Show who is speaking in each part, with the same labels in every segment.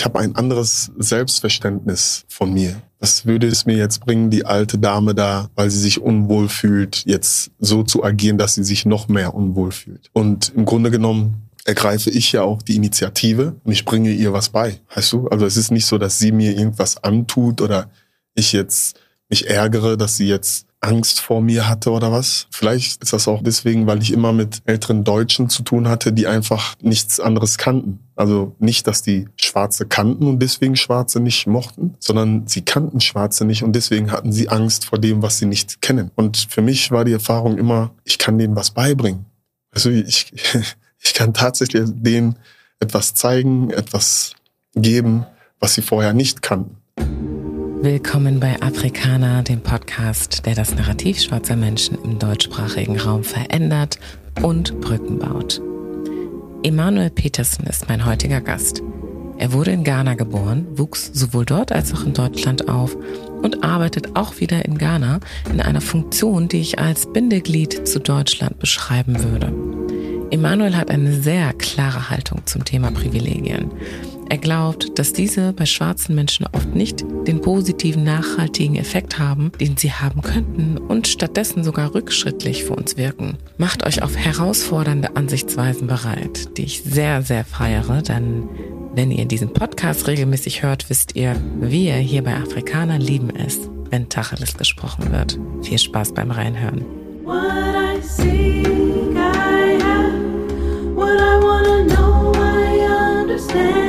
Speaker 1: ich habe ein anderes Selbstverständnis von mir. Was würde es mir jetzt bringen, die alte Dame da, weil sie sich unwohl fühlt, jetzt so zu agieren, dass sie sich noch mehr unwohl fühlt? Und im Grunde genommen ergreife ich ja auch die Initiative und ich bringe ihr was bei, weißt du? Also es ist nicht so, dass sie mir irgendwas antut oder ich jetzt mich ärgere, dass sie jetzt Angst vor mir hatte oder was. Vielleicht ist das auch deswegen, weil ich immer mit älteren Deutschen zu tun hatte, die einfach nichts anderes kannten. Also nicht, dass die Schwarze kannten und deswegen Schwarze nicht mochten, sondern sie kannten Schwarze nicht und deswegen hatten sie Angst vor dem, was sie nicht kennen. Und für mich war die Erfahrung immer, ich kann denen was beibringen. Also ich kann tatsächlich denen etwas zeigen, etwas geben, was sie vorher nicht kannten.
Speaker 2: Willkommen bei Afrikaner, dem Podcast, der das Narrativ schwarzer Menschen im deutschsprachigen Raum verändert und Brücken baut. Emanuel Petersen ist mein heutiger Gast. Er wurde in Ghana geboren, wuchs sowohl dort als auch in Deutschland auf und arbeitet auch wieder in Ghana in einer Funktion, die ich als Bindeglied zu Deutschland beschreiben würde. Emanuel hat eine sehr klare Haltung zum Thema Privilegien. Er glaubt, dass diese bei schwarzen Menschen oft nicht den positiven, nachhaltigen Effekt haben, den sie haben könnten und stattdessen sogar rückschrittlich für uns wirken. Macht euch auf herausfordernde Ansichtsweisen bereit, die ich sehr, sehr feiere, denn wenn ihr diesen Podcast regelmäßig hört, wisst ihr, wir hier bei Afrikaner lieben es, wenn Tacheles gesprochen wird. Viel Spaß beim Reinhören. What I seek, I have. What I wanna know, I understand.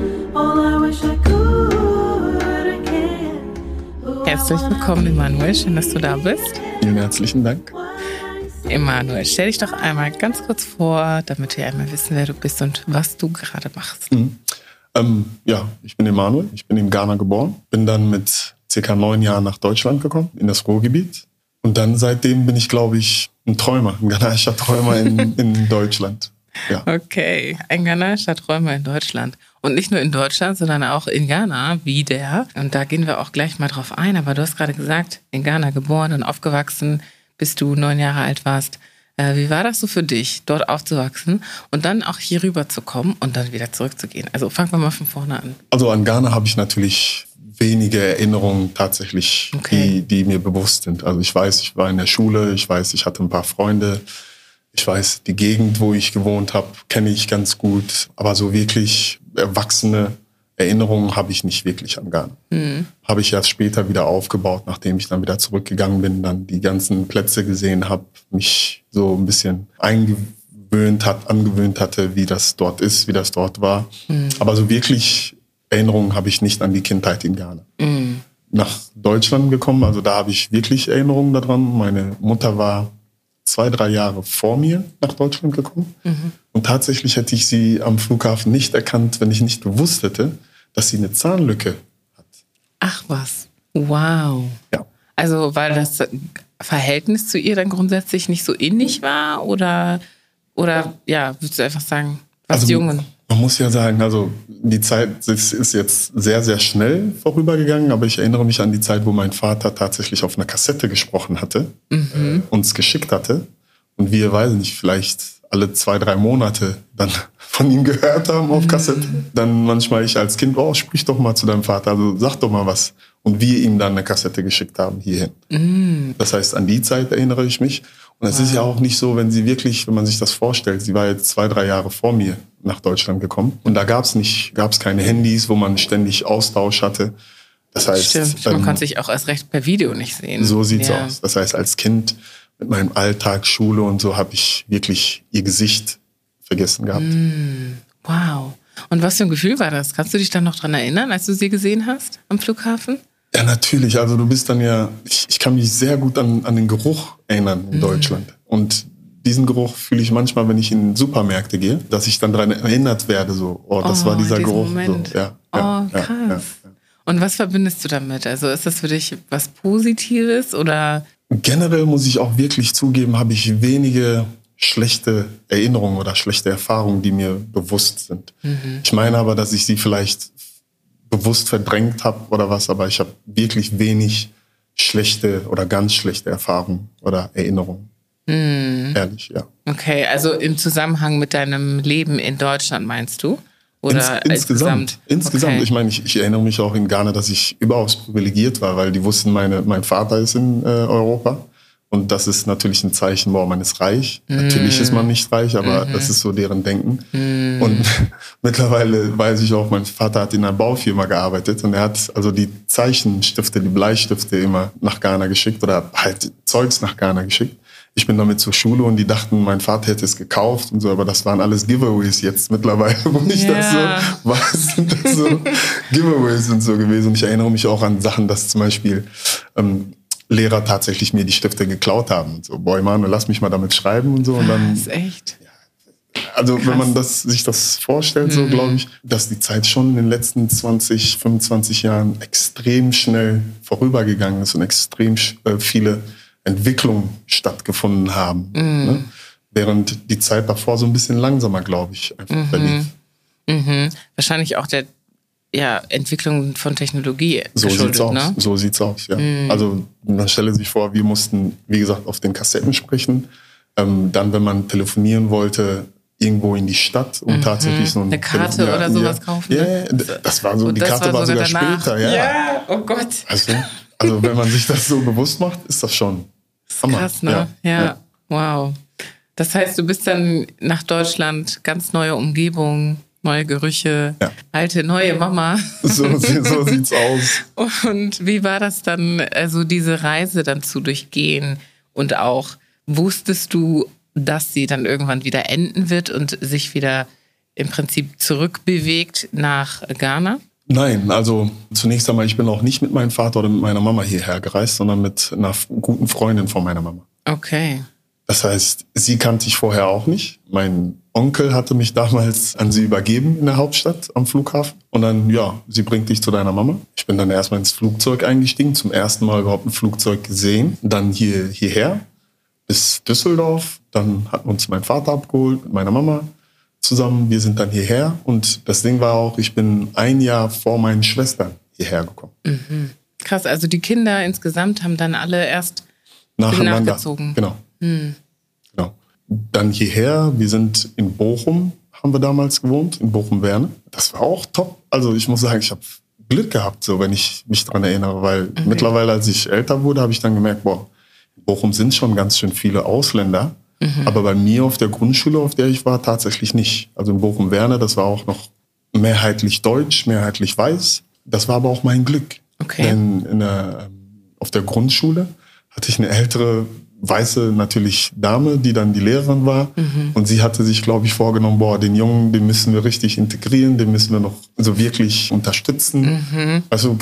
Speaker 2: Herzlich willkommen, Emanuel. Schön, dass du da bist.
Speaker 1: Vielen herzlichen Dank.
Speaker 2: Emanuel, stell dich doch einmal ganz kurz vor, damit wir einmal wissen, wer du bist und was du gerade machst.
Speaker 1: Ich bin Emanuel. Ich bin in Ghana geboren. Bin dann mit ca. 9 Jahren nach Deutschland gekommen, in das Ruhrgebiet. Und dann seitdem bin ich, glaube ich, ein ghanaischer Träumer in Deutschland. Ja.
Speaker 2: Okay, ein ghanaischer Träumer in Deutschland. Und nicht nur in Deutschland, sondern auch in Ghana wieder. Und da gehen wir auch gleich mal drauf ein. Aber du hast gerade gesagt, in Ghana geboren und aufgewachsen, bis du 9 Jahre alt warst. Wie war das so für dich, dort aufzuwachsen und dann auch hier rüber zu kommen und dann wieder zurückzugehen? Also fangen wir mal von vorne an.
Speaker 1: Also an Ghana habe ich natürlich wenige Erinnerungen tatsächlich, okay, die mir bewusst sind. Also ich weiß, ich war in der Schule, ich weiß, ich hatte ein paar Freunde. Ich weiß, die Gegend, wo ich gewohnt habe, kenne ich ganz gut. Aber so wirklich erwachsene Erinnerungen habe ich nicht wirklich an Ghana. Habe ich erst später wieder aufgebaut, nachdem ich dann wieder zurückgegangen bin, dann die ganzen Plätze gesehen habe, mich so ein bisschen angewöhnt hatte, wie das dort ist, wie das dort war. Aber so wirklich Erinnerungen habe ich nicht an die Kindheit in Ghana. Nach Deutschland gekommen, also da habe ich wirklich Erinnerungen daran. Meine Mutter war 2-3 Jahre vor mir nach Deutschland gekommen. Und tatsächlich hätte ich sie am Flughafen nicht erkannt, wenn ich nicht gewusst hätte, dass sie eine Zahnlücke hat.
Speaker 2: Ach was, wow.
Speaker 1: Ja.
Speaker 2: Also weil das Verhältnis zu ihr dann grundsätzlich nicht so ähnlich war? Oder ja, würdest du einfach sagen, was Jungen?
Speaker 1: Man muss ja sagen, also die Zeit ist jetzt sehr, sehr schnell vorübergegangen, aber ich erinnere mich an die Zeit, wo mein Vater tatsächlich auf einer Kassette gesprochen hatte, uns geschickt hatte und wir, weiß nicht, vielleicht alle 2-3 Monate dann von ihm gehört haben auf Kassette. Dann manchmal ich als Kind, sprich doch mal zu deinem Vater, also sag doch mal was. Und wir ihm dann eine Kassette geschickt haben hierhin. Das heißt, an die Zeit erinnere ich mich. Und es ist ja auch nicht so, wenn man sich das vorstellt, sie war jetzt 2-3 Jahre vor mir nach Deutschland gekommen. Und da gab's keine Handys, wo man ständig Austausch hatte. Das heißt,
Speaker 2: stimmt, man konnte sich auch erst recht per Video nicht sehen.
Speaker 1: So sieht's aus. Das heißt, als Kind mit meinem Alltag, Schule und so, habe ich wirklich ihr Gesicht vergessen gehabt.
Speaker 2: Wow. Und was für ein Gefühl war das? Kannst du dich dann noch dran erinnern, als du sie gesehen hast am Flughafen?
Speaker 1: Ja, natürlich. Also du bist dann ja, ich kann mich sehr gut an den Geruch erinnern in Deutschland. Und diesen Geruch fühle ich manchmal, wenn ich in Supermärkte gehe, dass ich dann daran erinnert werde, so, das war dieser Geruch.
Speaker 2: Moment.
Speaker 1: So, ja,
Speaker 2: krass. Ja. Und was verbindest du damit? Also ist das für dich was Positives oder?
Speaker 1: Generell muss ich auch wirklich zugeben, habe ich wenige schlechte Erinnerungen oder schlechte Erfahrungen, die mir bewusst sind. Ich meine aber, dass ich sie vielleicht bewusst verdrängt habe oder was, aber ich habe wirklich wenig schlechte oder ganz schlechte Erfahrungen oder Erinnerungen. Ehrlich, ja.
Speaker 2: Okay, also im Zusammenhang mit deinem Leben in Deutschland meinst du? Oder insgesamt?
Speaker 1: Insgesamt.
Speaker 2: Okay.
Speaker 1: Ich meine, ich erinnere mich auch in Ghana, dass ich überaus privilegiert war, weil die wussten, mein Vater ist in Europa. Und das ist natürlich ein Zeichen, boah, man ist reich. Natürlich ist man nicht reich, aber das ist so deren Denken. Und mittlerweile weiß ich auch, mein Vater hat in einer Baufirma gearbeitet und er hat also die Zeichenstifte, die Bleistifte immer nach Ghana geschickt oder halt Zeugs nach Ghana geschickt. Ich bin damit zur Schule und die dachten, mein Vater hätte es gekauft und so, aber das waren alles Giveaways jetzt mittlerweile, wo ich das so weiß, sind das so Giveaways und so gewesen. Und ich erinnere mich auch an Sachen, dass zum Beispiel Lehrer tatsächlich mir die Stifte geklaut haben. Und so, boah, Mann, lass mich mal damit schreiben und so. Und dann,
Speaker 2: das ist echt?
Speaker 1: Also krass. Wenn man sich das vorstellt, so glaube ich, dass die Zeit schon in den letzten 20, 25 Jahren extrem schnell vorübergegangen ist und extrem viele Entwicklungen stattgefunden haben. Ne? Während die Zeit davor so ein bisschen langsamer, glaube ich, einfach verlief.
Speaker 2: Wahrscheinlich auch der Entwicklung von Technologie geschuldet, ne?
Speaker 1: So sieht's aus, ja. Also man stelle sich vor, wir mussten, wie gesagt, auf den Kassetten sprechen. Dann, wenn man telefonieren wollte, irgendwo in die Stadt und tatsächlich so
Speaker 2: eine Karte oder sowas kaufen.
Speaker 1: Ja, das war so, und die Karte war sogar später,
Speaker 2: Ja, oh Gott.
Speaker 1: Also wenn man sich das so bewusst macht, ist das schon Hammer.
Speaker 2: Krass, ne? Ja, wow. Das heißt, du bist dann nach Deutschland, ganz neue Umgebung, neue Gerüche, alte, neue Mama.
Speaker 1: So sieht's aus.
Speaker 2: Und wie war das dann, also diese Reise dann zu durchgehen? Und auch, wusstest du, dass sie dann irgendwann wieder enden wird und sich wieder im Prinzip zurückbewegt nach Ghana?
Speaker 1: Nein, also zunächst einmal, ich bin auch nicht mit meinem Vater oder mit meiner Mama hierher gereist, sondern mit einer guten Freundin von meiner Mama.
Speaker 2: Okay.
Speaker 1: Das heißt, sie kannte ich vorher auch nicht. Mein Onkel hatte mich damals an sie übergeben in der Hauptstadt am Flughafen. Und dann, sie bringt dich zu deiner Mama. Ich bin dann erstmal ins Flugzeug eingestiegen, zum ersten Mal überhaupt ein Flugzeug gesehen. Dann hierher bis Düsseldorf. Dann hat uns mein Vater abgeholt mit meiner Mama zusammen. Wir sind dann hierher. Und das Ding war auch, ich bin ein Jahr vor meinen Schwestern hierher gekommen.
Speaker 2: Krass, also die Kinder insgesamt haben dann alle erst
Speaker 1: nacheinander
Speaker 2: nachgezogen.
Speaker 1: Genau. Genau. Dann hierher, wir sind in Bochum, haben wir damals gewohnt, in Bochum-Werne. Das war auch top. Also ich muss sagen, ich habe Glück gehabt, so wenn ich mich daran erinnere, weil mittlerweile, als ich älter wurde, habe ich dann gemerkt, in Bochum sind schon ganz schön viele Ausländer. Aber bei mir auf der Grundschule, auf der ich war, tatsächlich nicht. Also in Bochum-Werne, das war auch noch mehrheitlich deutsch, mehrheitlich weiß. Das war aber auch mein Glück.
Speaker 2: Okay.
Speaker 1: Denn auf der Grundschule hatte ich eine ältere, weiße natürlich Dame, die dann die Lehrerin war. Und sie hatte sich, glaube ich, vorgenommen, den Jungen, den müssen wir richtig integrieren, den müssen wir noch so wirklich unterstützen. Also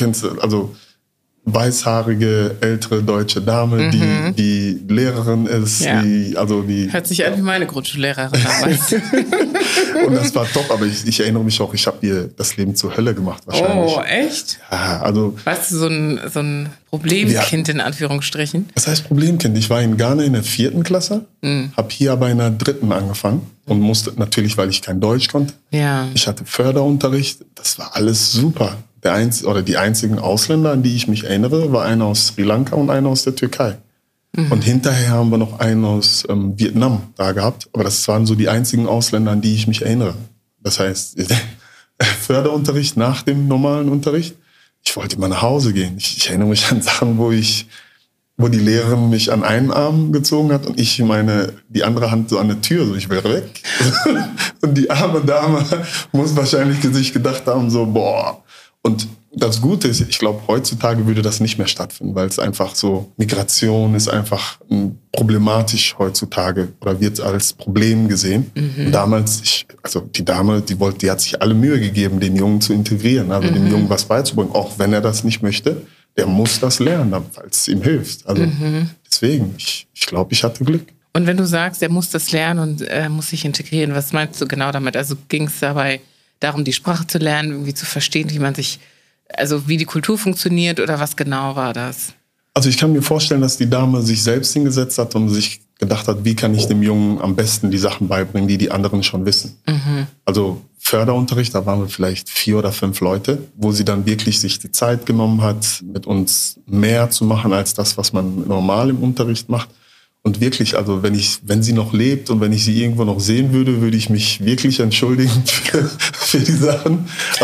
Speaker 1: weißhaarige, ältere deutsche Dame, die Lehrerin ist.
Speaker 2: Ja.
Speaker 1: Die
Speaker 2: hört sich an wie meine Grundschullehrerin damals.
Speaker 1: Und das war top, aber ich erinnere mich auch, ich habe ihr das Leben zur Hölle gemacht wahrscheinlich.
Speaker 2: Oh, echt?
Speaker 1: Ja, also...
Speaker 2: Warst du so ein Problemkind in Anführungsstrichen?
Speaker 1: Was heißt Problemkind? Ich war in Ghana in der 4. Klasse, habe hier aber in der 3. angefangen und musste natürlich, weil ich kein Deutsch konnte.
Speaker 2: Ja.
Speaker 1: Ich hatte Förderunterricht, das war alles super. Die einzigen Ausländer, an die ich mich erinnere, war einer aus Sri Lanka und einer aus der Türkei. Und hinterher haben wir noch einen aus Vietnam da gehabt. Aber das waren so die einzigen Ausländer, an die ich mich erinnere. Das heißt, Förderunterricht nach dem normalen Unterricht. Ich wollte immer nach Hause gehen. Ich erinnere mich an Sachen, wo die Lehrerin mich an einen Arm gezogen hat und ich die andere Hand so an der Tür, so ich will weg. Und die arme Dame muss wahrscheinlich sich gedacht haben, so Und das Gute ist, ich glaube, heutzutage würde das nicht mehr stattfinden, weil es einfach so, Migration ist einfach problematisch heutzutage oder wird als Problem gesehen. Und damals, die Dame, die hat sich alle Mühe gegeben, den Jungen zu integrieren, also dem Jungen was beizubringen, auch wenn er das nicht möchte. Der muss das lernen, weil es ihm hilft. Also deswegen, ich glaube, ich hatte Glück.
Speaker 2: Und wenn du sagst, er muss das lernen und muss sich integrieren, was meinst du genau damit? Also ging es dabei darum, die Sprache zu lernen, irgendwie zu verstehen, wie die Kultur funktioniert oder was genau war das?
Speaker 1: Also ich kann mir vorstellen, dass die Dame sich selbst hingesetzt hat und sich gedacht hat, wie kann ich dem Jungen am besten die Sachen beibringen, die anderen schon wissen. Also Förderunterricht, da waren wir vielleicht 4 oder 5 Leute, wo sie dann wirklich sich die Zeit genommen hat, mit uns mehr zu machen als das, was man normal im Unterricht macht. Und wirklich, also wenn sie noch lebt und wenn ich sie irgendwo noch sehen würde, würde ich mich wirklich entschuldigen für die Sachen.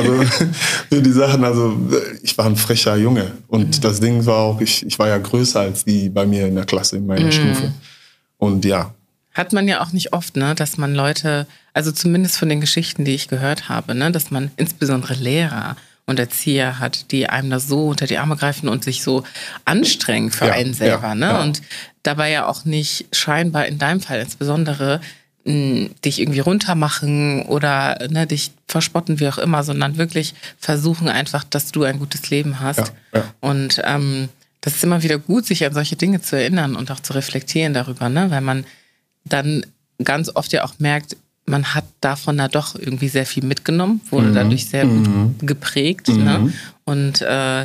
Speaker 1: Also ich war ein frecher Junge. Und das Ding war auch, ich war ja größer als die bei mir in der Klasse, in meiner Stufe. Und ja.
Speaker 2: Hat man ja auch nicht oft, ne, dass man Leute, also zumindest von den Geschichten, die ich gehört habe, ne, dass man insbesondere Lehrer und Erzieher hat, die einem da so unter die Arme greifen und sich so anstrengen für einen selber, ne? Ja. Und dabei ja auch nicht scheinbar in deinem Fall insbesondere dich irgendwie runtermachen oder ne, dich verspotten, wie auch immer, sondern wirklich versuchen einfach, dass du ein gutes Leben hast. Ja. Und das ist immer wieder gut, sich an solche Dinge zu erinnern und auch zu reflektieren darüber, ne? Weil man dann ganz oft ja auch merkt, man hat davon da doch irgendwie sehr viel mitgenommen, wurde dadurch sehr gut geprägt. Ne? Und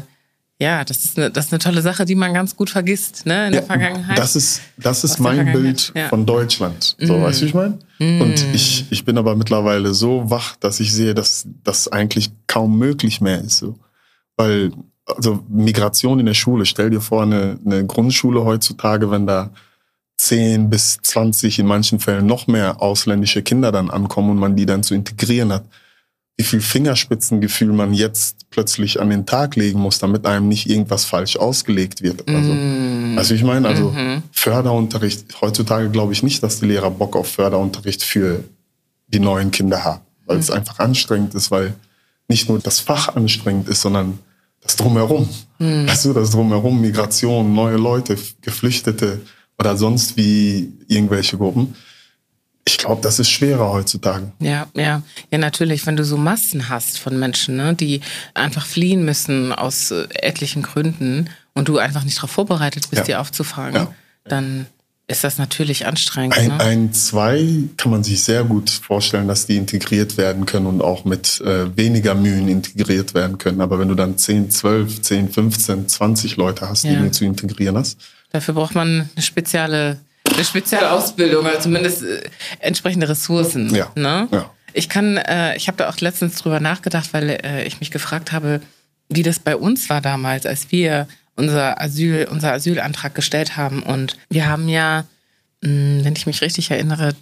Speaker 2: das ist eine tolle Sache, die man ganz gut vergisst, ne, in der Vergangenheit.
Speaker 1: Das ist mein Bild von Deutschland. So, weißt du, wie ich meine? Und ich bin aber mittlerweile so wach, dass ich sehe, dass das eigentlich kaum möglich mehr ist. So. Weil, also Migration in der Schule, stell dir vor, eine Grundschule heutzutage, wenn da 10 bis 20, in manchen Fällen noch mehr ausländische Kinder dann ankommen und man die dann zu integrieren hat, wie viel Fingerspitzengefühl man jetzt plötzlich an den Tag legen muss, damit einem nicht irgendwas falsch ausgelegt wird. Also ich meine, Förderunterricht, heutzutage glaube ich nicht, dass die Lehrer Bock auf Förderunterricht für die neuen Kinder haben, weil es einfach anstrengend ist, weil nicht nur das Fach anstrengend ist, sondern das Drumherum. Weißt du, das Drumherum, Migration, neue Leute, Geflüchtete, oder sonst wie irgendwelche Gruppen. Ich glaube, das ist schwerer heutzutage.
Speaker 2: Ja, natürlich, wenn du so Massen hast von Menschen, ne, die einfach fliehen müssen aus etlichen Gründen und du einfach nicht darauf vorbereitet bist, die aufzufangen, dann ist das natürlich anstrengend.
Speaker 1: Zwei kann man sich sehr gut vorstellen, dass die integriert werden können und auch mit weniger Mühen integriert werden können. Aber wenn du dann 10, 12, 10, 15, 20 Leute hast, die du zu integrieren hast,
Speaker 2: dafür braucht man eine spezielle Ausbildung, oder zumindest entsprechende Ressourcen. Ja. Ne? Ja. Ich habe da auch letztens drüber nachgedacht, weil ich mich gefragt habe, wie das bei uns war damals, als wir unser Asylantrag gestellt haben. Und wir haben ja, wenn ich mich richtig erinnere,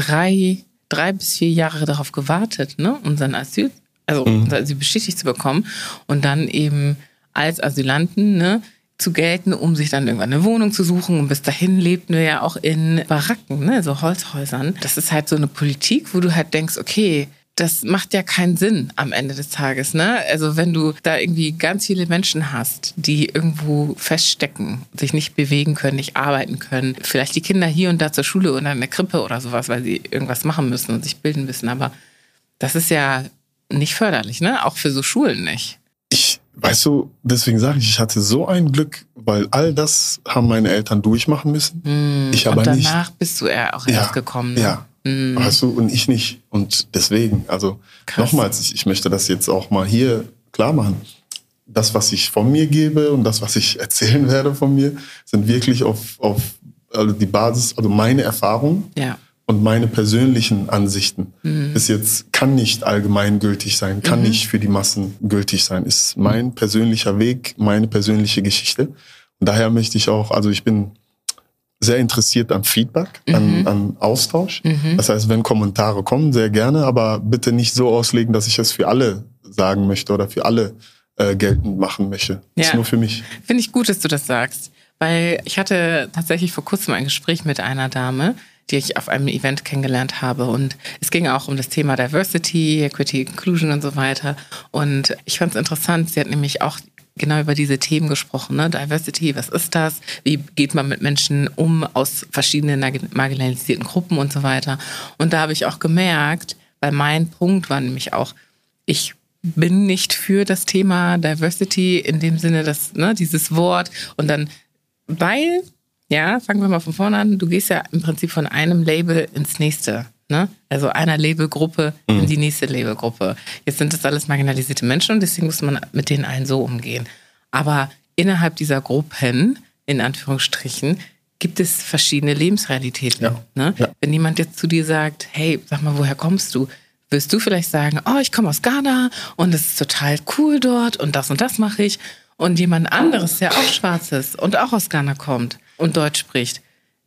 Speaker 2: 3 bis 4 Jahre darauf gewartet, ne, unser Asyl bestätigt zu bekommen und dann eben als Asylanten, ne, zu gelten, um sich dann irgendwann eine Wohnung zu suchen. Und bis dahin lebten wir ja auch in Baracken, ne, so Holzhäusern. Das ist halt so eine Politik, wo du halt denkst, okay, das macht ja keinen Sinn am Ende des Tages, ne? Also wenn du da irgendwie ganz viele Menschen hast, die irgendwo feststecken, sich nicht bewegen können, nicht arbeiten können, vielleicht die Kinder hier und da zur Schule oder in der Krippe oder sowas, weil sie irgendwas machen müssen und sich bilden müssen. Aber das ist ja nicht förderlich, ne? Auch für so Schulen nicht.
Speaker 1: Weißt du, deswegen sage ich hatte so ein Glück, weil all das haben meine Eltern durchmachen müssen. Ich aber nicht.
Speaker 2: Und danach bist du auch erst gekommen. Ne?
Speaker 1: Ja, weißt du, und ich nicht. Und deswegen, also nochmals, ich möchte das jetzt auch mal hier klar machen. Das, was ich von mir gebe und das, was ich erzählen werde von mir, sind wirklich auf die Basis, also meine Erfahrungen. Ja. Und meine persönlichen Ansichten bis jetzt kann nicht allgemeingültig sein, kann nicht für die Massen gültig sein. Ist mein persönlicher Weg, meine persönliche Geschichte. Und daher möchte ich auch, also ich bin sehr interessiert an Feedback, an Austausch. Das heißt, wenn Kommentare kommen, sehr gerne, aber bitte nicht so auslegen, dass ich es für alle sagen möchte oder für alle geltend machen möchte. Das ist nur für mich.
Speaker 2: Finde ich gut, dass du das sagst. Weil ich hatte tatsächlich vor kurzem ein Gespräch mit einer Dame, die ich auf einem Event kennengelernt habe. Und es ging auch um das Thema Diversity, Equity, Inclusion und so weiter. Und ich fand es interessant, sie hat nämlich auch genau über diese Themen gesprochen. Ne? Diversity, was ist das? Wie geht man mit Menschen um aus verschiedenen marginalisierten Gruppen und so weiter? Und da habe ich auch gemerkt, weil mein Punkt war nämlich auch, ich bin nicht für das Thema Diversity in dem Sinne, dass dieses Wort und dann, weil... Ja, fangen wir mal von vorne an. Du gehst ja im Prinzip von einem Label ins nächste. Ne? Also einer Labelgruppe in die nächste Labelgruppe. Jetzt sind das alles marginalisierte Menschen und deswegen muss man mit denen allen so umgehen. Aber innerhalb dieser Gruppen, in Anführungsstrichen, gibt es verschiedene Lebensrealitäten. Ja. Ne? Ja. Wenn jemand jetzt zu dir sagt, hey, sag mal, woher kommst du? Wirst du vielleicht sagen, oh, ich komme aus Ghana und es ist total cool dort und das mache ich. Und jemand anderes, der auch schwarz ist und auch aus Ghana kommt und Deutsch spricht,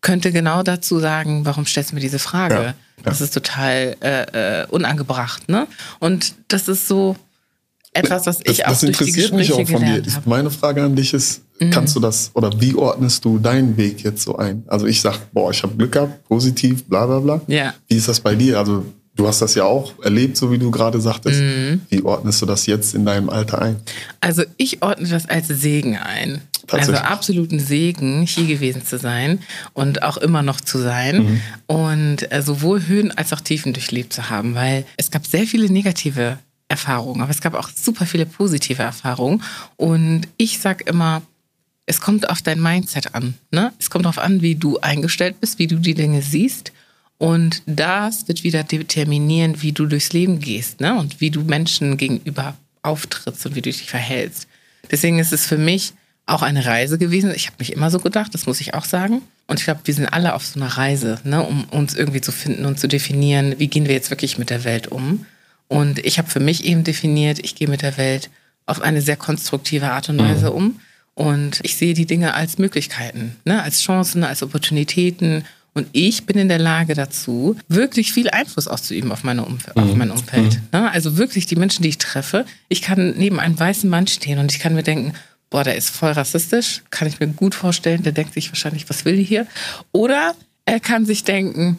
Speaker 2: könnte genau dazu sagen, warum stellst du mir diese Frage? Ja. Das ist total unangebracht, ne? Und das ist so etwas, was ich auch durch die Gespräche gelernt habe.
Speaker 1: Meine Frage an dich ist, kannst du das, oder wie ordnest du deinen Weg jetzt so ein? Also ich sag, ich habe Glück gehabt, positiv, bla bla bla.
Speaker 2: Ja.
Speaker 1: Wie ist das bei dir? Also du hast das ja auch erlebt, so wie du gerade sagtest. Wie ordnest du das jetzt in deinem Alter ein?
Speaker 2: Also ich ordne das als Segen ein. Also absoluten Segen, hier gewesen zu sein und auch immer noch zu sein und sowohl Höhen als auch Tiefen durchlebt zu haben, weil es gab sehr viele negative Erfahrungen, aber es gab auch super viele positive Erfahrungen und ich sag immer, es kommt auf dein Mindset an, ne? Es kommt darauf an, wie du eingestellt bist, wie du die Dinge siehst und das wird wieder determinieren, wie du durchs Leben gehst, ne? Und wie du Menschen gegenüber auftrittst und wie du dich verhältst. Deswegen ist es für mich auch eine Reise gewesen. Ich habe mich immer so gedacht, das muss ich auch sagen. Und ich glaube, wir sind alle auf so einer Reise, ne, um uns irgendwie zu finden und zu definieren, wie gehen wir jetzt wirklich mit der Welt um. Und ich habe für mich eben definiert, ich gehe mit der Welt auf eine sehr konstruktive Art und Weise um. Und ich sehe die Dinge als Möglichkeiten, ne, als Chancen, als Opportunitäten. Und ich bin in der Lage dazu, wirklich viel Einfluss auszuüben auf mein Umfeld. Ne? Also wirklich die Menschen, die ich treffe. Ich kann neben einem weißen Mann stehen und ich kann mir denken, der ist voll rassistisch, kann ich mir gut vorstellen, der denkt sich wahrscheinlich, was will die hier? Oder er kann sich denken,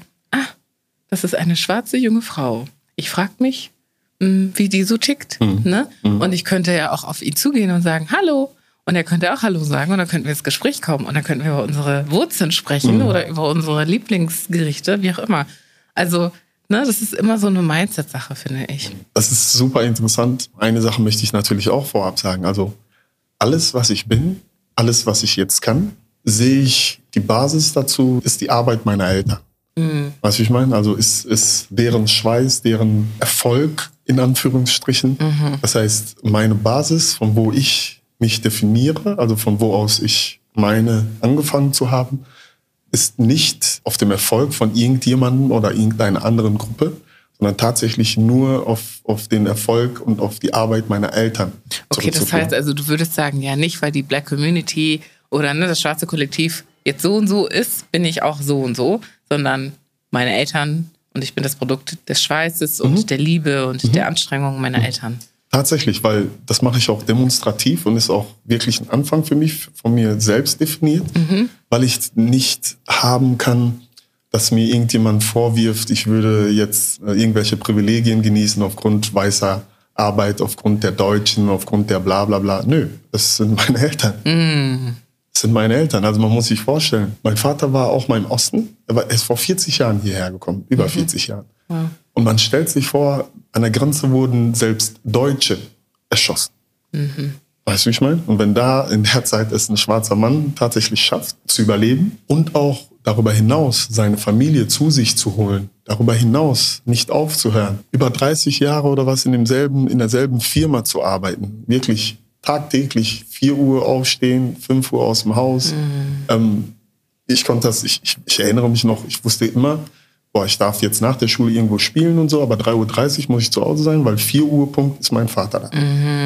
Speaker 2: das ist eine schwarze junge Frau. Ich frage mich, wie die so tickt. Ne? Und ich könnte ja auch auf ihn zugehen und sagen, hallo. Und er könnte auch Hallo sagen und dann könnten wir ins Gespräch kommen und dann könnten wir über unsere Wurzeln sprechen oder über unsere Lieblingsgerichte, wie auch immer. Also, ne, das ist immer so eine Mindset-Sache, finde ich.
Speaker 1: Das ist super interessant. Eine Sache möchte ich natürlich auch vorab sagen. Also, alles, was ich bin, alles, was ich jetzt kann, sehe ich, die Basis dazu ist die Arbeit meiner Eltern. Weißt du, wie ich meine? Also ist deren Schweiß, deren Erfolg, in Anführungsstrichen. Das heißt, meine Basis, von wo ich mich definiere, also von wo aus ich meine angefangen zu haben, ist nicht auf dem Erfolg von irgendjemandem oder irgendeiner anderen Gruppe, sondern tatsächlich nur auf den Erfolg und auf die Arbeit meiner Eltern.
Speaker 2: Okay, das heißt also, du würdest sagen, ja nicht, weil die Black Community oder das schwarze Kollektiv jetzt so und so ist, bin ich auch so und so, sondern meine Eltern und ich bin das Produkt des Schweißes und der Liebe und der Anstrengung meiner Eltern.
Speaker 1: Tatsächlich, weil das mache ich auch demonstrativ und ist auch wirklich ein Anfang für mich, von mir selbst definiert, weil ich nicht haben kann, dass mir irgendjemand vorwirft, ich würde jetzt irgendwelche Privilegien genießen aufgrund weißer Arbeit, aufgrund der Deutschen, aufgrund der bla bla bla. Nö, das sind meine Eltern. Das sind meine Eltern. Also man muss sich vorstellen, mein Vater war auch mal im Osten. Er ist vor 40 Jahren hierher gekommen, über 40 Jahren. Wow. Und man stellt sich vor, an der Grenze wurden selbst Deutsche erschossen. Weißt du, wie ich meine? Und wenn da in der Zeit es ein schwarzer Mann tatsächlich schafft, zu überleben und auch darüber hinaus seine Familie zu sich zu holen, darüber hinaus nicht aufzuhören, über 30 Jahre oder was in derselben Firma zu arbeiten, wirklich tagtäglich 4 Uhr aufstehen, 5 Uhr aus dem Haus. Ich konnte das, ich erinnere mich noch, ich wusste immer, ich darf jetzt nach der Schule irgendwo spielen und so, aber 3:30 Uhr muss ich zu Hause sein, weil 4 Uhr Punkt ist mein Vater da.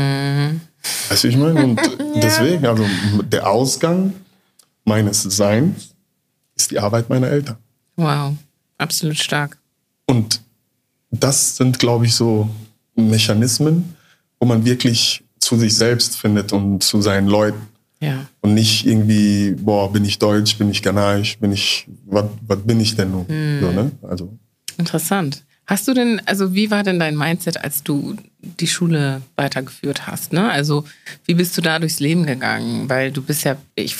Speaker 1: Weißt du, wie ich meine? Und deswegen, also der Ausgang meines Seins ist die Arbeit meiner Eltern.
Speaker 2: Wow, absolut stark.
Speaker 1: Und das sind, glaube ich, so Mechanismen, wo man wirklich zu sich selbst findet und zu seinen Leuten.
Speaker 2: Ja.
Speaker 1: Und nicht irgendwie, bin ich deutsch, bin ich ghanaisch, was bin ich denn nun? So, ne? Also.
Speaker 2: Interessant. Hast du denn, also wie war denn dein Mindset, als du die Schule weitergeführt hast? Ne? Also wie bist du da durchs Leben gegangen? Weil du bist ja, ich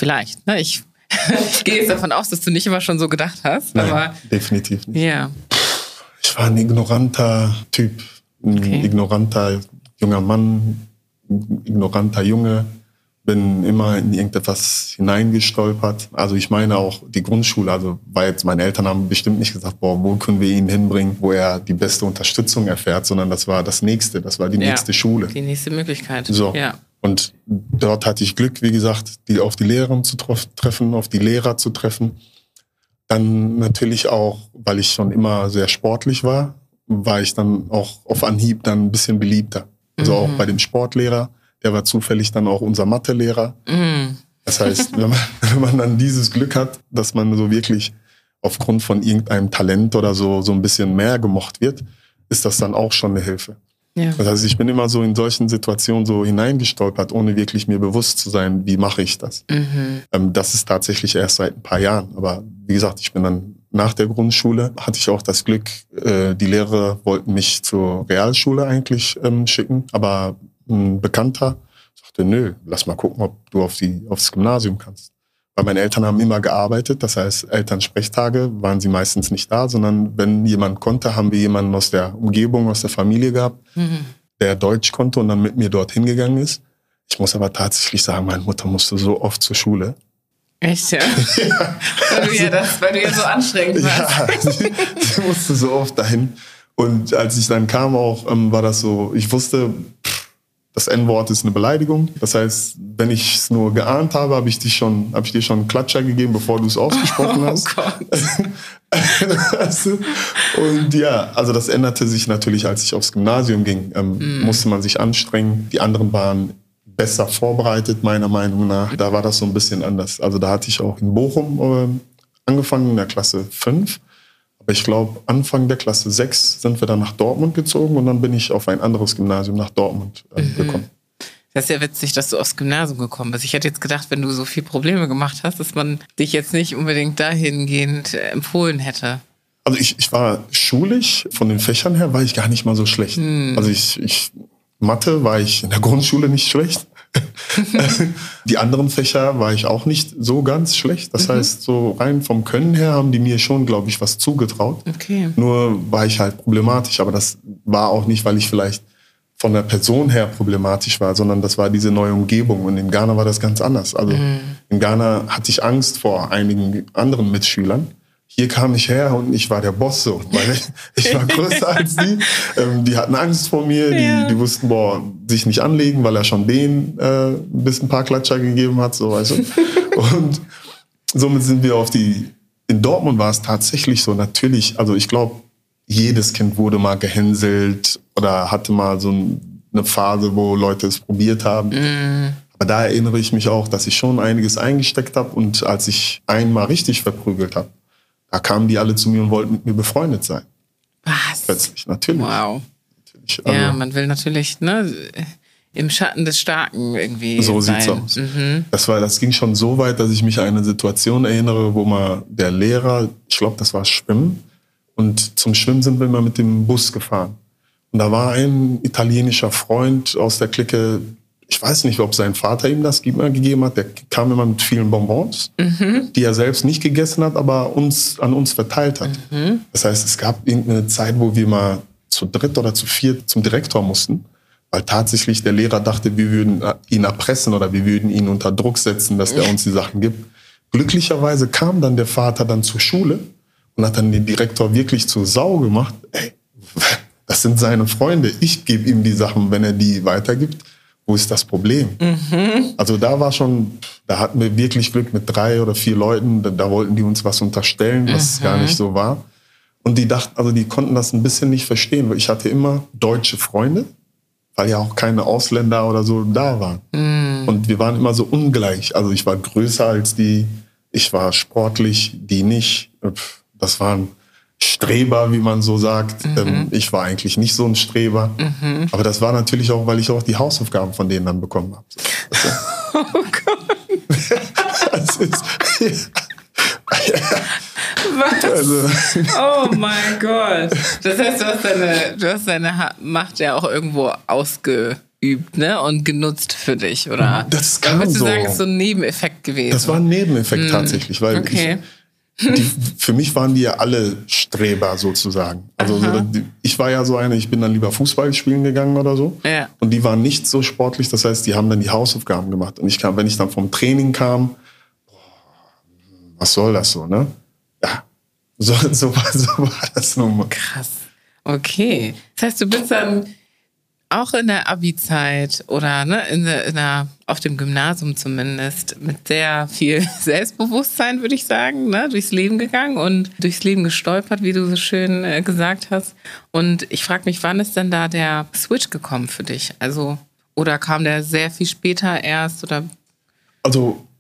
Speaker 2: gehe jetzt davon aus, dass du nicht immer schon so gedacht hast.
Speaker 1: Nein,
Speaker 2: aber
Speaker 1: definitiv nicht.
Speaker 2: Ja.
Speaker 1: Ich war ein ignoranter Typ, ein ignoranter junger Mann, ein ignoranter Junge. Bin immer in irgendetwas hineingestolpert. Also ich meine auch die Grundschule, also weil jetzt meine Eltern haben bestimmt nicht gesagt, wo können wir ihn hinbringen, wo er die beste Unterstützung erfährt, sondern das war das Nächste, das war die nächste Schule.
Speaker 2: Die nächste Möglichkeit.
Speaker 1: So.
Speaker 2: Ja.
Speaker 1: Und dort hatte ich Glück, wie gesagt, auf die Lehrerin zu treffen, auf die Lehrer zu treffen. Dann natürlich auch, weil ich schon immer sehr sportlich war ich dann auch auf Anhieb dann ein bisschen beliebter. Also auch bei dem Sportlehrer. Der war zufällig dann auch unser Mathelehrer. Das heißt, wenn man dann dieses Glück hat, dass man so wirklich aufgrund von irgendeinem Talent oder so ein bisschen mehr gemocht wird, ist das dann auch schon eine Hilfe.
Speaker 2: Ja.
Speaker 1: Das heißt, ich bin immer so in solchen Situationen so hineingestolpert, ohne wirklich mir bewusst zu sein, wie mache ich das. Das ist tatsächlich erst seit ein paar Jahren. Aber wie gesagt, ich bin dann nach der Grundschule, hatte ich auch das Glück, die Lehrer wollten mich zur Realschule eigentlich schicken. Aber ein Bekannter sagte, nö, lass mal gucken, ob du aufs Gymnasium kannst. Weil meine Eltern haben immer gearbeitet, das heißt, Elternsprechtage waren sie meistens nicht da, sondern wenn jemand konnte, haben wir jemanden aus der Umgebung, aus der Familie gehabt, der Deutsch konnte und dann mit mir dorthin gegangen ist. Ich muss aber tatsächlich sagen, meine Mutter musste so oft zur Schule.
Speaker 2: Echt, ja? Weil du ja so anstrengend warst.
Speaker 1: Ja, sie musste so oft dahin. Und als ich dann kam auch, war das so, ich wusste, das N-Wort ist eine Beleidigung. Das heißt, wenn ich es nur geahnt habe, habe ich dir schon einen Klatscher gegeben, bevor du es ausgesprochen hast.
Speaker 2: Oh Gott.
Speaker 1: Und ja, also das änderte sich natürlich, als ich aufs Gymnasium ging. Musste man sich anstrengen. Die anderen waren besser vorbereitet, meiner Meinung nach. Da war das so ein bisschen anders. Also da hatte ich auch in Bochum angefangen, in der Klasse 5. Aber ich glaube, Anfang der Klasse 6 sind wir dann nach Dortmund gezogen und dann bin ich auf ein anderes Gymnasium nach Dortmund gekommen.
Speaker 2: Das ist ja witzig, dass du aufs Gymnasium gekommen bist. Ich hätte jetzt gedacht, wenn du so viel Probleme gemacht hast, dass man dich jetzt nicht unbedingt dahingehend empfohlen hätte.
Speaker 1: Also ich war schulisch, von den Fächern her war ich gar nicht mal so schlecht. Also Mathe war ich in der Grundschule nicht schlecht. Die anderen Fächer war ich auch nicht so ganz schlecht. Das heißt, so rein vom Können her haben die mir schon, glaube ich, was zugetraut.
Speaker 2: Okay.
Speaker 1: Nur war ich halt problematisch. Aber das war auch nicht, weil ich vielleicht von der Person her problematisch war, sondern das war diese neue Umgebung. Und in Ghana war das ganz anders. Also in Ghana hatte ich Angst vor einigen anderen Mitschülern. Hier kam ich her und ich war der Boss so, weil ich war größer als die. Die hatten Angst vor mir, die wussten, sich nicht anlegen, weil er schon denen ein paar Klatscher gegeben hat, so, weißt du. Und somit sind wir in Dortmund war es tatsächlich so, natürlich, also ich glaube, jedes Kind wurde mal gehänselt oder hatte mal so eine Phase, wo Leute es probiert haben. Aber da erinnere ich mich auch, dass ich schon einiges eingesteckt habe und als ich einmal richtig verprügelt habe, da kamen die alle zu mir und wollten mit mir befreundet sein.
Speaker 2: Was?
Speaker 1: Plötzlich, natürlich.
Speaker 2: Wow.
Speaker 1: Natürlich, also,
Speaker 2: ja, man will natürlich im Schatten des Starken irgendwie
Speaker 1: so
Speaker 2: sein.
Speaker 1: sieht's aus. Das ging schon so weit, dass ich mich an eine Situation erinnere, wo mal der Lehrer, ich glaube, das war Schwimmen, und zum Schwimmen sind wir immer mit dem Bus gefahren. Und da war ein italienischer Freund aus der Clique, ich weiß nicht, ob sein Vater ihm das gegeben hat. Der kam immer mit vielen Bonbons, die er selbst nicht gegessen hat, aber an uns verteilt hat. Das heißt, es gab irgendeine Zeit, wo wir mal zu dritt oder zu viert zum Direktor mussten, weil tatsächlich der Lehrer dachte, wir würden ihn erpressen oder wir würden ihn unter Druck setzen, dass er uns die Sachen gibt. Glücklicherweise kam dann der Vater dann zur Schule und hat dann den Direktor wirklich zur Sau gemacht. Ey, das sind seine Freunde. Ich gebe ihm die Sachen, wenn er die weitergibt. Wo ist das Problem? Also da hatten wir wirklich Glück mit 3 oder 4 Leuten. Da wollten die uns was unterstellen, was gar nicht so war. Und die konnten das ein bisschen nicht verstehen. Weil ich hatte immer deutsche Freunde, weil ja auch keine Ausländer oder so da waren. Und wir waren immer so ungleich. Also ich war größer als die, ich war sportlich, die nicht. Das waren Streber, wie man so sagt. Ich war eigentlich nicht so ein Streber. Aber das war natürlich auch, weil ich auch die Hausaufgaben von denen dann bekommen habe.
Speaker 2: Oh Gott.
Speaker 1: Das ist,
Speaker 2: Was?
Speaker 1: also,
Speaker 2: Oh mein Gott. Das heißt, du hast deine Macht ja auch irgendwo ausgeübt, ne? Und genutzt für dich, oder?
Speaker 1: Das kam
Speaker 2: würdest du
Speaker 1: so.
Speaker 2: sagen, es ist so ein Nebeneffekt gewesen?
Speaker 1: Das war ein Nebeneffekt tatsächlich, weil
Speaker 2: Okay.
Speaker 1: für mich waren die ja alle Streber sozusagen. Also ich war ja so eine, ich bin dann lieber Fußball spielen gegangen oder so.
Speaker 2: Ja.
Speaker 1: Und die waren nicht so sportlich, das heißt, die haben dann die Hausaufgaben gemacht. Und wenn ich dann vom Training kam, was soll das so, ne? Ja, so war das nun mal.
Speaker 2: Krass. Okay. Das heißt, du bist dann auch in der Abi-Zeit oder auf dem Gymnasium zumindest mit sehr viel Selbstbewusstsein, würde ich sagen, ne, durchs Leben gegangen und durchs Leben gestolpert, wie du so schön gesagt hast. Und ich frage mich, wann ist denn da der Switch gekommen für dich? Also, oder kam der sehr viel später erst? Oder?
Speaker 1: Also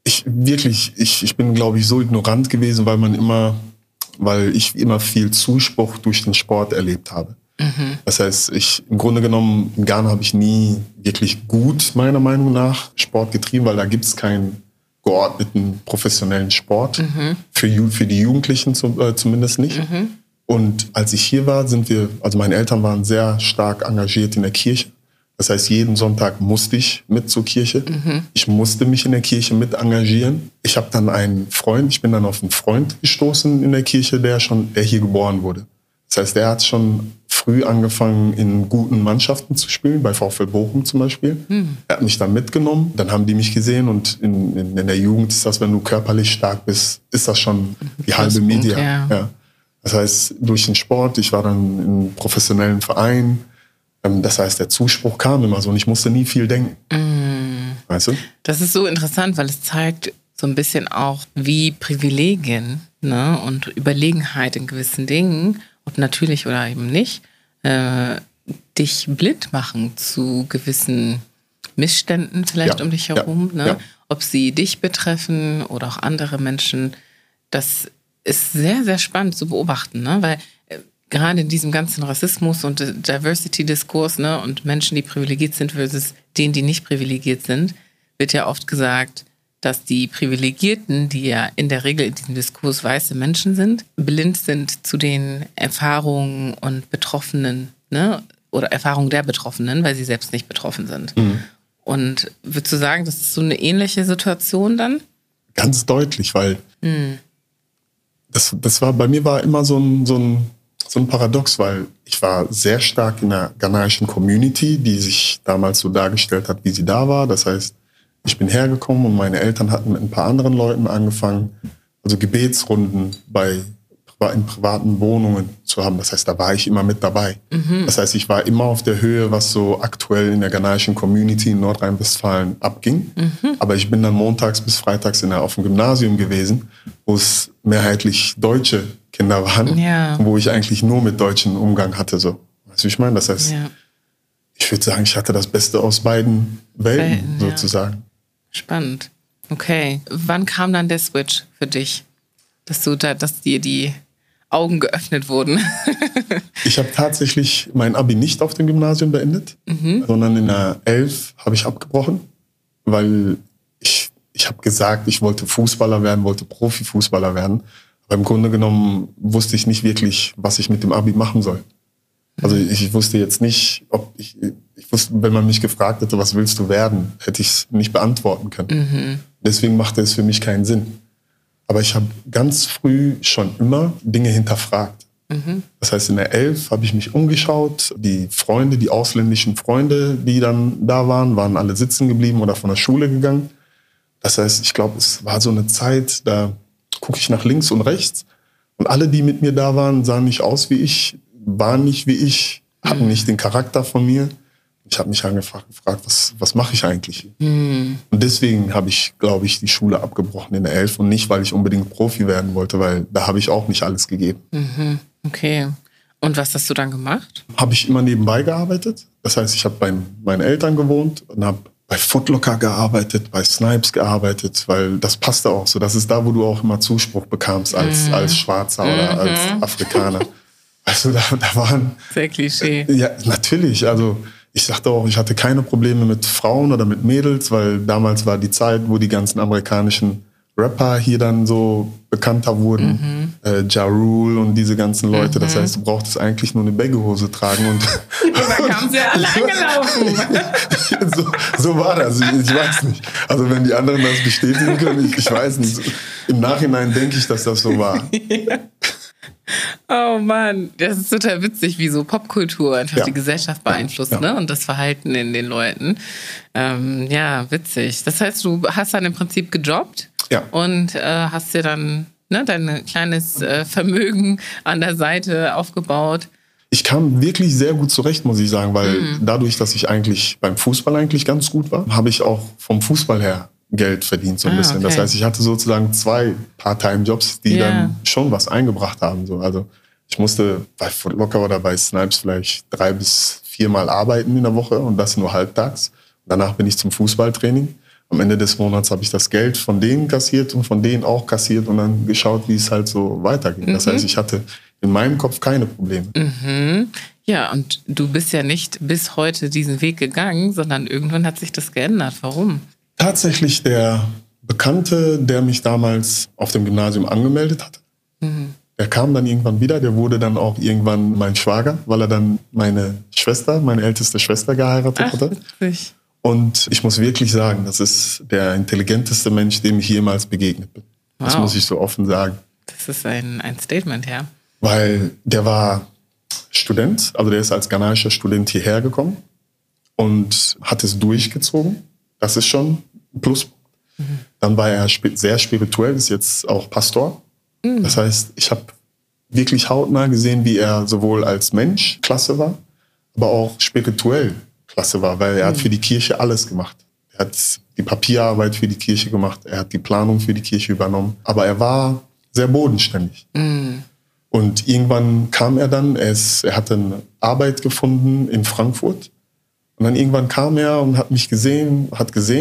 Speaker 1: Ich bin, glaube ich, so ignorant gewesen, weil ich immer viel Zuspruch durch den Sport erlebt habe. Das heißt, im Grunde genommen, in Ghana habe ich nie wirklich gut, meiner Meinung nach, Sport getrieben, weil da gibt es keinen geordneten professionellen Sport. Für die Jugendlichen zumindest nicht. Und als ich hier war, meine Eltern waren sehr stark engagiert in der Kirche. Das heißt, jeden Sonntag musste ich mit zur Kirche. Ich musste mich in der Kirche mit engagieren. Ich bin dann auf einen Freund gestoßen in der Kirche, der hier geboren wurde. Das heißt, der hat schon früh angefangen, in guten Mannschaften zu spielen, bei VfL Bochum zum Beispiel. Er hat mich dann mitgenommen, dann haben die mich gesehen und in der Jugend ist das, wenn du körperlich stark bist, ist das schon die halbe Media. Ja. Das heißt, durch den Sport, ich war dann in einem professionellen Verein. Das heißt, der Zuspruch kam immer so und ich musste nie viel denken. Weißt du?
Speaker 2: Das ist so interessant, weil es zeigt so ein bisschen auch, wie Privilegien, ne, und Überlegenheit in gewissen Dingen, ob natürlich oder eben nicht, dich blind machen zu gewissen Missständen vielleicht um dich herum. Ne? Ob sie dich betreffen oder auch andere Menschen. Das ist sehr, sehr spannend zu beobachten, ne? Weil gerade in diesem ganzen Rassismus und Diversity-Diskurs, ne, und Menschen, die privilegiert sind versus denen, die nicht privilegiert sind, wird ja oft gesagt, dass die Privilegierten, die ja in der Regel in diesem Diskurs weiße Menschen sind, blind sind zu den Erfahrungen und Betroffenen, ne, oder Erfahrungen der Betroffenen, weil sie selbst nicht betroffen sind. Und würdest du sagen, das ist so eine ähnliche Situation dann?
Speaker 1: Ganz deutlich, weil das war bei mir war immer so ein Paradox, weil ich war sehr stark in der ghanaischen Community, die sich damals so dargestellt hat, wie sie da war. Das heißt, ich bin hergekommen und meine Eltern hatten mit ein paar anderen Leuten angefangen, also Gebetsrunden in privaten Wohnungen zu haben. Das heißt, da war ich immer mit dabei. Das heißt, ich war immer auf der Höhe, was so aktuell in der ghanaischen Community in Nordrhein-Westfalen abging. Aber ich bin dann montags bis freitags auf dem Gymnasium gewesen, wo es mehrheitlich deutsche Kinder waren, wo ich eigentlich nur mit Deutschen Umgang hatte. So. Weißt du, wie ich meine? Das heißt, ich würde sagen, ich hatte das Beste aus beiden Welten sozusagen.
Speaker 2: Spannend. Okay. Wann kam dann der Switch für dich, dass dir die Augen geöffnet wurden?
Speaker 1: Ich habe tatsächlich mein Abi nicht auf dem Gymnasium beendet, sondern in der 11 habe ich abgebrochen, weil ich habe gesagt, ich wollte Fußballer werden, wollte Profifußballer werden. Aber im Grunde genommen wusste ich nicht wirklich, was ich mit dem Abi machen soll. Also ich wusste jetzt nicht, ich wusste, wenn man mich gefragt hätte, was willst du werden, hätte ich es nicht beantworten können. Deswegen machte es für mich keinen Sinn. Aber ich habe ganz früh schon immer Dinge hinterfragt. Das heißt, in der 11 habe ich mich umgeschaut. Die ausländischen Freunde, die dann da waren alle sitzen geblieben oder von der Schule gegangen. Das heißt, ich glaube, es war so eine Zeit, da gucke ich nach links und rechts. Und alle, die mit mir da waren, sahen nicht aus wie ich, waren nicht wie ich, hatten nicht den Charakter von mir. Ich habe mich gefragt, was mache ich eigentlich? Und deswegen habe ich, glaube ich, die Schule abgebrochen in der 11 und nicht, weil ich unbedingt Profi werden wollte, weil da habe ich auch nicht alles gegeben.
Speaker 2: Okay. Und was hast du dann gemacht?
Speaker 1: Habe ich immer nebenbei gearbeitet. Das heißt, ich habe bei meinen Eltern gewohnt und habe bei Footlocker gearbeitet, bei Snipes gearbeitet, weil das passte auch so. Das ist da, wo du auch immer Zuspruch bekamst als Schwarzer oder als Afrikaner. Also da waren...
Speaker 2: Sehr Klischee.
Speaker 1: Ja, natürlich. Also ich sagte auch, ich hatte keine Probleme mit Frauen oder mit Mädels, weil damals war die Zeit, wo die ganzen amerikanischen Rapper hier dann so bekannter wurden. Ja Rule und diese ganzen Leute. Das heißt, du brauchtest eigentlich nur eine Baggy-Hose tragen. Und
Speaker 2: da kamen sie alle angelaufen.
Speaker 1: so war das. Ich weiß nicht. Also wenn die anderen das bestätigen können, ich weiß nicht. Im Nachhinein denke ich, dass das so war.
Speaker 2: Oh Mann, das ist total witzig, wie so Popkultur einfach die Gesellschaft beeinflusst, ne? Und das Verhalten in den Leuten. Ja, witzig. Das heißt, du hast dann im Prinzip gejobbt und hast dir dann dein kleines Vermögen an der Seite aufgebaut.
Speaker 1: Ich kam wirklich sehr gut zurecht, muss ich sagen, weil dadurch, dass ich eigentlich beim Fußball eigentlich ganz gut war, habe ich auch vom Fußball her Geld verdient, so ein bisschen. Okay. Das heißt, ich hatte sozusagen 2 Part-Time-Jobs, die dann schon was eingebracht haben. So. Also ich musste bei Footlocker oder bei Snipes vielleicht 3 bis 4 Mal arbeiten in der Woche und das nur halbtags. Danach bin ich zum Fußballtraining. Am Ende des Monats habe ich das Geld von denen kassiert und von denen auch kassiert und dann geschaut, wie es halt so weitergeht. Das heißt, ich hatte in meinem Kopf keine Probleme.
Speaker 2: Ja, und du bist ja nicht bis heute diesen Weg gegangen, sondern irgendwann hat sich das geändert. Warum?
Speaker 1: Tatsächlich der Bekannte, der mich damals auf dem Gymnasium angemeldet hatte, der kam dann irgendwann wieder, der wurde dann auch irgendwann mein Schwager, weil er dann meine älteste Schwester geheiratet hatte.
Speaker 2: Witzig.
Speaker 1: Und ich muss wirklich sagen, das ist der intelligenteste Mensch, dem ich jemals begegnet bin. Wow. Das muss ich so offen sagen.
Speaker 2: Das ist ein Statement, ja.
Speaker 1: Weil der war Student, also der ist als ghanaischer Student hierher gekommen und hat es durchgezogen. Das ist schon ein Pluspunkt. Dann war er sehr spirituell, ist jetzt auch Pastor. Das heißt, ich habe wirklich hautnah gesehen, wie er sowohl als Mensch klasse war, aber auch spirituell klasse war, weil er hat für die Kirche alles gemacht. Er hat die Papierarbeit für die Kirche gemacht, er hat die Planung für die Kirche übernommen, aber er war sehr bodenständig. Und irgendwann kam er dann, er hatte eine Arbeit gefunden in Frankfurt und dann irgendwann kam er und hat mich gesehen,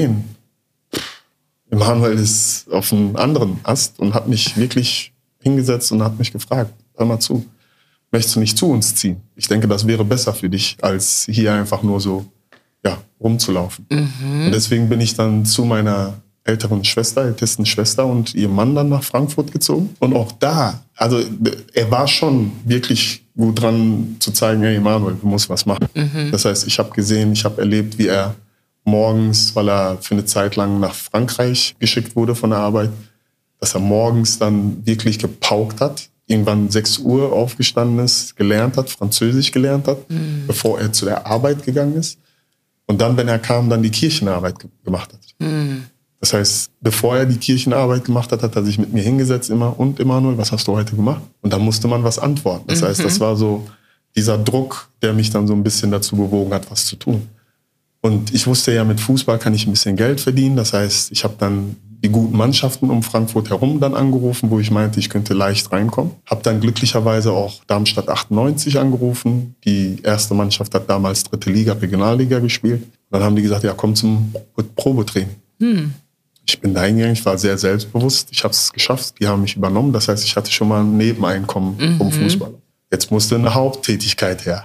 Speaker 1: Emanuel ist auf einem anderen Ast und hat mich wirklich hingesetzt und hat mich gefragt, hör mal zu, möchtest du nicht zu uns ziehen? Ich denke, das wäre besser für dich, als hier einfach nur so rumzulaufen. Und deswegen bin ich dann zu meiner ältesten Schwester und ihrem Mann dann nach Frankfurt gezogen. Und auch da, also er war schon wirklich gut dran zu zeigen, hey Emanuel, du musst was machen. Das heißt, ich habe erlebt, wie er morgens, weil er für eine Zeit lang nach Frankreich geschickt wurde von der Arbeit, dass er morgens dann wirklich gepaukt hat, irgendwann 6 Uhr aufgestanden ist, Französisch gelernt hat, bevor er zu der Arbeit gegangen ist. Und dann, wenn er kam, dann die Kirchenarbeit gemacht hat. Das heißt, bevor er die Kirchenarbeit gemacht hat, hat er sich mit mir hingesetzt immer, und Emanuel, was hast du heute gemacht? Und dann musste man was antworten. Das heißt, das war so dieser Druck, der mich dann so ein bisschen dazu bewogen hat, was zu tun. Und ich wusste ja, mit Fußball kann ich ein bisschen Geld verdienen. Das heißt, ich habe dann die guten Mannschaften um Frankfurt herum dann angerufen, wo ich meinte, ich könnte leicht reinkommen. Habe dann glücklicherweise auch Darmstadt 98 angerufen. Die erste Mannschaft hat damals 3. Liga, Regionalliga gespielt. Und dann haben die gesagt, ja, komm zum Probetraining. Ich bin da hingegangen, ich war sehr selbstbewusst. Ich habe es geschafft, die haben mich übernommen. Das heißt, ich hatte schon mal ein Nebeneinkommen vom Fußball. Jetzt musste eine Haupttätigkeit her.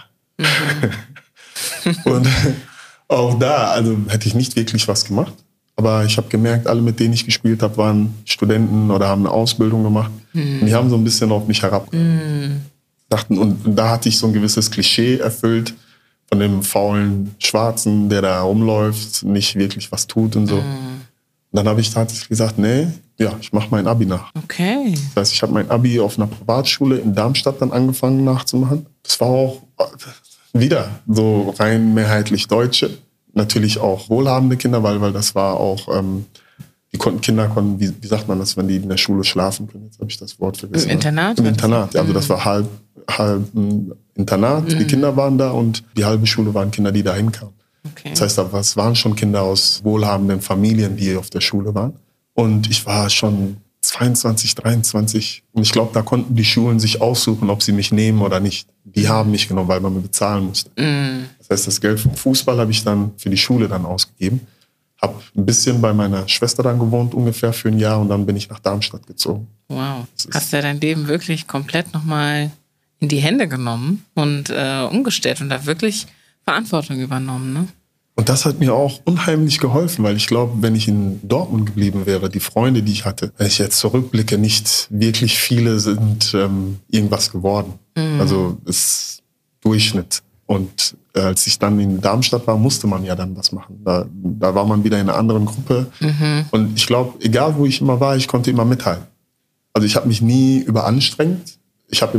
Speaker 1: Und auch da, also hätte ich nicht wirklich was gemacht. Aber ich habe gemerkt, alle, mit denen ich gespielt habe, waren Studenten oder haben eine Ausbildung gemacht. Und die haben so ein bisschen auf mich herabgeguckt. Und da hatte ich so ein gewisses Klischee erfüllt von dem faulen Schwarzen, der da rumläuft, nicht wirklich was tut und so. Und dann habe ich tatsächlich gesagt, nee, ich mache mein Abi nach.
Speaker 2: Okay.
Speaker 1: Das heißt, ich habe mein Abi auf einer Privatschule in Darmstadt dann angefangen nachzumachen. Das war auch wieder so rein mehrheitlich Deutsche. Natürlich auch wohlhabende Kinder, weil das war auch, Kinder konnten, wie sagt man das, wenn die in der Schule schlafen können? Jetzt habe ich das Wort vergessen.
Speaker 2: Im Internat?
Speaker 1: Im Internat, ja. Also das war halb Internat. Die Kinder waren da und die halbe Schule waren Kinder, die da hinkamen. Okay. Das heißt, es waren schon Kinder aus wohlhabenden Familien, die auf der Schule waren. Und ich war schon 22, 23. Und ich glaube, da konnten die Schulen sich aussuchen, ob sie mich nehmen oder nicht. Die haben mich genommen, weil man mir bezahlen musste. Das heißt, das Geld vom Fußball habe ich dann für die Schule dann ausgegeben. Habe ein bisschen bei meiner Schwester dann gewohnt, ungefähr für ein Jahr. Und dann bin ich nach Darmstadt gezogen.
Speaker 2: Wow. Hast du ja dein Leben wirklich komplett nochmal in die Hände genommen und umgestellt und da wirklich Verantwortung übernommen, ne?
Speaker 1: Und das hat mir auch unheimlich geholfen, weil ich glaube, wenn ich in Dortmund geblieben wäre, die Freunde, die ich hatte, wenn ich jetzt zurückblicke, nicht wirklich viele sind irgendwas geworden. Also es ist Durchschnitt. Und als ich dann in Darmstadt war, musste man ja dann was machen. Da war man wieder in einer anderen Gruppe. Und ich glaube, egal wo ich immer war, ich konnte immer mithalten. Also ich habe mich nie überanstrengt. Ich habe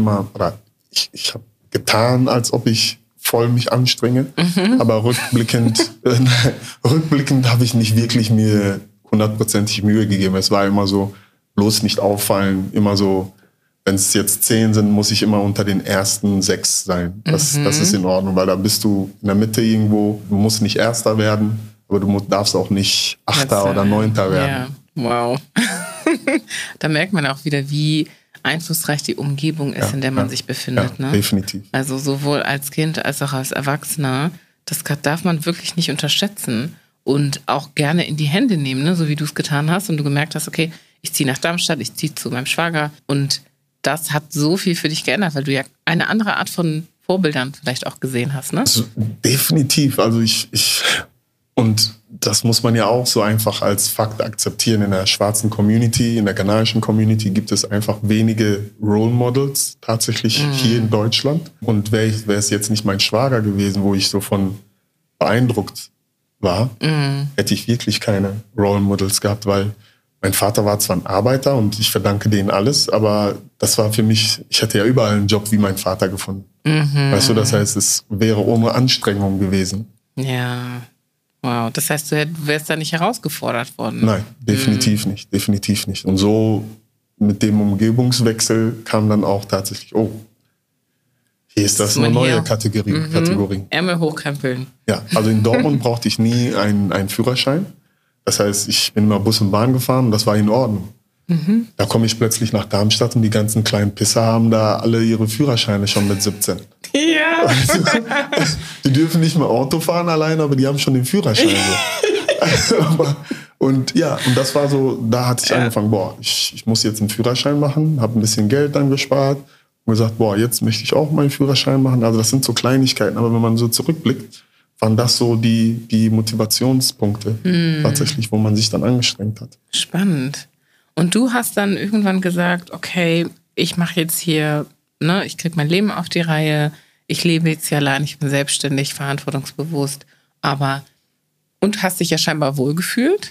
Speaker 1: getan, als ob ich voll mich anstrenge. Aber rückblickend habe ich nicht wirklich mir 100%ig Mühe gegeben. Es war immer so, bloß nicht auffallen, immer so, wenn es jetzt 10 sind, muss ich immer unter den ersten 6 sein. Das ist in Ordnung, weil da bist du in der Mitte irgendwo. Du musst nicht Erster werden, aber du darfst auch nicht Achter oder Neunter werden.
Speaker 2: Ja, wow. Da merkt man auch wieder, wie einflussreich die Umgebung ist, in der man sich befindet.
Speaker 1: Ja,
Speaker 2: ne?
Speaker 1: Definitiv.
Speaker 2: Also sowohl als Kind als auch als Erwachsener, das darf man wirklich nicht unterschätzen. und auch gerne in die Hände nehmen, ne? So wie du es getan hast und du gemerkt hast, okay, ich ziehe nach Darmstadt, ich ziehe zu meinem Schwager und das hat so viel für dich geändert, weil du ja eine andere Art von Vorbildern vielleicht auch gesehen hast, ne?
Speaker 1: Also, definitiv. Also und das muss man ja auch so einfach als Fakt akzeptieren. In der schwarzen Community, in der ghanaischen Community gibt es einfach wenige Role Models tatsächlich hier in Deutschland. Und wäre es jetzt nicht mein Schwager gewesen, wo ich so von beeindruckt war, hätte ich wirklich keine Role Models gehabt, weil mein Vater war zwar ein Arbeiter und ich verdanke denen alles, aber das war für mich, ich hätte ja überall einen Job wie mein Vater gefunden. Weißt du, das heißt, es wäre ohne Anstrengung gewesen.
Speaker 2: Ja, wow. Das heißt, du wärst da nicht herausgefordert worden?
Speaker 1: Nein, definitiv nicht, definitiv nicht. Und so mit dem Umgebungswechsel kam dann auch tatsächlich, oh, hier ist das eine neue Kategorie.
Speaker 2: Ärmel hochkrempeln.
Speaker 1: Ja, also in Dortmund brauchte ich nie einen Führerschein. Das heißt, ich bin immer Bus und Bahn gefahren und das war in Ordnung. Da komme ich plötzlich nach Darmstadt und die ganzen kleinen Pisser haben da alle ihre Führerscheine schon mit 17.
Speaker 2: Ja.
Speaker 1: Also, die dürfen nicht mehr Auto fahren alleine, aber die haben schon den Führerschein. So. Und das war so, da hatte ich angefangen, ich muss jetzt einen Führerschein machen, habe ein bisschen Geld dann gespart und gesagt, jetzt möchte ich auch meinen Führerschein machen. Also das sind so Kleinigkeiten, aber wenn man so zurückblickt, waren das so die Motivationspunkte tatsächlich, wo man sich dann angestrengt hat.
Speaker 2: Spannend. Und du hast dann irgendwann gesagt, okay, ich mache jetzt hier, ne, ich kriege mein Leben auf die Reihe, ich lebe jetzt hier allein, ich bin selbstständig, verantwortungsbewusst, und hast dich ja scheinbar wohlgefühlt?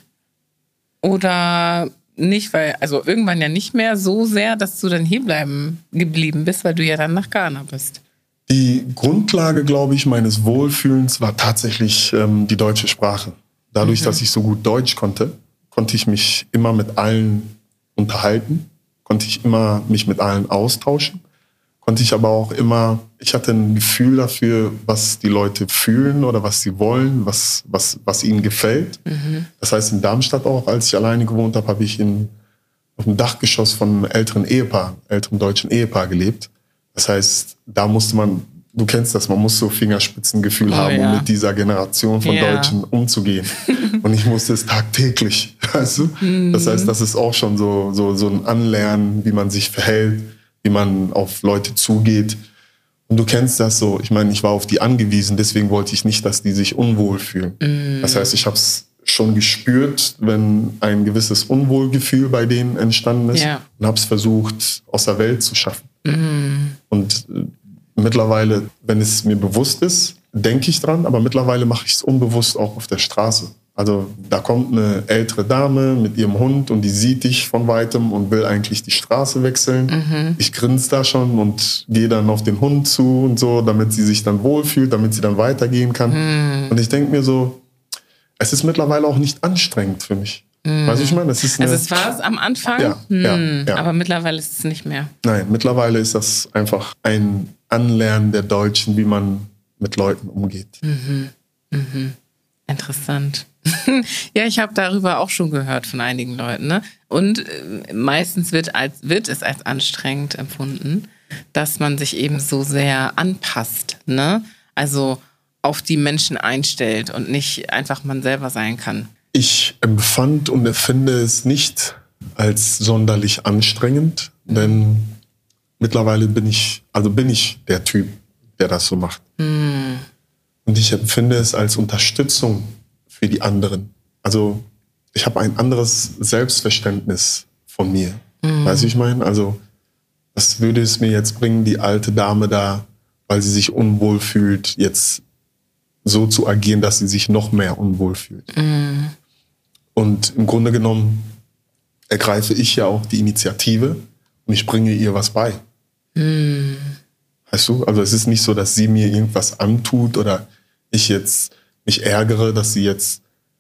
Speaker 2: Oder nicht, weil, also irgendwann ja nicht mehr so sehr, dass du dann hier geblieben bist, weil du ja dann nach Ghana bist.
Speaker 1: Die Grundlage, glaube ich, meines Wohlfühlens war tatsächlich die deutsche Sprache. Dadurch, dass ich so gut Deutsch konnte ich mich immer mit allen unterhalten, konnte ich immer mich mit allen austauschen, konnte ich aber auch immer, ich hatte ein Gefühl dafür, was die Leute fühlen oder was sie wollen, was ihnen gefällt. Das heißt, in Darmstadt auch, als ich alleine gewohnt habe, habe ich auf dem Dachgeschoss von einem älteren deutschen Ehepaar gelebt. Das heißt, da musste man, du kennst das, man muss so Fingerspitzengefühl haben, um mit dieser Generation von Deutschen umzugehen. Und ich musste es tagtäglich, weißt du? Das heißt, das ist auch schon so ein Anlernen, wie man sich verhält, wie man auf Leute zugeht. Und du kennst das so, ich meine, ich war auf die angewiesen, deswegen wollte ich nicht, dass die sich unwohl fühlen. Das heißt, ich habe es schon gespürt, wenn ein gewisses Unwohlgefühl bei denen entstanden ist und habe es versucht, aus der Welt zu schaffen. Und mittlerweile, wenn es mir bewusst ist, denke ich dran, aber mittlerweile mache ich es unbewusst auch auf der Straße. Also da kommt eine ältere Dame mit ihrem Hund und die sieht dich von Weitem und will eigentlich die Straße wechseln. Ich grinse da schon und gehe dann auf den Hund zu und so, damit sie sich dann wohlfühlt, damit sie dann weitergehen kann. Und ich denke mir so, es ist mittlerweile auch nicht anstrengend für mich. Weißt du, ich meine, es war es am Anfang, ja.
Speaker 2: Aber mittlerweile ist es nicht mehr.
Speaker 1: Nein, mittlerweile ist das einfach ein Anlernen der Deutschen, wie man mit Leuten umgeht.
Speaker 2: Interessant. Ja, ich habe darüber auch schon gehört von einigen Leuten. Ne? Und meistens wird es als anstrengend empfunden, dass man sich eben so sehr anpasst. Ne? Also auf die Menschen einstellt und nicht einfach man selber sein kann.
Speaker 1: Ich empfand und empfinde es nicht als sonderlich anstrengend, denn mittlerweile bin ich der Typ, der das so macht. Und ich empfinde es als Unterstützung für die anderen. Also ich habe ein anderes Selbstverständnis von mir. Weißt du, ich meine? Also was würde es mir jetzt bringen, die alte Dame da, weil sie sich unwohl fühlt, jetzt so zu agieren, dass sie sich noch mehr unwohl fühlt. Und im Grunde genommen ergreife ich ja auch die Initiative und ich bringe ihr was bei. Weißt du? Also es ist nicht so, dass sie mir irgendwas antut oder ich jetzt mich ärgere, dass sie jetzt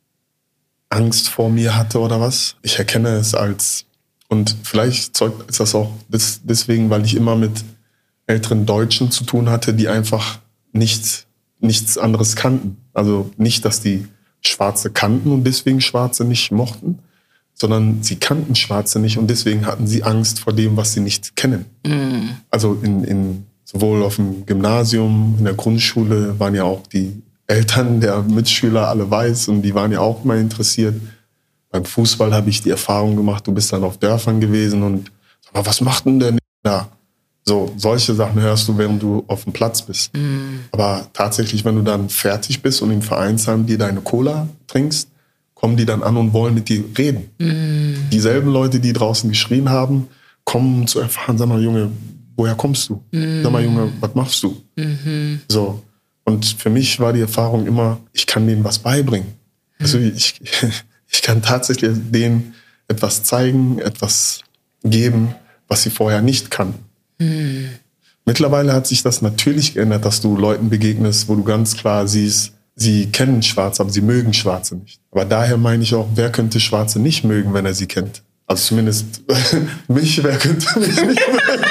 Speaker 1: Angst vor mir hatte oder was. Ich erkenne es als, und vielleicht ist das auch deswegen, weil ich immer mit älteren Deutschen zu tun hatte, die einfach nichts anderes kannten. Also nicht, dass die Schwarze kannten und deswegen Schwarze nicht mochten, sondern sie kannten Schwarze nicht und deswegen hatten sie Angst vor dem, was sie nicht kennen. Also sowohl auf dem Gymnasium, in der Grundschule waren ja auch die Eltern der Mitschüler alle weiß und die waren ja auch mal interessiert. Beim Fußball habe ich die Erfahrung gemacht, du bist dann auf Dörfern gewesen und sag mal, was macht denn der da? So, solche Sachen hörst du, während du auf dem Platz bist. Aber tatsächlich, wenn du dann fertig bist und im Vereinsheim dir deine Cola trinkst, kommen die dann an und wollen mit dir reden. Dieselben Leute, die draußen geschrien haben, kommen um zu erfahren, sag mal, Junge, woher kommst du? Sag mal, Junge, was machst du? So. Und für mich war die Erfahrung immer, ich kann denen was beibringen. Also ich kann tatsächlich denen etwas zeigen, etwas geben, was sie vorher nicht kannten. Mittlerweile hat sich das natürlich geändert, dass du Leuten begegnest, wo du ganz klar siehst, sie kennen Schwarze, aber sie mögen Schwarze nicht. Aber daher meine ich auch, wer könnte Schwarze nicht mögen, wenn er sie kennt? Also zumindest mich, wer könnte mich nicht mögen?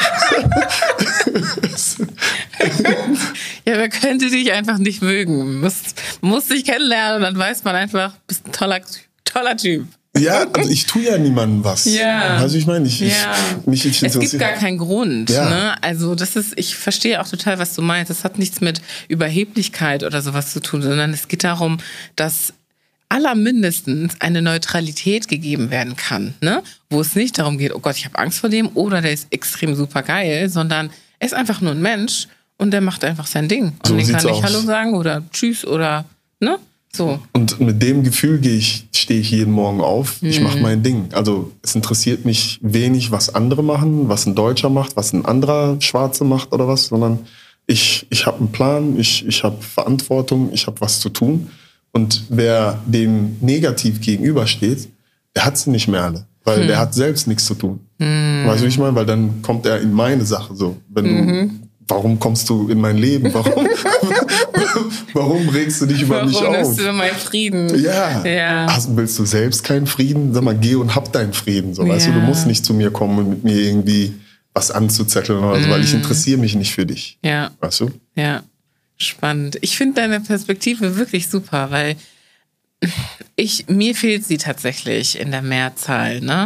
Speaker 2: Ja, wer könnte dich einfach nicht mögen? Muss dich kennenlernen und dann weiß man einfach, bist ein toller Typ.
Speaker 1: Ja, also ich tue ja niemandem was.
Speaker 2: Ja.
Speaker 1: Also ich meine,
Speaker 2: Es gibt gar keinen Grund.
Speaker 1: Ja.
Speaker 2: Ne? Also ich verstehe auch total, was du meinst. Das hat nichts mit Überheblichkeit oder sowas zu tun, sondern es geht darum, dass allermindestens eine Neutralität gegeben werden kann, ne? Wo es nicht darum geht, oh Gott, ich habe Angst vor dem oder der ist extrem super geil, sondern er ist einfach nur ein Mensch und der macht einfach sein Ding. Und
Speaker 1: So
Speaker 2: den kann
Speaker 1: sieht's
Speaker 2: ich
Speaker 1: aus.
Speaker 2: Hallo sagen oder Tschüss oder, ne? So.
Speaker 1: Und mit dem Gefühl stehe ich jeden Morgen auf. Ich mache mein Ding. Also es interessiert mich wenig, was andere machen, was ein Deutscher macht, was ein anderer Schwarze macht oder was, sondern ich habe einen Plan, ich habe Verantwortung, ich habe was zu tun. Und wer dem negativ gegenübersteht, der hat sie nicht mehr alle. Weil der hat selbst nichts zu tun. Weißt du, wie ich meine? Weil dann kommt er in meine Sache so. Wenn du, warum kommst du in mein Leben? Warum regst du dich über mich auf?
Speaker 2: Warum nimmst du meinen Frieden?
Speaker 1: Ja. Willst du selbst keinen Frieden? Sag mal, geh und hab deinen Frieden. So, weißt du, du musst nicht zu mir kommen und mit mir irgendwie was anzuzetteln oder so, weil ich interessiere mich nicht für dich.
Speaker 2: Ja.
Speaker 1: Weißt du?
Speaker 2: Ja. Spannend. Ich finde deine Perspektive wirklich super, weil mir fehlt sie tatsächlich in der Mehrzahl, ne?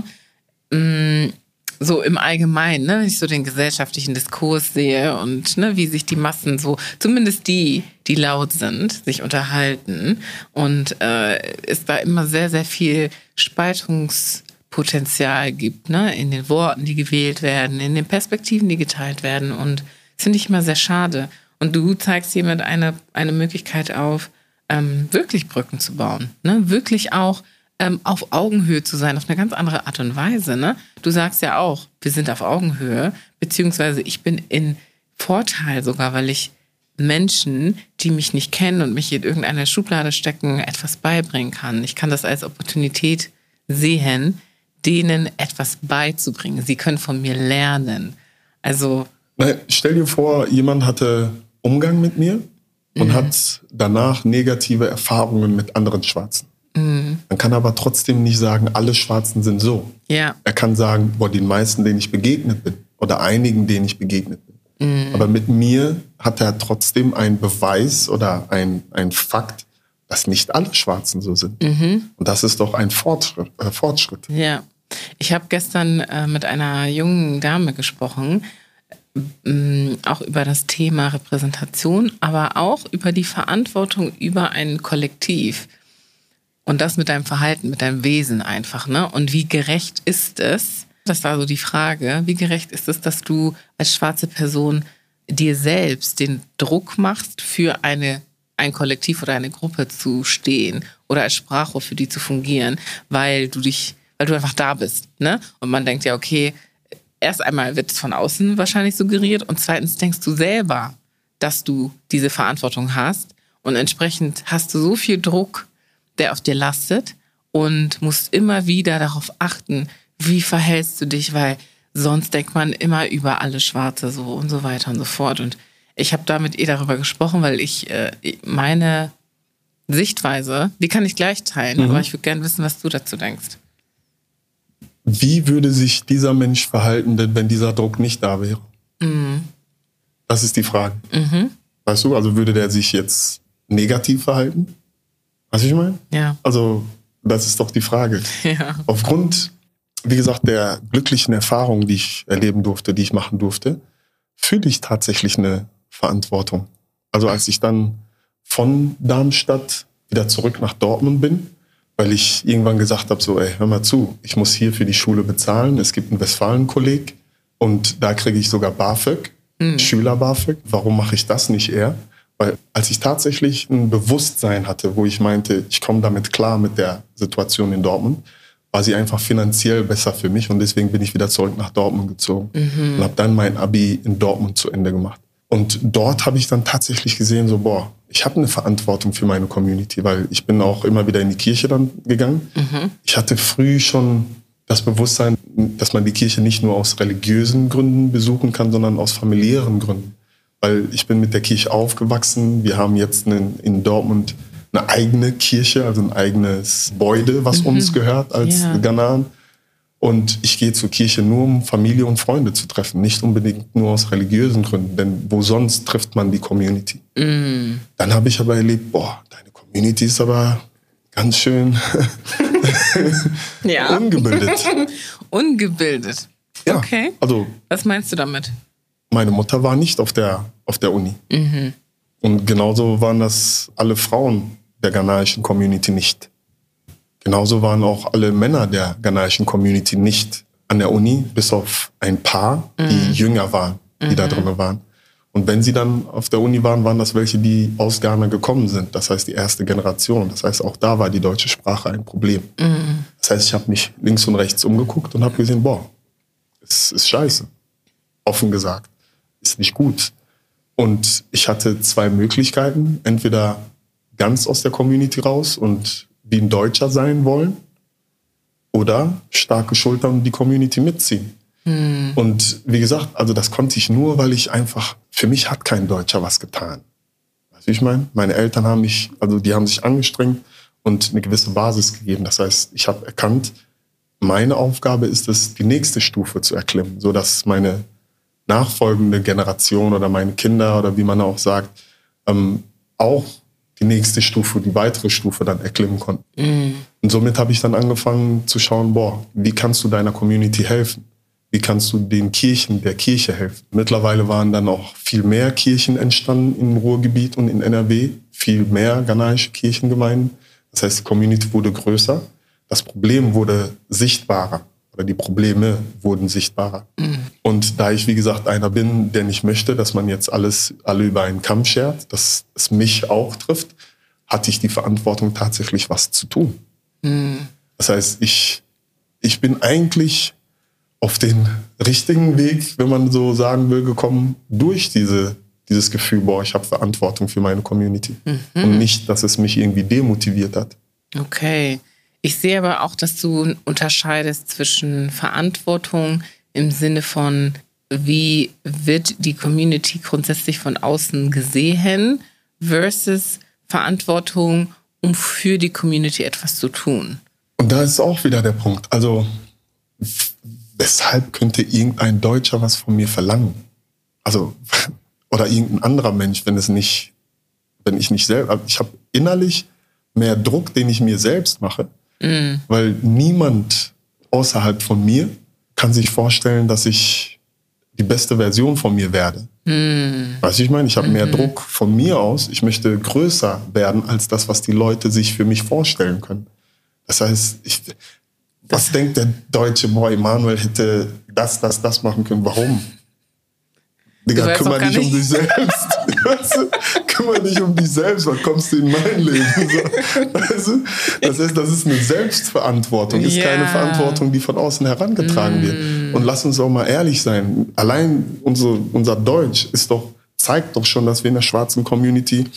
Speaker 2: So im Allgemeinen, ne? Wenn ich so den gesellschaftlichen Diskurs sehe und ne, wie sich die Massen so, zumindest die laut sind, sich unterhalten und es da immer sehr, sehr viel Spaltungspotenzial gibt, ne? In den Worten, die gewählt werden, in den Perspektiven, die geteilt werden und das finde ich immer sehr schade. Und du zeigst hiermit eine Möglichkeit auf, wirklich Brücken zu bauen, ne? Wirklich auch auf Augenhöhe zu sein, auf eine ganz andere Art und Weise. Ne? Du sagst ja auch, wir sind auf Augenhöhe, beziehungsweise ich bin in Vorteil sogar, weil ich Menschen, die mich nicht kennen und mich in irgendeine Schublade stecken, etwas beibringen kann. Ich kann das als Opportunität sehen, denen etwas beizubringen. Sie können von mir lernen. Also
Speaker 1: Stell dir vor, jemand hatte Umgang mit mir und hat danach negative Erfahrungen mit anderen Schwarzen. Man kann aber trotzdem nicht sagen, alle Schwarzen sind so.
Speaker 2: Ja.
Speaker 1: Er kann sagen, den meisten, denen ich begegnet bin oder einigen, denen ich begegnet bin. Aber mit mir hat er trotzdem einen Beweis oder ein Fakt, dass nicht alle Schwarzen so sind. Und das ist doch ein Fortschritt.
Speaker 2: Ja. Ich habe gestern mit einer jungen Dame gesprochen, auch über das Thema Repräsentation, aber auch über die Verantwortung über ein Kollektiv. Und das mit deinem Verhalten, mit deinem Wesen einfach, ne? Und wie gerecht ist es, das war so die Frage, wie gerecht ist es, dass du als schwarze Person dir selbst den Druck machst, für ein Kollektiv oder eine Gruppe zu stehen oder als Sprachrohr für die zu fungieren, weil du einfach da bist, ne? Und man denkt ja, okay, erst einmal wird es von außen wahrscheinlich suggeriert und zweitens denkst du selber, dass du diese Verantwortung hast und entsprechend hast du so viel Druck, der auf dir lastet und musst immer wieder darauf achten, wie verhältst du dich, weil sonst denkt man immer über alle Schwarze so und so weiter und so fort. Und ich habe da mit ihr darüber gesprochen, weil ich meine Sichtweise, die kann ich gleich teilen, aber ich würde gerne wissen, was du dazu denkst.
Speaker 1: Wie würde sich dieser Mensch verhalten, denn wenn dieser Druck nicht da wäre? Das ist die Frage. Weißt du, also würde der sich jetzt negativ verhalten? Weißt du, was ich meine?
Speaker 2: Ja.
Speaker 1: Also, das ist doch die Frage.
Speaker 2: Ja.
Speaker 1: Aufgrund, wie gesagt, der glücklichen Erfahrungen, die ich erleben durfte, die ich machen durfte, fühle ich tatsächlich eine Verantwortung. Also, als ich dann von Darmstadt wieder zurück nach Dortmund bin, weil ich irgendwann gesagt habe, so, ey, hör mal zu, ich muss hier für die Schule bezahlen. Es gibt einen Westfalen-Kolleg und da kriege ich sogar BAföG, Schüler-BAföG. Warum mache ich das nicht eher? Weil als ich tatsächlich ein Bewusstsein hatte, wo ich meinte, ich komme damit klar mit der Situation in Dortmund, war sie einfach finanziell besser für mich und deswegen bin ich wieder zurück nach Dortmund gezogen und habe dann mein Abi in Dortmund zu Ende gemacht. Und dort habe ich dann tatsächlich gesehen, so, boah, ich habe eine Verantwortung für meine Community, weil ich bin auch immer wieder in die Kirche dann gegangen. Ich hatte früh schon das Bewusstsein, dass man die Kirche nicht nur aus religiösen Gründen besuchen kann, sondern aus familiären Gründen. Weil ich bin mit der Kirche aufgewachsen. Wir haben jetzt in Dortmund eine eigene Kirche, also ein eigenes Gebäude, was uns gehört als Ghanaren. Und ich gehe zur Kirche nur, um Familie und Freunde zu treffen, nicht unbedingt nur aus religiösen Gründen, denn wo sonst trifft man die Community? Dann habe ich aber erlebt, boah, deine Community ist aber ganz schön ungebildet.
Speaker 2: Ungebildet?
Speaker 1: Ja,
Speaker 2: okay.
Speaker 1: Also,
Speaker 2: was meinst du damit?
Speaker 1: Meine Mutter war nicht auf der Uni. Und genauso waren das alle Frauen der ghanaischen Community nicht. Genauso waren auch alle Männer der ghanaischen Community nicht an der Uni, bis auf ein paar, die jünger waren, die da drin waren. Und wenn sie dann auf der Uni waren, waren das welche, die aus Ghana gekommen sind. Das heißt, die erste Generation. Das heißt, auch da war die deutsche Sprache ein Problem. Das heißt, ich habe mich links und rechts umgeguckt und habe gesehen, boah, es ist scheiße. Offen gesagt. Ist nicht gut. Und ich hatte zwei Möglichkeiten. Entweder ganz aus der Community raus und wie ein Deutscher sein wollen oder starke Schultern und die Community mitziehen. Und wie gesagt, also das konnte ich nur, weil ich einfach, für mich hat kein Deutscher was getan. Weißt du, wie ich meine? Meine Eltern haben die haben sich angestrengt und eine gewisse Basis gegeben. Das heißt, ich habe erkannt, meine Aufgabe ist es, die nächste Stufe zu erklimmen, sodass meine nachfolgende Generation oder meine Kinder oder wie man auch sagt, auch die nächste Stufe, die weitere Stufe dann erklimmen konnten. Und somit habe ich dann angefangen zu schauen, boah, wie kannst du deiner Community helfen? Wie kannst du den Kirchen, der Kirche helfen? Mittlerweile waren dann auch viel mehr Kirchen entstanden im Ruhrgebiet und in NRW, viel mehr ghanaische Kirchengemeinden. Das heißt, die Community wurde größer. Das Problem wurde sichtbarer. Oder die Probleme wurden sichtbarer. Und da ich, wie gesagt, einer bin, der nicht möchte, dass man jetzt alle über einen Kamm schert, dass es mich auch trifft, hatte ich die Verantwortung, tatsächlich was zu tun. Das heißt, ich bin eigentlich auf den richtigen Weg, wenn man so sagen will, gekommen durch dieses Gefühl, boah, ich habe Verantwortung für meine Community. Und nicht, dass es mich irgendwie demotiviert hat.
Speaker 2: Okay. Ich sehe aber auch, dass du unterscheidest zwischen Verantwortung im Sinne von, wie wird die Community grundsätzlich von außen gesehen, versus Verantwortung, um für die Community etwas zu tun.
Speaker 1: Und da ist auch wieder der Punkt. Also, weshalb könnte irgendein Deutscher was von mir verlangen? Also, oder irgendein anderer Mensch, wenn ich nicht selber, ich habe innerlich mehr Druck, den ich mir selbst mache, weil niemand außerhalb von mir kann sich vorstellen, dass ich die beste Version von mir werde. Weißt du, ich meine, ich habe mehr Druck von mir aus. Ich möchte größer werden als das, was die Leute sich für mich vorstellen können. Das heißt, was denkt der deutsche Boy, Emanuel hätte das machen können? Warum? Digga, kümmere dich um dich selbst. Weißt du? Kümmere dich um dich selbst, wann kommst du in mein Leben? So. Weißt du? Das heißt, das ist eine Selbstverantwortung, ist keine Verantwortung, die von außen herangetragen wird. Und lass uns auch mal ehrlich sein, allein unser Deutsch zeigt doch schon, dass wir in der schwarzen Community,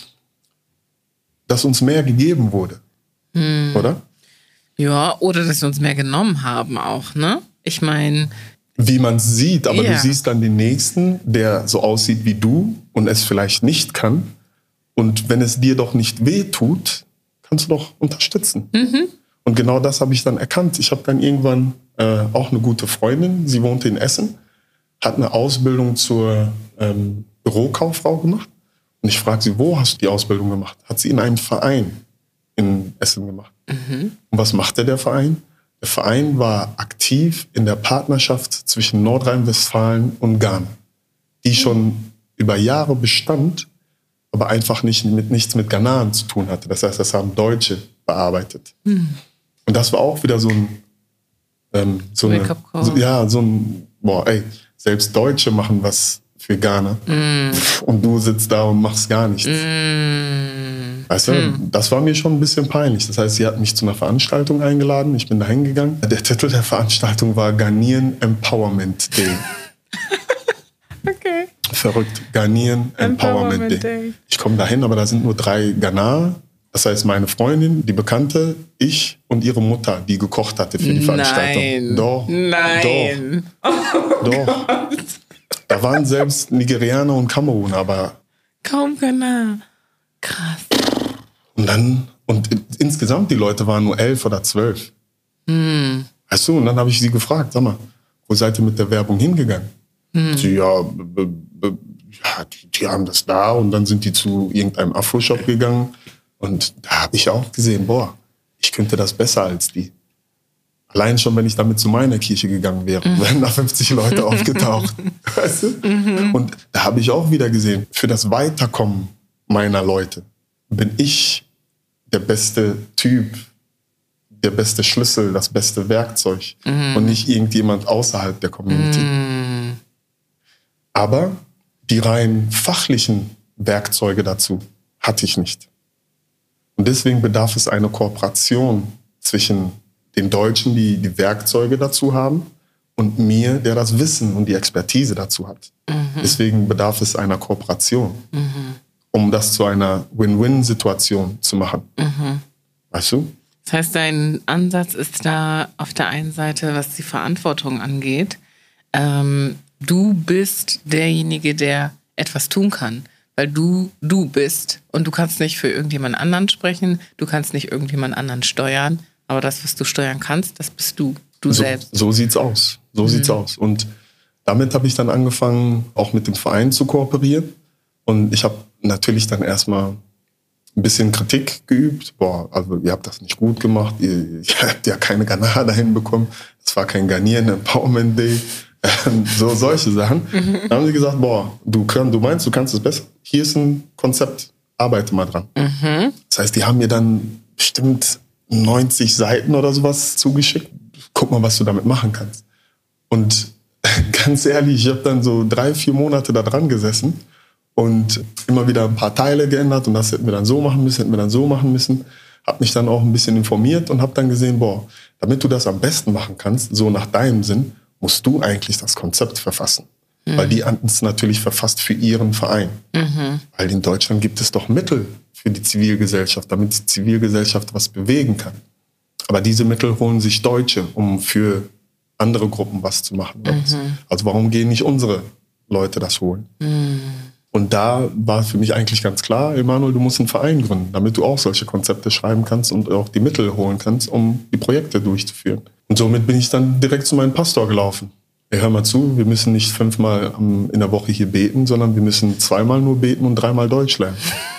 Speaker 1: dass uns mehr gegeben wurde. Oder?
Speaker 2: Ja, oder dass wir uns mehr genommen haben auch, ne? Ich meine...
Speaker 1: Wie man es sieht, aber du siehst dann den Nächsten, der so aussieht wie du und es vielleicht nicht kann. Und wenn es dir doch nicht weh tut, kannst du doch unterstützen. Und genau das habe ich dann erkannt. Ich habe dann irgendwann auch eine gute Freundin, sie wohnte in Essen, hat eine Ausbildung zur Bürokauffrau gemacht. Und ich frage sie, wo hast du die Ausbildung gemacht? Hat sie in einem Verein in Essen gemacht. Und was machte der Verein? Der Verein war aktiv in der Partnerschaft zwischen Nordrhein-Westfalen und Ghana, die schon über Jahre bestand, aber einfach nichts mit Ghanaren zu tun hatte. Das heißt, das haben Deutsche bearbeitet. Und das war auch wieder selbst Deutsche machen was für Ghana. Und du sitzt da und machst gar nichts. Weißt du, das war mir schon ein bisschen peinlich. Das heißt, sie hat mich zu einer Veranstaltung eingeladen. Ich bin da hingegangen. Der Titel der Veranstaltung war Ghanaian Empowerment Day.
Speaker 2: Okay.
Speaker 1: Verrückt. Ghanaian Empowerment Day. Ich komme da hin, aber da sind nur 3 Ghanaer. Das heißt, meine Freundin, die Bekannte, ich und ihre Mutter, die gekocht hatte für die Veranstaltung.
Speaker 2: Nein.
Speaker 1: Doch. Da waren selbst Nigerianer und Kameruner, aber
Speaker 2: kaum Ghana. Krass.
Speaker 1: Und insgesamt die Leute waren nur 11 oder 12. Weißt du, und dann habe ich sie gefragt, sag mal, wo seid ihr mit der Werbung hingegangen? Sie, die haben das da, und dann sind die zu irgendeinem Afro-Shop gegangen, und da habe ich auch gesehen, ich könnte das besser als die. Allein schon, wenn ich damit zu meiner Kirche gegangen wäre, wären da 50 Leute aufgetaucht. Weißt du? Und da habe ich auch wieder gesehen, für das Weiterkommen meiner Leute bin ich der beste Typ, der beste Schlüssel, das beste Werkzeug und nicht irgendjemand außerhalb der Community. Aber die rein fachlichen Werkzeuge dazu hatte ich nicht. Und deswegen bedarf es einer Kooperation zwischen den Deutschen, die die Werkzeuge dazu haben, und mir, der das Wissen und die Expertise dazu hat. Deswegen bedarf es einer Kooperation, um das zu einer Win-Win-Situation zu machen. Weißt du?
Speaker 2: Das heißt, dein Ansatz ist da auf der einen Seite, was die Verantwortung angeht, du bist derjenige, der etwas tun kann. Weil du bist, und du kannst nicht für irgendjemand anderen sprechen, du kannst nicht irgendjemand anderen steuern, aber das, was du steuern kannst, das bist du selbst.
Speaker 1: So sieht's aus. Sieht's aus. Und damit habe ich dann angefangen, auch mit dem Verein zu kooperieren. Und ich habe natürlich dann erstmal ein bisschen Kritik geübt. Also ihr habt das nicht gut gemacht, ihr habt ja keine Ghana dahin bekommen. Das war kein Ghanaian Empowerment Day. So solche Sachen. Dann haben sie gesagt, du meinst, du kannst es besser. Hier ist ein Konzept, arbeite mal dran. Das heißt, die haben mir dann bestimmt 90 Seiten oder sowas zugeschickt. Guck mal, was du damit machen kannst. Und ganz ehrlich, ich habe dann so 3-4 Monate da dran gesessen und immer wieder ein paar Teile geändert, und das hätten wir dann so machen müssen, Habe mich dann auch ein bisschen informiert und habe dann gesehen, damit du das am besten machen kannst, so nach deinem Sinn, musst du eigentlich das Konzept verfassen. Weil die hatten es natürlich verfasst für ihren Verein. Weil in Deutschland gibt es doch Mittel für die Zivilgesellschaft, damit die Zivilgesellschaft was bewegen kann. Aber diese Mittel holen sich Deutsche, um für andere Gruppen was zu machen. Also warum gehen nicht unsere Leute das holen? Und da war für mich eigentlich ganz klar, Emanuel, du musst einen Verein gründen, damit du auch solche Konzepte schreiben kannst und auch die Mittel holen kannst, um die Projekte durchzuführen. Und somit bin ich dann direkt zu meinem Pastor gelaufen. Hey, hör mal zu, wir müssen nicht 5-mal in der Woche hier beten, sondern wir müssen 2-mal nur beten und 3-mal Deutsch lernen.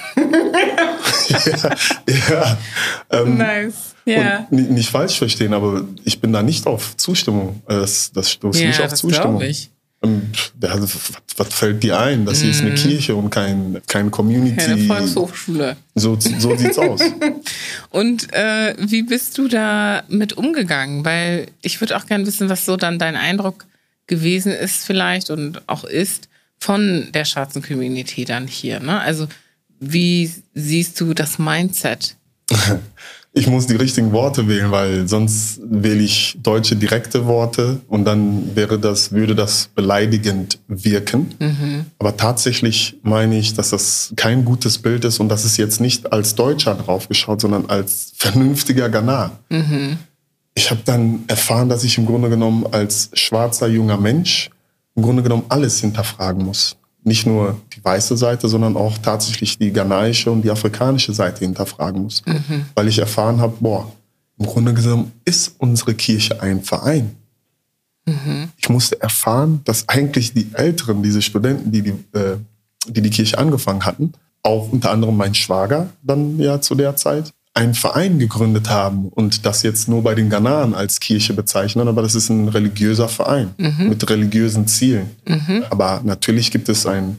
Speaker 2: Nice. Ja.
Speaker 1: Und nicht falsch verstehen, aber ich bin da nicht auf Zustimmung. Das stoßt nicht auf Zustimmung. Was fällt dir ein? Das hier ist eine Kirche und keine Community.
Speaker 2: Keine Volkshochschule.
Speaker 1: So sieht's aus.
Speaker 2: Und wie bist du da mit umgegangen? Weil ich würde auch gerne wissen, was so dann dein Eindruck gewesen ist vielleicht und auch ist von der schwarzen Community dann hier. Ne? Also wie siehst du das Mindset?
Speaker 1: Ich muss die richtigen Worte wählen, weil sonst wähle ich deutsche direkte Worte und dann würde das beleidigend wirken. Aber tatsächlich meine ich, dass das kein gutes Bild ist und das ist jetzt nicht als Deutscher draufgeschaut, sondern als vernünftiger Ghana. Ich habe dann erfahren, dass ich im Grunde genommen als schwarzer junger Mensch im Grunde genommen alles hinterfragen muss. Nicht nur die weiße Seite, sondern auch tatsächlich die ghanaische und die afrikanische Seite hinterfragen muss. Weil ich erfahren habe, im Grunde genommen ist unsere Kirche ein Verein. Ich musste erfahren, dass eigentlich die Älteren, diese Studenten, die Kirche angefangen hatten, auch unter anderem mein Schwager dann ja zu der Zeit, einen Verein gegründet haben und das jetzt nur bei den Ghanaren als Kirche bezeichnen, aber das ist ein religiöser Verein mit religiösen Zielen. Aber natürlich gibt es ein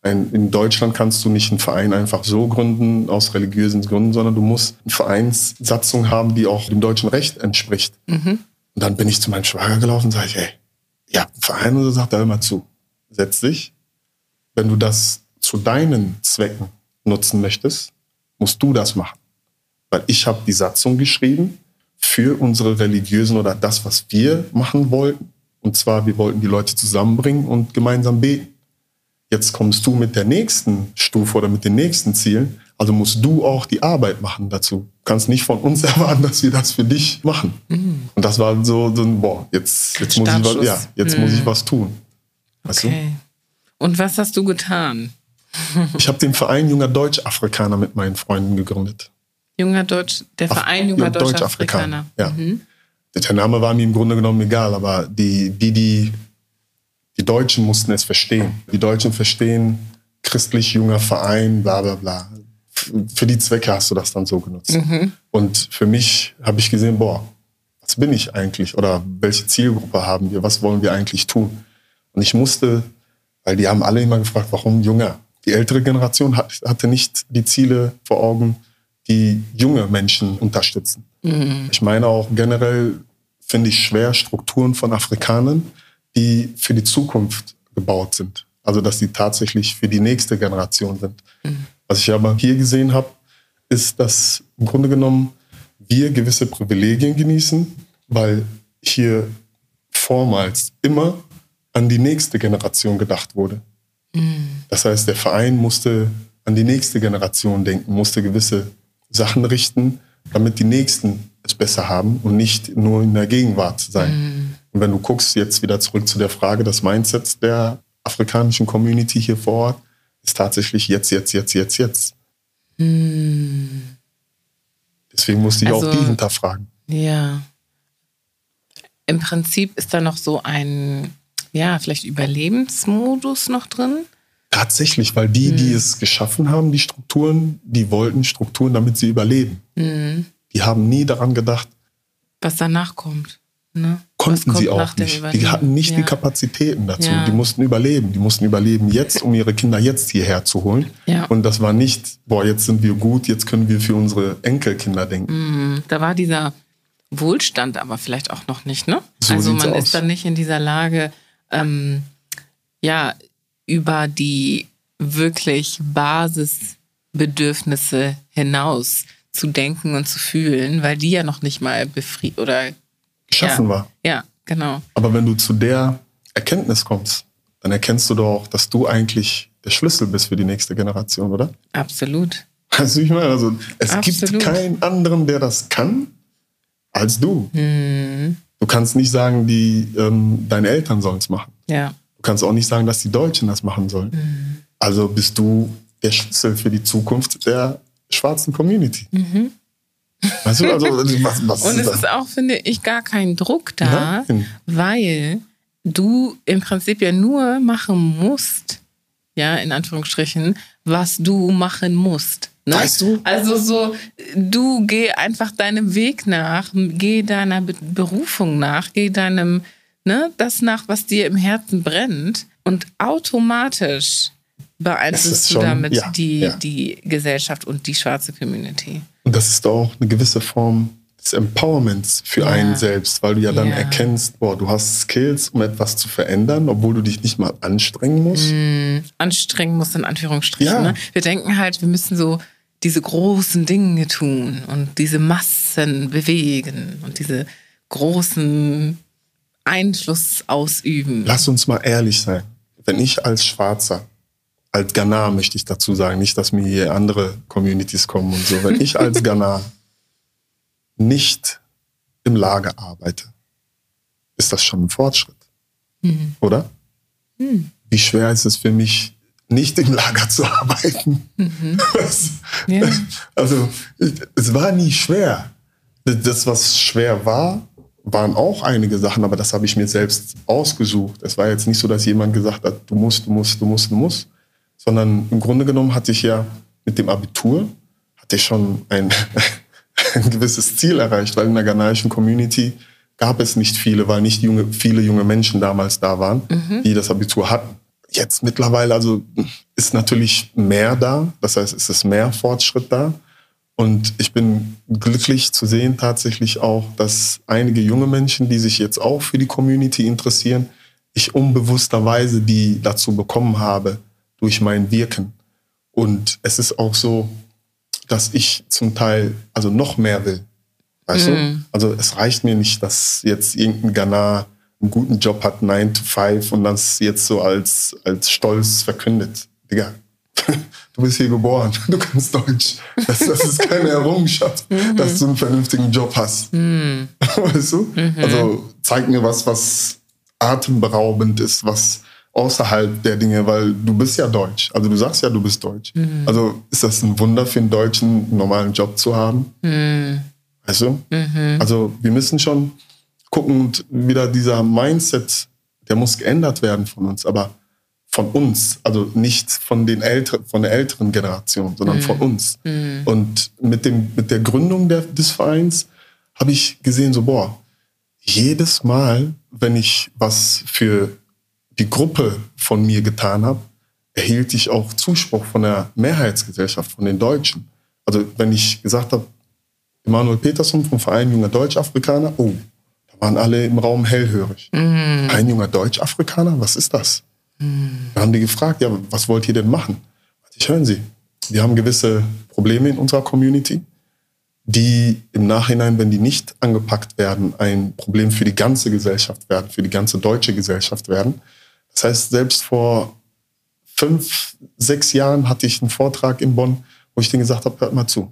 Speaker 1: In Deutschland kannst du nicht einen Verein einfach so gründen, aus religiösen Gründen, sondern du musst eine Vereinssatzung haben, die auch dem deutschen Recht entspricht. Und dann bin ich zu meinem Schwager gelaufen und sage ich, hey, ihr habt einen Verein? Und so sagt er immer zu, setz dich. Wenn du das zu deinen Zwecken nutzen möchtest, musst du das machen. Weil ich habe die Satzung geschrieben für unsere religiösen oder das, was wir machen wollten. Und zwar, wir wollten die Leute zusammenbringen und gemeinsam beten. Jetzt kommst du mit der nächsten Stufe oder mit den nächsten Zielen. Also musst du auch die Arbeit machen dazu. Du kannst nicht von uns erwarten, dass wir das für dich machen. Und das war so ein, boah, jetzt muss ich was tun. Weißt
Speaker 2: okay. Du? Und was hast du getan?
Speaker 1: Ich habe den Verein Junger Deutsch-Afrikaner mit meinen Freunden gegründet.
Speaker 2: Verein Junger Deutsch-Afrikaner.
Speaker 1: Ja. Der Name war mir im Grunde genommen egal, aber die Deutschen mussten es verstehen. Die Deutschen verstehen, christlich junger Verein, bla bla bla. Für die Zwecke hast du das dann so genutzt. Und für mich habe ich gesehen, boah, was bin ich eigentlich? Oder welche Zielgruppe haben wir? Was wollen wir eigentlich tun? Und ich musste, weil die haben alle immer gefragt, warum Junger? Die ältere Generation hatte nicht die Ziele vor Augen, die junge Menschen unterstützen. Ich meine auch generell finde ich schwer Strukturen von Afrikanern, die für die Zukunft gebaut sind. Also dass die tatsächlich für die nächste Generation sind. Was ich aber hier gesehen habe, ist, dass im Grunde genommen wir gewisse Privilegien genießen, weil hier vormals immer an die nächste Generation gedacht wurde. Das heißt, der Verein musste an die nächste Generation denken, musste gewisse Sachen richten, damit die Nächsten es besser haben und nicht nur in der Gegenwart sein. Und wenn du guckst, jetzt wieder zurück zu der Frage des Mindsets der afrikanischen Community hier vor Ort, ist tatsächlich jetzt. Deswegen musste ich auch die hinterfragen.
Speaker 2: Ja. Im Prinzip ist da noch so ein, vielleicht Überlebensmodus noch drin.
Speaker 1: Tatsächlich, weil die es geschaffen haben, die Strukturen, die wollten Strukturen, damit sie überleben. Die haben nie daran gedacht,
Speaker 2: was danach kommt. Ne?
Speaker 1: Konnten sie auch nicht. Die hatten nicht die Kapazitäten dazu. Ja. Die mussten überleben. Die mussten überleben jetzt, um ihre Kinder jetzt hierher zu holen. Ja. Und das war nicht, jetzt sind wir gut, jetzt können wir für unsere Enkelkinder denken.
Speaker 2: Da war dieser Wohlstand aber vielleicht auch noch nicht, ne? So also man ist dann nicht in dieser Lage, über die wirklich Basisbedürfnisse hinaus zu denken und zu fühlen, weil die ja noch nicht mal
Speaker 1: geschaffen war.
Speaker 2: Ja, genau.
Speaker 1: Aber wenn du zu der Erkenntnis kommst, dann erkennst du doch, dass du eigentlich der Schlüssel bist für die nächste Generation, oder?
Speaker 2: Absolut.
Speaker 1: Also ich meine, es gibt keinen anderen, der das kann, als du. Du kannst nicht sagen, deine Eltern sollen es machen.
Speaker 2: Ja.
Speaker 1: Du kannst auch nicht sagen, dass die Deutschen das machen sollen. Also bist du der Schlüssel für die Zukunft der schwarzen Community. Weißt du, also was
Speaker 2: und es ist auch, finde ich, gar kein Druck da, weil du im Prinzip ja nur machen musst, in Anführungsstrichen, was du machen musst. Ne?
Speaker 1: Weißt du?
Speaker 2: Also du geh einfach deinem Weg nach, geh deiner Berufung nach, geh deinem, das nach, was dir im Herzen brennt, und automatisch beeinflusst du damit die Gesellschaft und die schwarze Community.
Speaker 1: Und das ist auch eine gewisse Form des Empowerments für einen selbst, weil du dann erkennst, du hast Skills, um etwas zu verändern, obwohl du dich nicht mal anstrengen musst.
Speaker 2: Anstrengen musst in Anführungsstrichen. Ne? Wir denken halt, wir müssen so diese großen Dinge tun und diese Massen bewegen und diese großen Einfluss ausüben.
Speaker 1: Lass uns mal ehrlich sein. Wenn ich als Schwarzer, als Ghana möchte ich dazu sagen, nicht, dass mir hier andere Communities kommen und so. Wenn ich als Ghana nicht im Lager arbeite, ist das schon ein Fortschritt. Oder? Wie schwer ist es für mich, nicht im Lager zu arbeiten? Also, es war nie schwer. Das, was schwer war, waren auch einige Sachen, aber das habe ich mir selbst ausgesucht. Es war jetzt nicht so, dass jemand gesagt hat, du musst. Sondern im Grunde genommen hatte ich ja mit dem Abitur schon ein gewisses Ziel erreicht, weil in der ghanaischen Community gab es nicht viele, weil nicht viele junge Menschen damals da waren, die das Abitur hatten. Jetzt mittlerweile, also ist natürlich mehr da. Das heißt, es ist mehr Fortschritt da. Und ich bin glücklich zu sehen tatsächlich auch, dass einige junge Menschen, die sich jetzt auch für die Community interessieren, ich unbewussterweise die dazu bekommen habe durch mein Wirken. Und es ist auch so, dass ich zum Teil also noch mehr will. Weißt du? Also es reicht mir nicht, dass jetzt irgendein Ghana einen guten Job hat, 9 to 5 und das jetzt so als Stolz verkündet. Digga, du bist hier geboren, du kannst Deutsch. Das ist keine Errungenschaft, dass du einen vernünftigen Job hast. Weißt du? Also zeig mir was atemberaubend ist, was außerhalb der Dinge, weil du bist ja Deutsch. Also du sagst ja, du bist Deutsch. Also ist das ein Wunder für einen Deutschen, einen normalen Job zu haben? Weißt du? Also wir müssen schon gucken und wieder dieser Mindset, der muss geändert werden von uns, aber von uns, also nicht von der älteren Generation, sondern von uns. Und mit der Gründung des Vereins habe ich gesehen, so jedes Mal, wenn ich was für die Gruppe von mir getan habe, erhielt ich auch Zuspruch von der Mehrheitsgesellschaft, von den Deutschen. Also wenn ich gesagt habe, Emanuel Peterson vom Verein Junger Deutsch-Afrikaner, da waren alle im Raum hellhörig. Ein junger Deutsch-Afrikaner, was ist das? Dann haben die gefragt, ja, was wollt ihr denn machen? Ich hören Sie, wir haben gewisse Probleme in unserer Community, die im Nachhinein, wenn die nicht angepackt werden, ein Problem für die ganze Gesellschaft werden, für die ganze deutsche Gesellschaft werden. Das heißt, selbst vor 5, 6 Jahren hatte ich einen Vortrag in Bonn, wo ich denen gesagt habe, hört mal zu.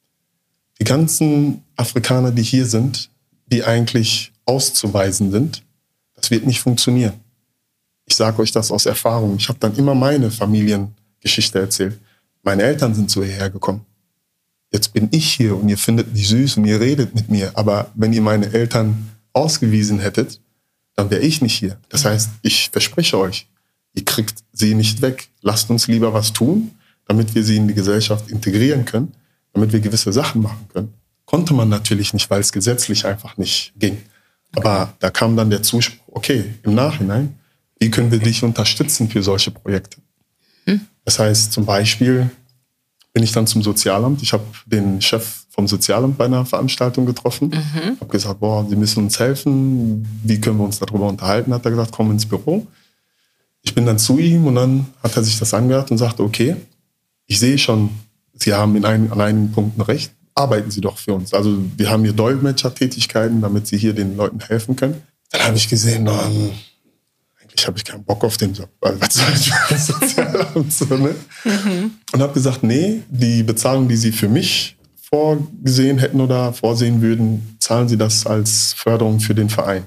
Speaker 1: Die ganzen Afrikaner, die hier sind, die eigentlich auszuweisen sind, das wird nicht funktionieren. Ich sage euch das aus Erfahrung. Ich habe dann immer meine Familiengeschichte erzählt. Meine Eltern sind so hierher gekommen. Jetzt bin ich hier und ihr findet mich süß und ihr redet mit mir. Aber wenn ihr meine Eltern ausgewiesen hättet, dann wäre ich nicht hier. Das heißt, ich verspreche euch, ihr kriegt sie nicht weg. Lasst uns lieber was tun, damit wir sie in die Gesellschaft integrieren können, damit wir gewisse Sachen machen können. Konnte man natürlich nicht, weil es gesetzlich einfach nicht ging. Aber da kam dann der Zuspruch, okay, im Nachhinein, wie können wir dich unterstützen für solche Projekte? Das heißt, zum Beispiel bin ich dann zum Sozialamt. Ich habe den Chef vom Sozialamt bei einer Veranstaltung getroffen. Habe gesagt, Sie müssen uns helfen. Wie können wir uns darüber unterhalten? Hat er gesagt, komm ins Büro. Ich bin dann zu ihm und dann hat er sich das angehört und sagte, okay, ich sehe schon, Sie haben an einigen Punkten recht. Arbeiten Sie doch für uns. Also wir haben hier Dolmetschertätigkeiten, damit Sie hier den Leuten helfen können. Dann habe ich gesehen, eigentlich habe ich keinen Bock auf den Job. Was soll ich für das Sozialamt so, ne? Und habe gesagt, nee, die Bezahlung, die Sie für mich vorgesehen hätten oder vorsehen würden, zahlen Sie das als Förderung für den Verein.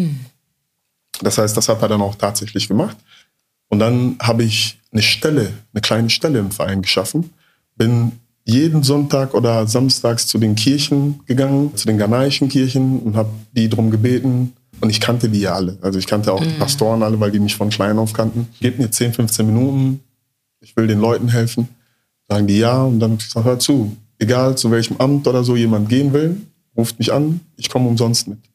Speaker 1: Das heißt, das hat er dann auch tatsächlich gemacht. Und dann habe ich eine kleine Stelle im Verein geschaffen. Bin jeden Sonntag oder samstags zu den Kirchen gegangen, zu den ghanaischen Kirchen und habe die drum gebeten. Und ich kannte die ja alle. Also ich kannte auch die Pastoren alle, weil die mich von klein auf kannten. Gebt mir 10, 15 Minuten, ich will den Leuten helfen. Sagen die ja und dann habe ich gesagt, hör zu, egal zu welchem Amt oder so jemand gehen will, ruft mich an, ich komme umsonst mit.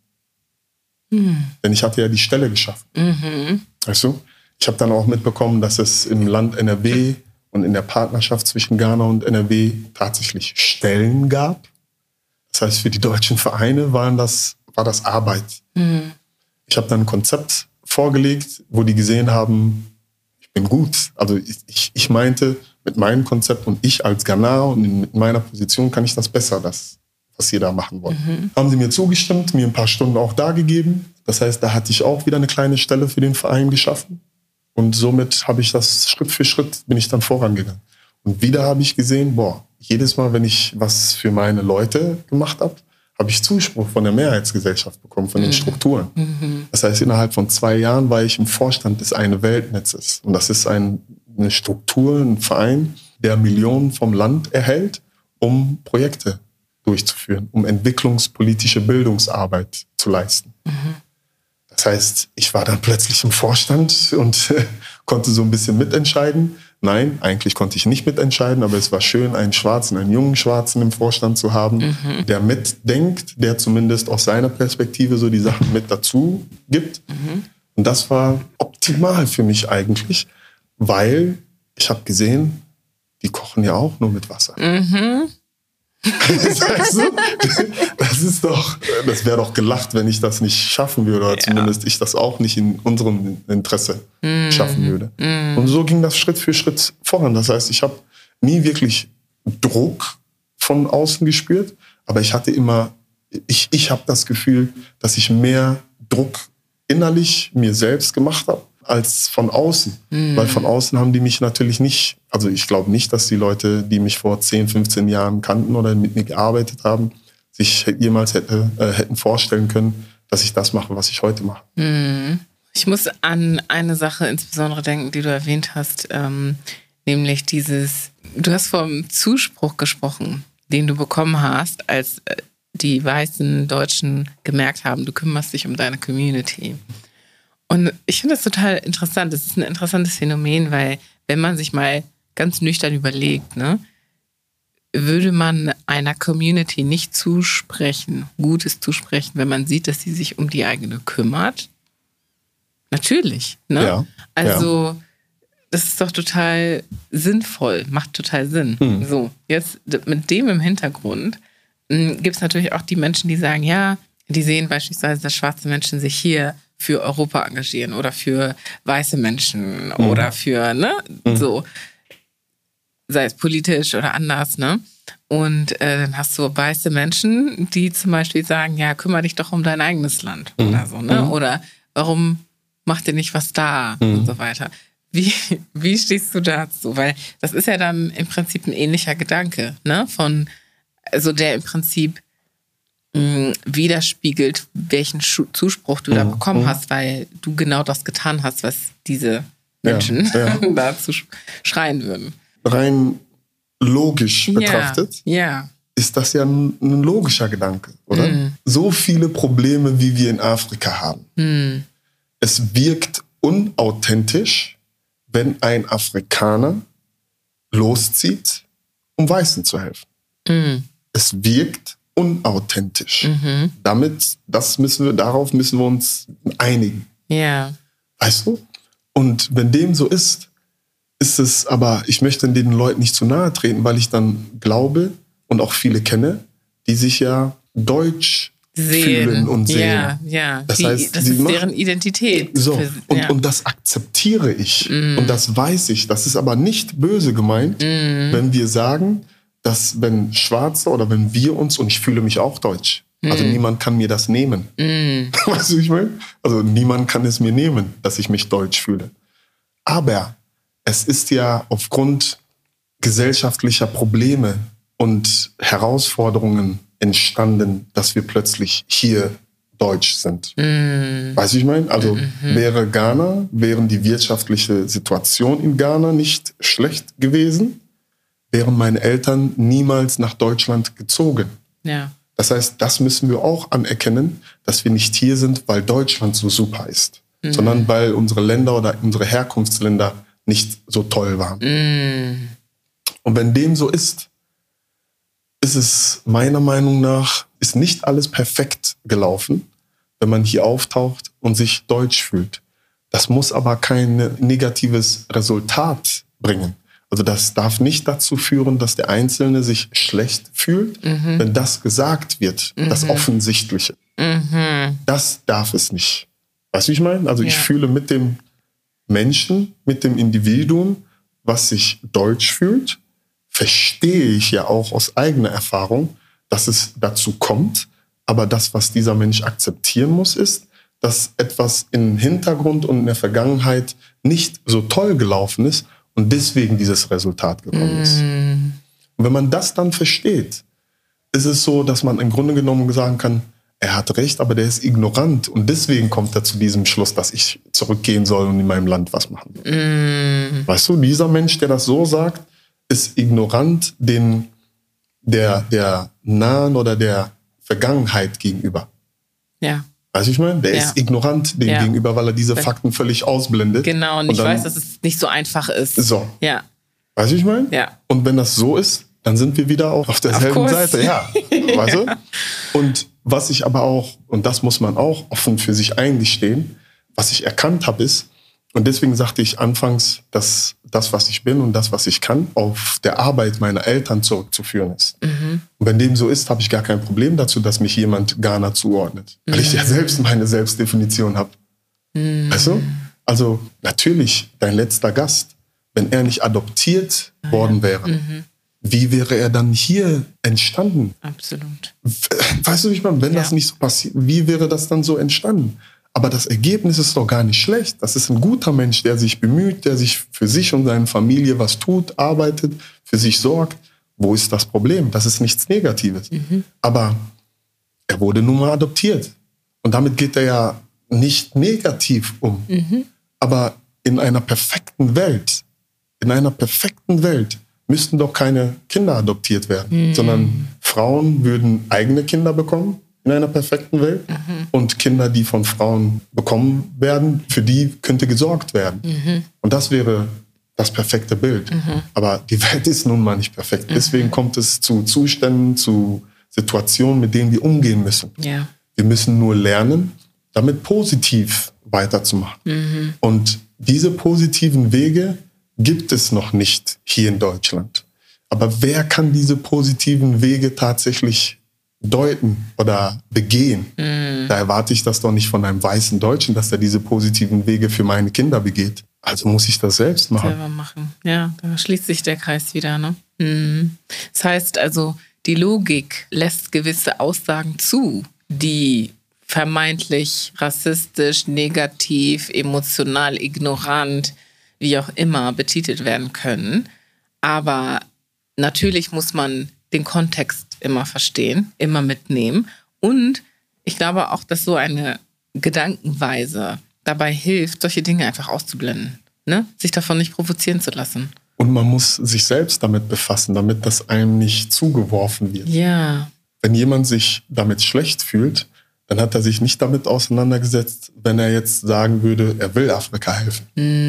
Speaker 1: Denn ich hatte ja die Stelle geschaffen. Weißt du? Ich habe dann auch mitbekommen, dass es im Land NRW und in der Partnerschaft zwischen Ghana und NRW tatsächlich Stellen gab. Das heißt, für die deutschen Vereine war das Arbeit. Ich habe dann ein Konzept vorgelegt, wo die gesehen haben, ich bin gut. Also ich meinte, mit meinem Konzept und ich als Ghana und mit meiner Position kann ich das besser, was sie da machen wollen. Haben sie mir zugestimmt, mir ein paar Stunden auch da gegeben. Das heißt, da hatte ich auch wieder eine kleine Stelle für den Verein geschaffen. Und somit habe ich das Schritt für Schritt bin ich dann vorangegangen. Und wieder habe ich gesehen, jedes Mal, wenn ich was für meine Leute gemacht habe, habe ich Zuspruch von der Mehrheitsgesellschaft bekommen, von den Strukturen. Das heißt, innerhalb von 2 Jahren war ich im Vorstand des Eine Weltnetzes. Und das ist eine Struktur, ein Verein, der Millionen vom Land erhält, um Projekte durchzuführen, um entwicklungspolitische Bildungsarbeit zu leisten. Das heißt, ich war dann plötzlich im Vorstand und konnte so ein bisschen mitentscheiden. Nein, eigentlich konnte ich nicht mitentscheiden, aber es war schön, einen jungen Schwarzen im Vorstand zu haben, der mitdenkt, der zumindest aus seiner Perspektive so die Sachen mit dazu gibt. Und das war optimal für mich eigentlich, Weil ich habe gesehen, die kochen ja auch nur mit Wasser. Sagst du? Das wäre doch gelacht, wenn ich das nicht schaffen würde, oder zumindest ich das auch nicht in unserem Interesse schaffen würde. Und so ging das Schritt für Schritt voran. Das heißt, ich habe nie wirklich Druck von außen gespürt, aber ich hatte immer, ich habe das Gefühl, dass ich mehr Druck innerlich mir selbst gemacht habe, als von außen. Weil von außen haben die mich natürlich nicht, also ich glaube nicht, dass die Leute, die mich vor 10, 15 Jahren kannten oder mit mir gearbeitet haben, sich jemals hätten vorstellen können, dass ich das mache, was ich heute mache.
Speaker 2: Ich muss an eine Sache insbesondere denken, die du erwähnt hast, nämlich du hast vom Zuspruch gesprochen, den du bekommen hast, als die weißen Deutschen gemerkt haben, du kümmerst dich um deine Community. Und ich finde das total interessant. Das ist ein interessantes Phänomen, weil wenn man sich mal ganz nüchtern überlegt, ne, würde man einer Community nicht Gutes zusprechen, wenn man sieht, dass sie sich um die eigene kümmert? Natürlich. Ne?
Speaker 1: Ja,
Speaker 2: also das ist doch total sinnvoll, macht total Sinn. So, jetzt mit dem im Hintergrund gibt es natürlich auch die Menschen, die sagen, ja, die sehen beispielsweise, dass schwarze Menschen sich hier für Europa engagieren oder für weiße Menschen oder für, ne, so, sei es politisch oder anders, ne? Und dann hast du weiße Menschen, die zum Beispiel sagen, ja, kümmere dich doch um dein eigenes Land oder so, ne? Oder warum macht ihr nicht was da und so weiter. Wie stehst du dazu? Weil das ist ja dann im Prinzip ein ähnlicher Gedanke, ne? Also der im Prinzip widerspiegelt, welchen Zuspruch du da bekommen hast, weil du genau das getan hast, was diese Menschen dazu schreien würden.
Speaker 1: Rein logisch betrachtet ist das ja ein logischer Gedanke, oder? So viele Probleme, wie wir in Afrika haben. Es wirkt unauthentisch, wenn ein Afrikaner loszieht, um Weißen zu helfen. Es wirkt unauthentisch. Darauf müssen wir uns einigen.
Speaker 2: Ja.
Speaker 1: Weißt du? Und wenn dem so ist es aber, ich möchte den Leuten nicht zu nahe treten, weil ich dann glaube und auch viele kenne, die sich ja deutsch fühlen und sehen.
Speaker 2: Ja.
Speaker 1: Das heißt,
Speaker 2: das ist deren Identität.
Speaker 1: So. Und das akzeptiere ich. Und das weiß ich. Das ist aber nicht böse gemeint, wenn wir sagen, dass wenn Schwarze oder wenn wir uns, und ich fühle mich auch deutsch, also niemand kann mir das nehmen. Weißt du, wie ich meine? Also niemand kann es mir nehmen, dass ich mich deutsch fühle. Aber es ist ja aufgrund gesellschaftlicher Probleme und Herausforderungen entstanden, dass wir plötzlich hier deutsch sind. Weißt du, wie ich meine? Also wären die wirtschaftliche Situation in Ghana nicht schlecht gewesen, wären meine Eltern niemals nach Deutschland gezogen.
Speaker 2: Ja.
Speaker 1: Das heißt, das müssen wir auch anerkennen, dass wir nicht hier sind, weil Deutschland so super ist, sondern weil unsere Länder oder unsere Herkunftsländer nicht so toll waren. Und wenn dem so ist es meiner Meinung nach, ist nicht alles perfekt gelaufen, wenn man hier auftaucht und sich deutsch fühlt. Das muss aber kein negatives Resultat bringen. Also das darf nicht dazu führen, dass der Einzelne sich schlecht fühlt, wenn das gesagt wird, das Offensichtliche. Das darf es nicht. Weißt du, wie ich meine? Also ich fühle mit dem Menschen, mit dem Individuum, was sich deutsch fühlt, verstehe ich ja auch aus eigener Erfahrung, dass es dazu kommt. Aber das, was dieser Mensch akzeptieren muss, ist, dass etwas im Hintergrund und in der Vergangenheit nicht so toll gelaufen ist und deswegen dieses Resultat gekommen ist. Und wenn man das dann versteht, ist es so, dass man im Grunde genommen sagen kann, er hat recht, aber der ist ignorant und deswegen kommt er zu diesem Schluss, dass ich zurückgehen soll und in meinem Land was machen soll. Weißt du, dieser Mensch, der das so sagt, ist ignorant der nahen oder der Vergangenheit gegenüber.
Speaker 2: Ja.
Speaker 1: Weißt du, ich meine? Der ist ignorant dem gegenüber, weil er diese Fakten völlig ausblendet.
Speaker 2: Genau, und ich weiß, dass es nicht so einfach ist.
Speaker 1: So.
Speaker 2: Ja.
Speaker 1: Weißt du, ich meine?
Speaker 2: Ja.
Speaker 1: Und wenn das so ist, dann sind wir wieder auch auf derselben Seite. Ja. Weißt du? Und was ich aber auch, und das muss man auch offen für sich eingestehen, was ich erkannt habe, ist, Und deswegen sagte ich anfangs, dass das, was ich bin und das, was ich kann, auf der Arbeit meiner Eltern zurückzuführen ist. Und wenn dem so ist, habe ich gar kein Problem dazu, dass mich jemand Ghana zuordnet. Weil ich ja selbst meine Selbstdefinition habe. Weißt du? Also natürlich, dein letzter Gast, wenn er nicht adoptiert worden wäre, wie wäre er dann hier entstanden?
Speaker 2: Absolut.
Speaker 1: Weißt du, wie ich meine, wenn das nicht so passiert, wie wäre das dann so entstanden? Aber das Ergebnis ist doch gar nicht schlecht. Das ist ein guter Mensch, der sich bemüht, der sich für sich und seine Familie was tut, arbeitet, für sich sorgt. Wo ist das Problem? Das ist nichts Negatives. Aber er wurde nun mal adoptiert. Und damit geht er ja nicht negativ um. Aber in einer perfekten Welt müssten doch keine Kinder adoptiert werden, sondern Frauen würden eigene Kinder bekommen in einer perfekten Welt und Kinder, die von Frauen bekommen werden, für die könnte gesorgt werden. Und das wäre das perfekte Bild. Aber die Welt ist nun mal nicht perfekt. Deswegen kommt es zu Zuständen, zu Situationen, mit denen wir umgehen müssen.
Speaker 2: Ja.
Speaker 1: Wir müssen nur lernen, damit positiv weiterzumachen. Und diese positiven Wege gibt es noch nicht hier in Deutschland. Aber wer kann diese positiven Wege tatsächlich deuten oder begehen? Da erwarte ich das doch nicht von einem weißen Deutschen, dass er diese positiven Wege für meine Kinder begeht. Also muss ich das selbst machen.
Speaker 2: Selber machen. Ja, da schließt sich der Kreis wieder, ne? Das heißt also, die Logik lässt gewisse Aussagen zu, die vermeintlich rassistisch, negativ, emotional, ignorant, wie auch immer betitelt werden können. Aber natürlich muss man den Kontext immer verstehen, immer mitnehmen. Und ich glaube auch, dass so eine Gedankenweise dabei hilft, solche Dinge einfach auszublenden, ne? Sich davon nicht provozieren zu lassen.
Speaker 1: Und man muss sich selbst damit befassen, damit das einem nicht zugeworfen wird.
Speaker 2: Ja.
Speaker 1: Wenn jemand sich damit schlecht fühlt, dann hat er sich nicht damit auseinandergesetzt, wenn er jetzt sagen würde, er will Afrika helfen.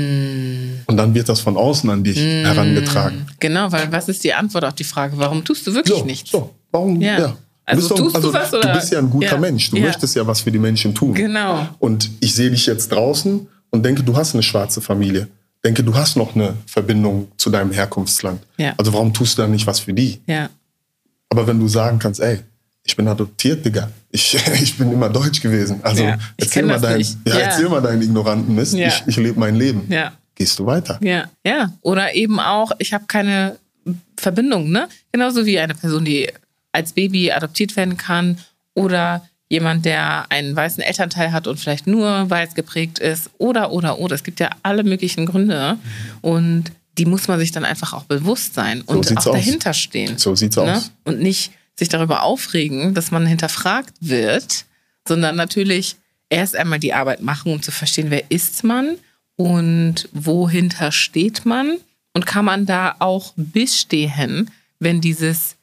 Speaker 1: Und dann wird das von außen an dich herangetragen.
Speaker 2: Genau, weil was ist die Antwort auf die Frage, warum tust du wirklich nichts?
Speaker 1: Warum? Ja.
Speaker 2: Also tust du was, oder?
Speaker 1: Du bist ja ein guter Mensch. Du möchtest ja was für die Menschen tun.
Speaker 2: Genau.
Speaker 1: Und ich sehe dich jetzt draußen und denke, du hast eine schwarze Familie. Denke, du hast noch eine Verbindung zu deinem Herkunftsland.
Speaker 2: Ja.
Speaker 1: Also warum tust du dann nicht was für die?
Speaker 2: Ja.
Speaker 1: Aber wenn du sagen kannst, ey, ich bin adoptiert, Digga. Ich bin immer deutsch gewesen. Also erzähl mal deinen ignoranten Mist.
Speaker 2: Ja.
Speaker 1: Ich lebe mein Leben.
Speaker 2: Ja.
Speaker 1: Gehst du weiter?
Speaker 2: Ja. Oder eben auch, ich habe keine Verbindung, ne? Genauso wie eine Person, die als Baby adoptiert werden kann oder jemand, der einen weißen Elternteil hat und vielleicht nur weiß geprägt ist oder. Es gibt ja alle möglichen Gründe und die muss man sich dann einfach auch bewusst sein und auch dahinter stehen.
Speaker 1: So sieht's aus.
Speaker 2: Und nicht sich darüber aufregen, dass man hinterfragt wird, sondern natürlich erst einmal die Arbeit machen, um zu verstehen, wer ist man und wohinter steht man und kann man da auch bestehen, wenn dieses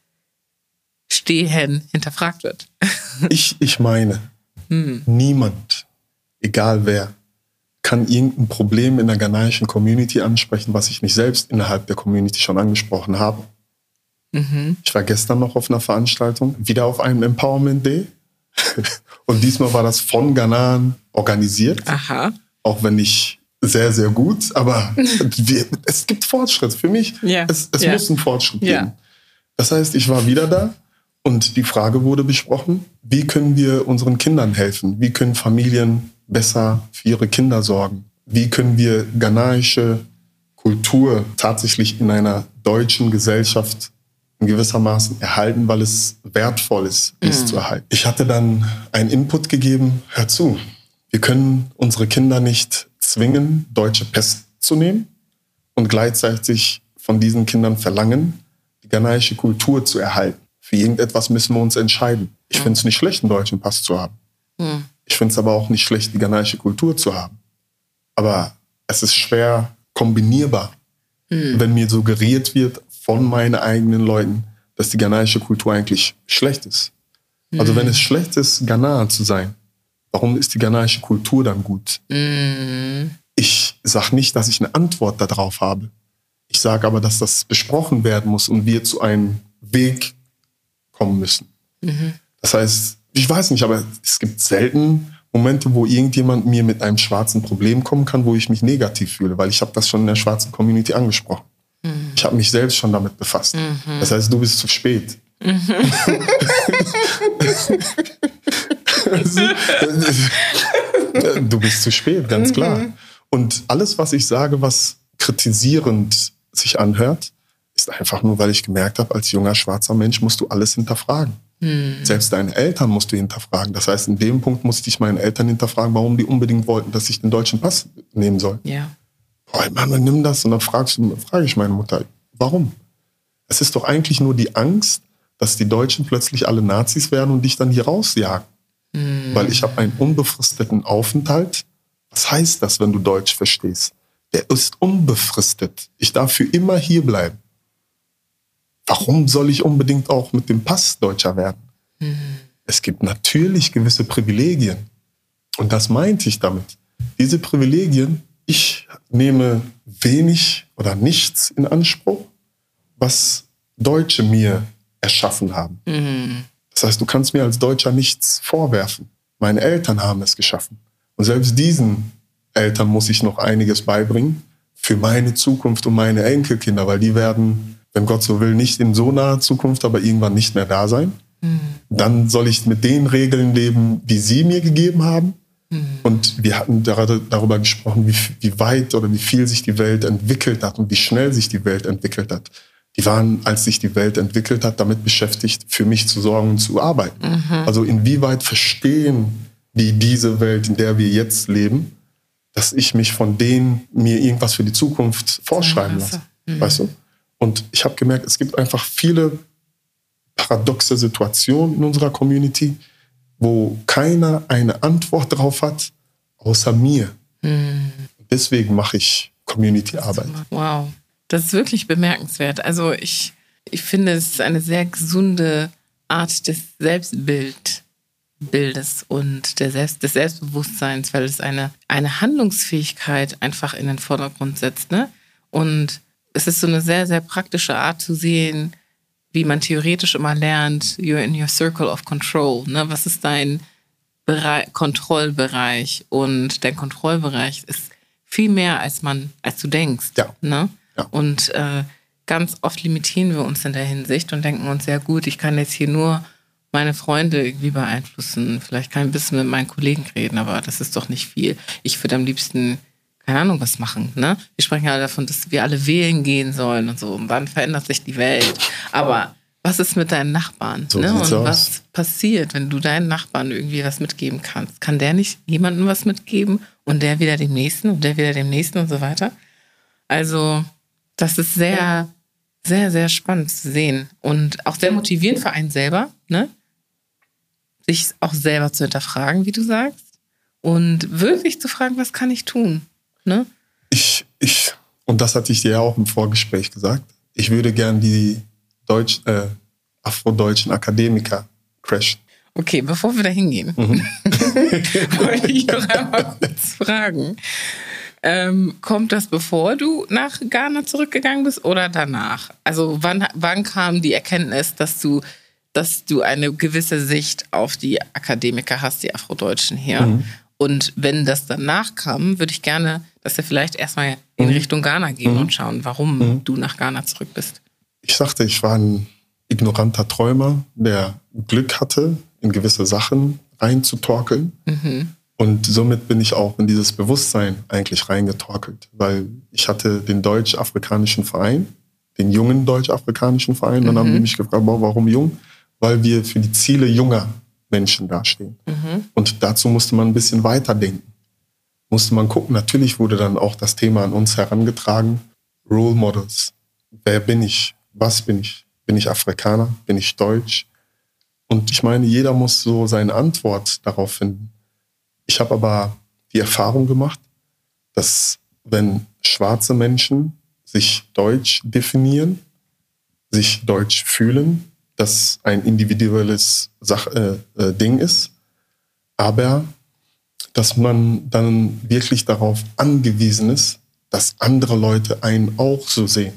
Speaker 2: Stehen hinterfragt wird.
Speaker 1: Ich meine, niemand, egal wer, kann irgendein Problem in der ghanaischen Community ansprechen, was ich nicht selbst innerhalb der Community schon angesprochen habe. Ich war gestern noch auf einer Veranstaltung, wieder auf einem Empowerment Day. Und diesmal war das von Ghanaan organisiert.
Speaker 2: Aha.
Speaker 1: Auch wenn nicht sehr, sehr gut, aber es gibt Fortschritt für mich.
Speaker 2: Ja.
Speaker 1: Es muss einen Fortschritt geben. Das heißt, ich war wieder da und die Frage wurde besprochen, wie können wir unseren Kindern helfen? Wie können Familien besser für ihre Kinder sorgen? Wie können wir ghanaische Kultur tatsächlich in einer deutschen Gesellschaft in gewissermaßen erhalten, weil es wertvoll ist, dies zu erhalten. Ich hatte dann einen Input gegeben, hör zu, wir können unsere Kinder nicht zwingen, deutsche Pässe zu nehmen und gleichzeitig von diesen Kindern verlangen, die ghanaische Kultur zu erhalten. Für irgendetwas müssen wir uns entscheiden. Ich finde es nicht schlecht, einen deutschen Pass zu haben. Ich finde es aber auch nicht schlecht, die ghanaische Kultur zu haben. Aber es ist schwer kombinierbar, wenn mir suggeriert wird von meinen eigenen Leuten, dass die ghanaische Kultur eigentlich schlecht ist. Also wenn es schlecht ist, Ghana zu sein, warum ist die ghanaische Kultur dann gut? Ich sage nicht, dass ich eine Antwort darauf habe. Ich sage aber, dass das besprochen werden muss und wir zu einem Weg kommen müssen. Das heißt, ich weiß nicht, aber es gibt selten Momente, wo irgendjemand mir mit einem schwarzen Problem kommen kann, wo ich mich negativ fühle, weil ich habe das schon in der schwarzen Community angesprochen. Ich habe mich selbst schon damit befasst. Das heißt, du bist zu spät. Du bist zu spät, ganz klar. Und alles, was ich sage, was kritisierend sich anhört, ist einfach nur, weil ich gemerkt habe, als junger schwarzer Mensch musst du alles hinterfragen. Selbst deine Eltern musst du hinterfragen. Das heißt, in dem Punkt musste ich meinen Eltern hinterfragen, warum die unbedingt wollten, dass ich den deutschen Pass nehmen soll.
Speaker 2: Ja.
Speaker 1: Boah, Mann, nimm das. Und dann frage ich meine Mutter, warum? Es ist doch eigentlich nur die Angst, dass die Deutschen plötzlich alle Nazis werden und dich dann hier rausjagen. Weil ich habe einen unbefristeten Aufenthalt. Was heißt das, wenn du Deutsch verstehst? Der ist unbefristet. Ich darf für immer hier bleiben. Warum soll ich unbedingt auch mit dem Pass Deutscher werden? Es gibt natürlich gewisse Privilegien. Und das meinte ich damit. Diese Privilegien, ich nehme wenig oder nichts in Anspruch, was Deutsche mir erschaffen haben. Das heißt, du kannst mir als Deutscher nichts vorwerfen. Meine Eltern haben es geschaffen. Und selbst diesen Eltern muss ich noch einiges beibringen für meine Zukunft und meine Enkelkinder, weil die werden, wenn Gott so will, nicht in so naher Zukunft, aber irgendwann nicht mehr da sein. Dann soll ich mit den Regeln leben, die sie mir gegeben haben. Und wir hatten darüber gesprochen, wie weit oder wie viel sich die Welt entwickelt hat und wie schnell sich die Welt entwickelt hat. Die waren, als sich die Welt entwickelt hat, damit beschäftigt, für mich zu sorgen und zu arbeiten. Also inwieweit verstehen die diese Welt, in der wir jetzt leben, dass ich mich von denen mir irgendwas für die Zukunft vorschreiben lasse. Weißt du? Und ich habe gemerkt, es gibt einfach viele paradoxe Situationen in unserer Community, wo keiner eine Antwort drauf hat, außer mir. Deswegen mache ich Community-Arbeit.
Speaker 2: Wow, das ist wirklich bemerkenswert. Also ich finde, es ist eine sehr gesunde Art des Selbstbildes und des Selbstbewusstseins, weil es eine Handlungsfähigkeit einfach in den Vordergrund setzt. Ne? Und es ist so eine sehr, sehr praktische Art zu sehen, wie man theoretisch immer lernt, you're in your circle of control. Ne? Was ist dein Kontrollbereich? Und dein Kontrollbereich ist viel mehr, als du denkst.
Speaker 1: Ja.
Speaker 2: Ne?
Speaker 1: Ja.
Speaker 2: Und ganz oft limitieren wir uns in der Hinsicht und denken uns, ja gut, ich kann jetzt hier nur meine Freunde irgendwie beeinflussen. Vielleicht kann ich ein bisschen mit meinen Kollegen reden, aber das ist doch nicht viel. Ich würde am liebsten, keine Ahnung, was machen. Ne? Wir sprechen ja davon, dass wir alle wählen gehen sollen und so. Und dann verändert sich die Welt. Aber was ist mit deinen Nachbarn?
Speaker 1: So
Speaker 2: ne? Und
Speaker 1: sieht's aus.
Speaker 2: was passiert, wenn du deinen Nachbarn irgendwie was mitgeben kannst? Kann der nicht jemandem was mitgeben und der wieder dem Nächsten und der wieder dem Nächsten und so weiter? Also das ist sehr, sehr, sehr spannend zu sehen und auch sehr motivierend für einen selber, ne? Sich auch selber zu hinterfragen, wie du sagst, und wirklich zu fragen, was kann ich tun? Ne?
Speaker 1: Und das hatte ich dir ja auch im Vorgespräch gesagt, ich würde gern die afrodeutschen Akademiker crashen.
Speaker 2: Okay, bevor wir da hingehen, wollte ich noch einmal kurz fragen. Kommt das, bevor du nach Ghana zurückgegangen bist oder danach? Also wann kam die Erkenntnis, dass du eine gewisse Sicht auf die Akademiker hast, die Afrodeutschen hier? Und wenn das danach kam, würde ich gerne, dass wir vielleicht erstmal in Richtung Ghana gehen und schauen, warum du nach Ghana zurück bist.
Speaker 1: Ich sagte, ich war ein ignoranter Träumer, der Glück hatte, in gewisse Sachen reinzutorkeln. Und somit bin ich auch in dieses Bewusstsein eigentlich reingetorkelt, weil ich hatte den deutsch-afrikanischen Verein, den jungen deutsch-afrikanischen Verein. Dann haben die mich gefragt, warum jung? Weil wir für die Ziele junger Menschen dastehen. Und dazu musste man ein bisschen weiterdenken. Musste man gucken, natürlich wurde dann auch das Thema an uns herangetragen. Role Models. Wer bin ich? Was bin ich? Bin ich Afrikaner? Bin ich Deutsch? Und ich meine, jeder muss so seine Antwort darauf finden. Ich habe aber die Erfahrung gemacht, dass wenn schwarze Menschen sich deutsch definieren, sich deutsch fühlen, das ein individuelles Ding ist, aber dass man dann wirklich darauf angewiesen ist, dass andere Leute einen auch so sehen.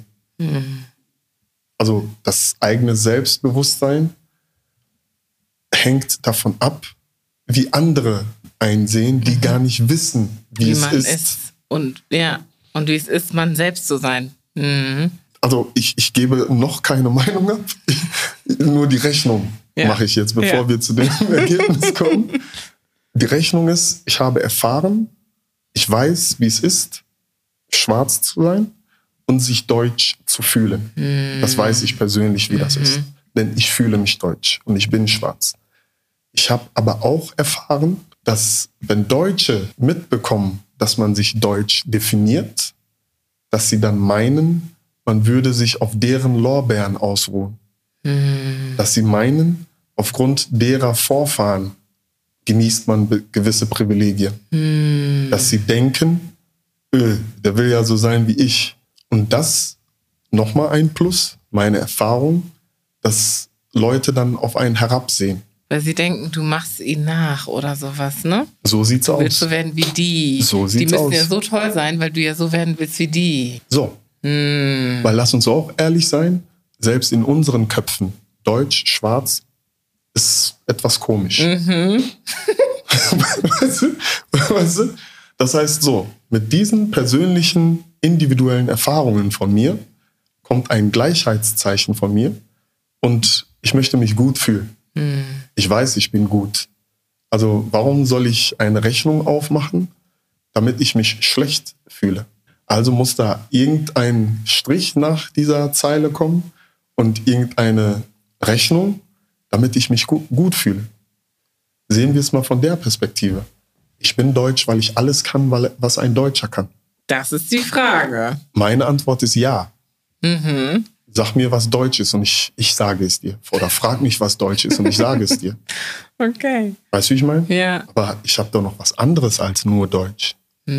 Speaker 1: Also das eigene Selbstbewusstsein hängt davon ab, wie andere einsehen, die gar nicht wissen, wie es
Speaker 2: man
Speaker 1: ist.
Speaker 2: Und wie es ist, man selbst zu sein. Mhm.
Speaker 1: Also ich gebe noch keine Meinung ab, nur die Rechnung mache ich jetzt, bevor wir zu dem Ergebnis kommen. Die Rechnung ist, ich habe erfahren, ich weiß, wie es ist, schwarz zu sein und sich deutsch zu fühlen. Das weiß ich persönlich, wie das ist. Denn ich fühle mich deutsch und ich bin schwarz. Ich habe aber auch erfahren, dass wenn Deutsche mitbekommen, dass man sich deutsch definiert, dass sie dann meinen, man würde sich auf deren Lorbeeren ausruhen. Dass sie meinen, aufgrund derer Vorfahren genießt man gewisse Privilegien. Dass sie denken, der will ja so sein wie ich. Und das, nochmal ein Plus, meine Erfahrung, dass Leute dann auf einen herabsehen.
Speaker 2: Weil sie denken, du machst ihnen nach oder sowas, ne?
Speaker 1: So sieht's aus.
Speaker 2: Du willst so werden wie die.
Speaker 1: So sieht's
Speaker 2: die müssen
Speaker 1: aus.
Speaker 2: ja so toll sein, weil du ja so werden willst wie die.
Speaker 1: So. Weil lass uns auch ehrlich sein, selbst in unseren Köpfen, Deutsch, Schwarz, ist etwas komisch. Weißt du? Das heißt so, mit diesen persönlichen, individuellen Erfahrungen von mir kommt ein Gleichheitszeichen von mir und ich möchte mich gut fühlen. Ich weiß, ich bin gut. Also warum soll ich eine Rechnung aufmachen, damit ich mich schlecht fühle? Also muss da irgendein Strich nach dieser Zeile kommen und irgendeine Rechnung, damit ich mich gut fühle. Sehen wir es mal von der Perspektive. Ich bin deutsch, weil ich alles kann, was ein Deutscher kann.
Speaker 2: Das ist die Frage.
Speaker 1: Meine Antwort ist ja. Sag mir, was Deutsch ist und ich sage es dir. Oder frag mich, was Deutsch ist und ich sage es dir.
Speaker 2: Okay.
Speaker 1: Weißt du, wie ich meine?
Speaker 2: Ja.
Speaker 1: Aber ich habe doch noch was anderes als nur Deutsch.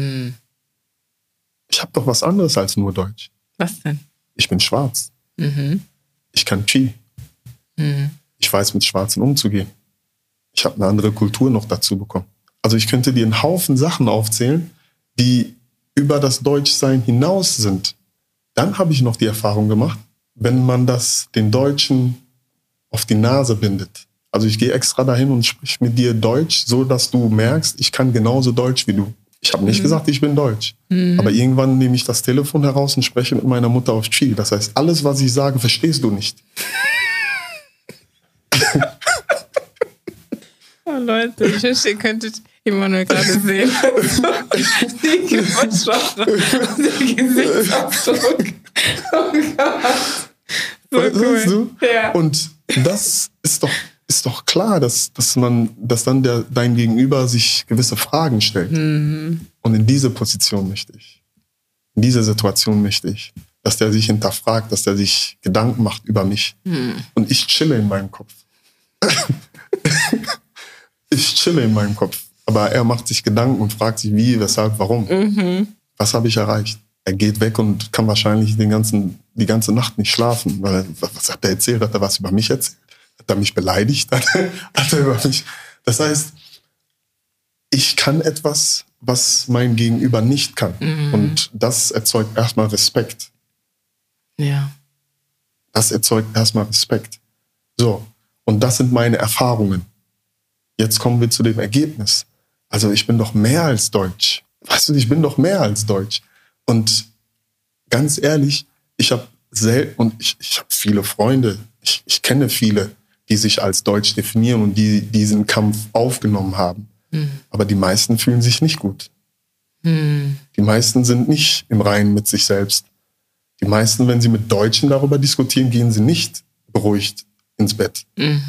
Speaker 1: Ich habe doch was anderes als nur Deutsch.
Speaker 2: Was denn?
Speaker 1: Ich bin schwarz. Ich kann Chi. Ich weiß, mit Schwarzen umzugehen. Ich habe eine andere Kultur noch dazu bekommen. Also ich könnte dir einen Haufen Sachen aufzählen, die über das Deutschsein hinaus sind. Dann habe ich noch die Erfahrung gemacht, wenn man das den Deutschen auf die Nase bindet. Also ich gehe extra dahin und spreche mit dir Deutsch, so dass du merkst, ich kann genauso Deutsch wie du. Ich habe nicht gesagt, ich bin Deutsch. Aber irgendwann nehme ich das Telefon heraus und spreche mit meiner Mutter auf Chi. Das heißt, alles, was ich sage, verstehst du nicht.
Speaker 2: Oh Leute, ich wünschte, ihr könntet Emanuel gerade sehen. Die Gesichtsausdruck. Oh Gott. So cool.
Speaker 1: Weißt du?
Speaker 2: Ja.
Speaker 1: Und das ist doch klar, dass dann dein Gegenüber sich gewisse Fragen stellt. Und in diese Position möchte ich. In diese Situation möchte ich. Dass der sich hinterfragt, dass der sich Gedanken macht über mich. Und ich chille in meinem Kopf. Ich chille in meinem Kopf. Aber er macht sich Gedanken und fragt sich, wie, weshalb, warum. Was habe ich erreicht? Er geht weg und kann wahrscheinlich die ganze Nacht nicht schlafen. Weil was hat er erzählt? Hat er was über mich erzählt? Hat er mich beleidigt? Hat er über mich... Das heißt, ich kann etwas, was mein Gegenüber nicht kann. Und das erzeugt erstmal Respekt.
Speaker 2: Ja.
Speaker 1: Das erzeugt erstmal Respekt. So, und das sind meine Erfahrungen. Jetzt kommen wir zu dem Ergebnis. Also ich bin doch mehr als deutsch. Weißt du, ich bin doch mehr als deutsch. Und ganz ehrlich, ich habe viele Freunde, ich kenne viele, die sich als deutsch definieren und die diesen Kampf aufgenommen haben. Aber die meisten fühlen sich nicht gut. Die meisten sind nicht im Reinen mit sich selbst. Die meisten, wenn sie mit Deutschen darüber diskutieren, gehen sie nicht beruhigt ins Bett.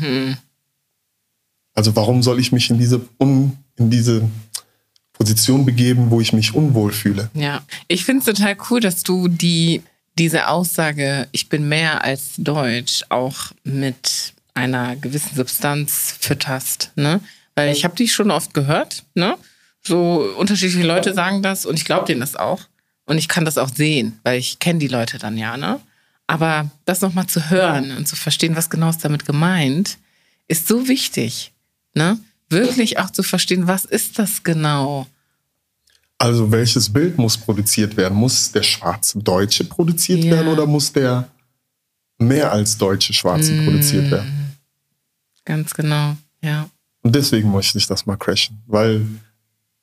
Speaker 1: Also warum soll ich mich in diese Position begeben, wo ich mich unwohl fühle?
Speaker 2: Ja, ich finde es total cool, dass du diese Aussage, ich bin mehr als deutsch, auch mit einer gewissen Substanz fütterst, ne? Weil ich habe die schon oft gehört, ne? So unterschiedliche Leute sagen das und ich glaube denen das auch. Und ich kann das auch sehen, weil ich kenne die Leute dann ja, ne? Aber das nochmal zu hören und zu verstehen, was genau ist damit gemeint, ist so wichtig, ne? Wirklich auch zu verstehen, was ist das genau?
Speaker 1: Also welches Bild muss produziert werden? Muss der schwarze Deutsche produziert werden oder muss der mehr als deutsche Schwarze produziert werden?
Speaker 2: Ganz genau, ja.
Speaker 1: Und deswegen möchte ich das mal crashen, weil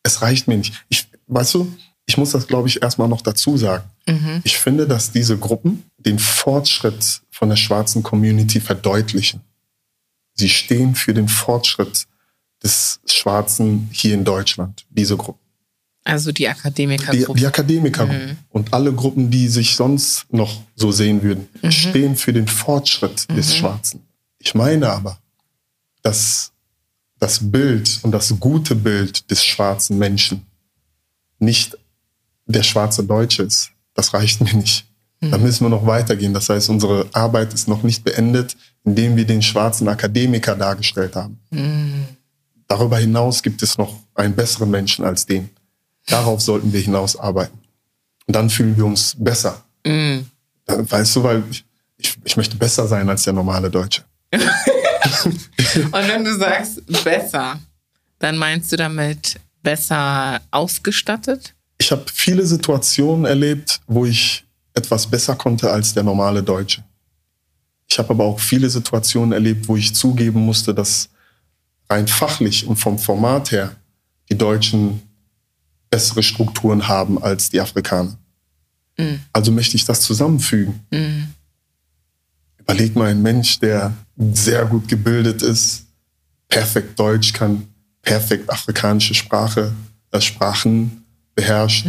Speaker 1: Es reicht mir nicht. Weißt du, ich muss das, glaube ich, erstmal noch dazu sagen. Ich finde, dass diese Gruppen den Fortschritt von der schwarzen Community verdeutlichen. Sie stehen für den Fortschritt des Schwarzen hier in Deutschland, diese Gruppen.
Speaker 2: Also die Akademikergruppen.
Speaker 1: Die Akademikergruppen und alle Gruppen, die sich sonst noch so sehen würden, stehen für den Fortschritt des Schwarzen. Ich meine aber, dass das Bild und das gute Bild des schwarzen Menschen nicht der schwarze Deutsche ist. Das reicht mir nicht. Da müssen wir noch weitergehen. Das heißt, unsere Arbeit ist noch nicht beendet, indem wir den schwarzen Akademiker dargestellt haben. Darüber hinaus gibt es noch einen besseren Menschen als den. Darauf sollten wir hinaus arbeiten. Und dann fühlen wir uns besser. Weißt du, weil ich möchte besser sein als der normale Deutsche.
Speaker 2: Und wenn du sagst besser, dann meinst du damit besser ausgestattet?
Speaker 1: Ich habe viele Situationen erlebt, wo ich etwas besser konnte als der normale Deutsche. Ich habe aber auch viele Situationen erlebt, wo ich zugeben musste, dass rein fachlich und vom Format her die Deutschen bessere Strukturen haben als die Afrikaner. Also möchte ich das zusammenfügen. Überleg mal, ein Mensch, der sehr gut gebildet ist, perfekt Deutsch kann, perfekt afrikanische Sprachen beherrscht.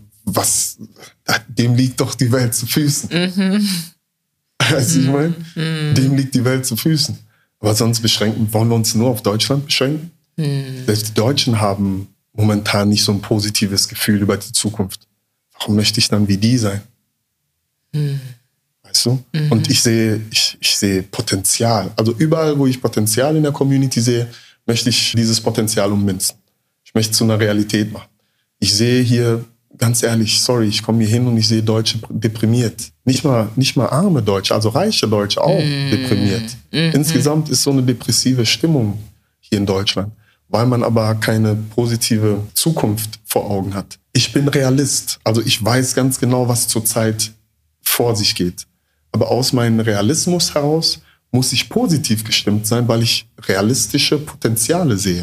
Speaker 1: Dem liegt doch die Welt zu Füßen. Weißt du, ich meine? Dem liegt die Welt zu Füßen. Aber sonst wollen wir uns nur auf Deutschland beschränken? Selbst die Deutschen haben momentan nicht so ein positives Gefühl über die Zukunft. Warum möchte ich dann wie die sein? Weißt du? Und ich sehe Potenzial. Also überall, wo ich Potenzial in der Community sehe, möchte ich dieses Potenzial ummünzen. Ich möchte es zu einer Realität machen. Ich sehe hier, ganz ehrlich, ich komme hier hin und ich sehe Deutsche deprimiert. Nicht mal arme Deutsche, also reiche Deutsche auch deprimiert. Insgesamt ist so eine depressive Stimmung hier in Deutschland, weil man aber keine positive Zukunft vor Augen hat. Ich bin Realist, also ich weiß ganz genau, was zurzeit vor sich geht. Aber aus meinem Realismus heraus muss ich positiv gestimmt sein, weil ich realistische Potenziale sehe.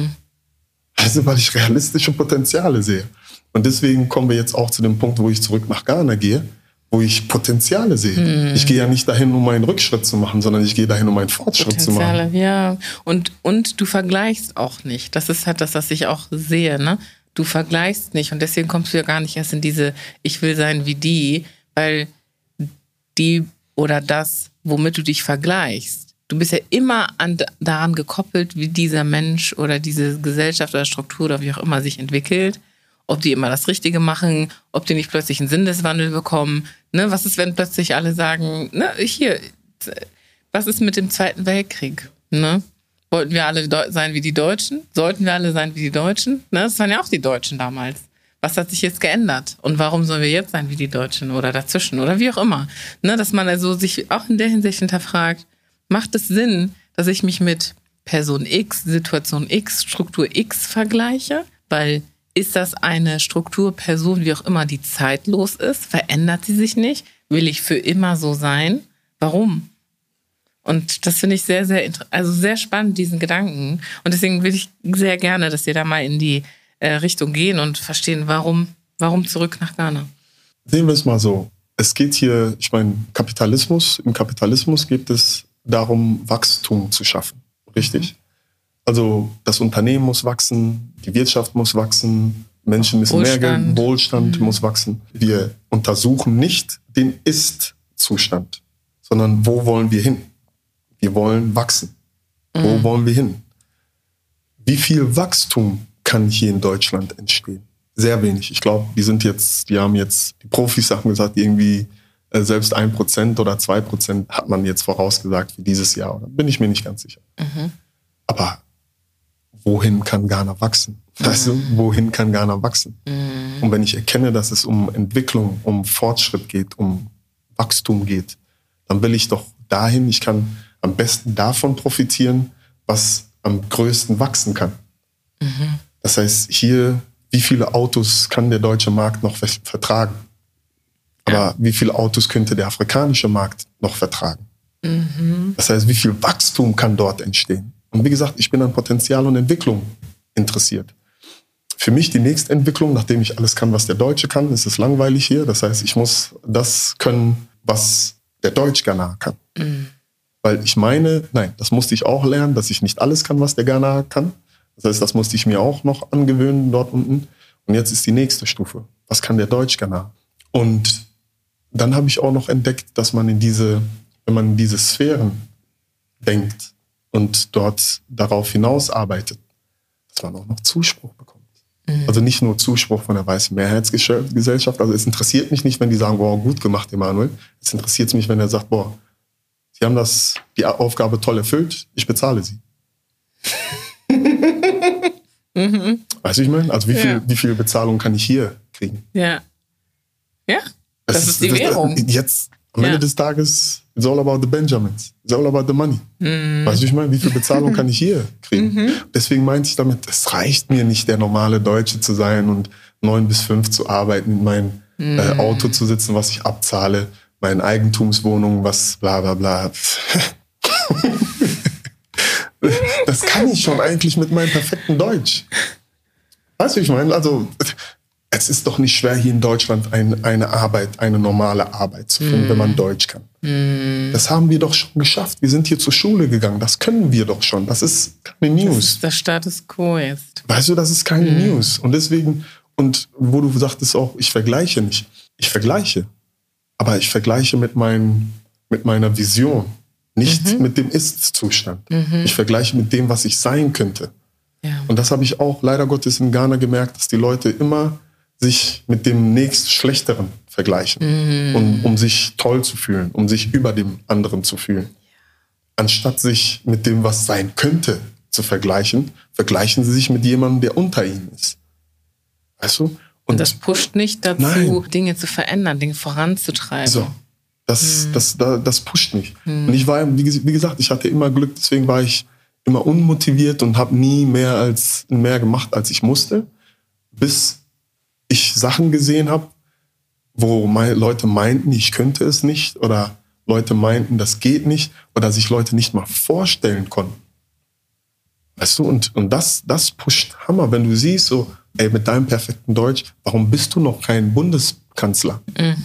Speaker 1: Also weil ich realistische Potenziale sehe. Und deswegen kommen wir jetzt auch zu dem Punkt, wo ich zurück nach Ghana gehe, wo ich Potenziale sehe. Ich gehe ja nicht dahin, um einen Rückschritt zu machen, sondern ich gehe dahin, um einen Fortschritt zu machen.
Speaker 2: Ja. Und du vergleichst auch nicht. Das ist halt das, was ich auch sehe, ne? Du vergleichst nicht und deswegen kommst du ja gar nicht erst in diese ich will sein wie die, weil die oder das, womit du dich vergleichst, du bist ja immer daran gekoppelt, wie dieser Mensch oder diese Gesellschaft oder Struktur oder wie auch immer sich entwickelt, ob die immer das Richtige machen, ob die nicht plötzlich einen Sinneswandel bekommen. Ne? Was ist, wenn plötzlich alle sagen, ne, was ist mit dem Zweiten Weltkrieg? Ne? Wollten wir alle sein wie die Deutschen? Sollten wir alle sein wie die Deutschen? Ne? Das waren ja auch die Deutschen damals. Was hat sich jetzt geändert? Und warum sollen wir jetzt sein wie die Deutschen oder dazwischen oder wie auch immer? Ne? Dass man also sich auch in der Hinsicht hinterfragt, macht es Sinn, dass ich mich mit Person X, Situation X, Struktur X vergleiche? Weil ist das eine Struktur, Person, wie auch immer, die zeitlos ist? Verändert sie sich nicht? Will ich für immer so sein? Warum? Und das finde ich sehr, sehr, sehr spannend, diesen Gedanken. Und deswegen will ich sehr gerne, dass wir da mal in die Richtung gehen und verstehen, warum zurück nach Ghana.
Speaker 1: Sehen wir es mal so. Es geht hier, ich meine, im Kapitalismus geht es darum, Wachstum zu schaffen. Richtig? Also das Unternehmen muss wachsen, die Wirtschaft muss wachsen, Menschen müssen mehr Geld, Wohlstand muss wachsen. Wir untersuchen nicht den Ist-Zustand, sondern wo wollen wir hin? Wir wollen wachsen. Wo wollen wir hin? Wie viel Wachstum kann hier in Deutschland entstehen? Sehr wenig. Ich glaube, die Profis haben gesagt, irgendwie selbst 1% oder 2% hat man jetzt vorausgesagt für dieses Jahr. Da bin ich mir nicht ganz sicher. Aber wohin kann Ghana wachsen? Weißt du, wohin kann Ghana wachsen? Und wenn ich erkenne, dass es um Entwicklung, um Fortschritt geht, um Wachstum geht, dann will ich doch dahin, ich kann am besten davon profitieren, was am größten wachsen kann. Das heißt, hier, wie viele Autos kann der deutsche Markt noch vertragen? Aber wie viele Autos könnte der afrikanische Markt noch vertragen? Das heißt, wie viel Wachstum kann dort entstehen? Und wie gesagt, ich bin an Potenzial und Entwicklung interessiert. für mich die nächste Entwicklung, nachdem ich alles kann, was der Deutsche kann, ist es langweilig hier. Das heißt, ich muss das können, was der Deutsch-Ghanaer kann. Weil ich meine, nein, das musste ich auch lernen, dass ich nicht alles kann, was der Ghanaer kann. Das heißt, das musste ich mir auch noch angewöhnen dort unten. Und jetzt ist die nächste Stufe. Was kann der Deutsch-Ghanaer? Und dann habe ich auch noch entdeckt, dass man wenn man in diese Sphären denkt und dort darauf hinaus arbeitet, dass man auch noch Zuspruch bekommt. Also nicht nur Zuspruch von der weißen Mehrheitsgesellschaft. Also es interessiert mich nicht, wenn die sagen, boah, gut gemacht, Emanuel. Es interessiert mich, wenn er sagt, boah, Sie haben die Aufgabe toll erfüllt, ich bezahle Sie. Weißt du, ich meine? Also wie viel Bezahlung kann ich hier kriegen?
Speaker 2: Ja. Ja, das ist die Währung.
Speaker 1: Jetzt, am Ende des Tages, it's all about the Benjamins. It's all about the money. Weißt du, ich meine? Wie viel Bezahlung kann ich hier kriegen? Deswegen meinte ich damit, es reicht mir nicht, der normale Deutsche zu sein und 9 bis 5 zu arbeiten, in mein Auto zu sitzen, was ich abzahle, meine Eigentumswohnung, was bla bla bla. Das kann ich schon eigentlich mit meinem perfekten Deutsch. Weißt du, ich meine? Also, es ist doch nicht schwer, hier in Deutschland eine normale Arbeit zu finden, wenn man Deutsch kann. Das haben wir doch schon geschafft. Wir sind hier zur Schule gegangen. Das können wir doch schon. Das ist keine News. Das
Speaker 2: ist der Status quo jetzt.
Speaker 1: Weißt du, das ist keine News. Und deswegen, und wo du sagtest auch, ich vergleiche nicht. Ich vergleiche. Aber ich vergleiche mit meiner Vision. Nicht mit dem Ist-Zustand. Ich vergleiche mit dem, was ich sein könnte. Ja. Und das habe ich auch leider Gottes in Ghana gemerkt, dass die Leute immer sich mit dem nächst Schlechteren vergleichen, um sich toll zu fühlen, um sich über dem anderen zu fühlen. Anstatt sich mit dem, was sein könnte, zu vergleichen, vergleichen sie sich mit jemandem, der unter ihnen ist. Weißt du?
Speaker 2: Und das pusht nicht dazu, Dinge zu verändern, Dinge voranzutreiben. So.
Speaker 1: Das pusht nicht. Und ich war, wie gesagt, ich hatte immer Glück, deswegen war ich immer unmotiviert und habe nie mehr gemacht, als ich musste, bis ich Sachen gesehen habe, wo Leute meinten, ich könnte es nicht, oder Leute meinten, das geht nicht, oder sich Leute nicht mal vorstellen konnten. Weißt du, und das pusht Hammer, wenn du siehst, so, ey, mit deinem perfekten Deutsch, warum bist du noch kein Bundeskanzler?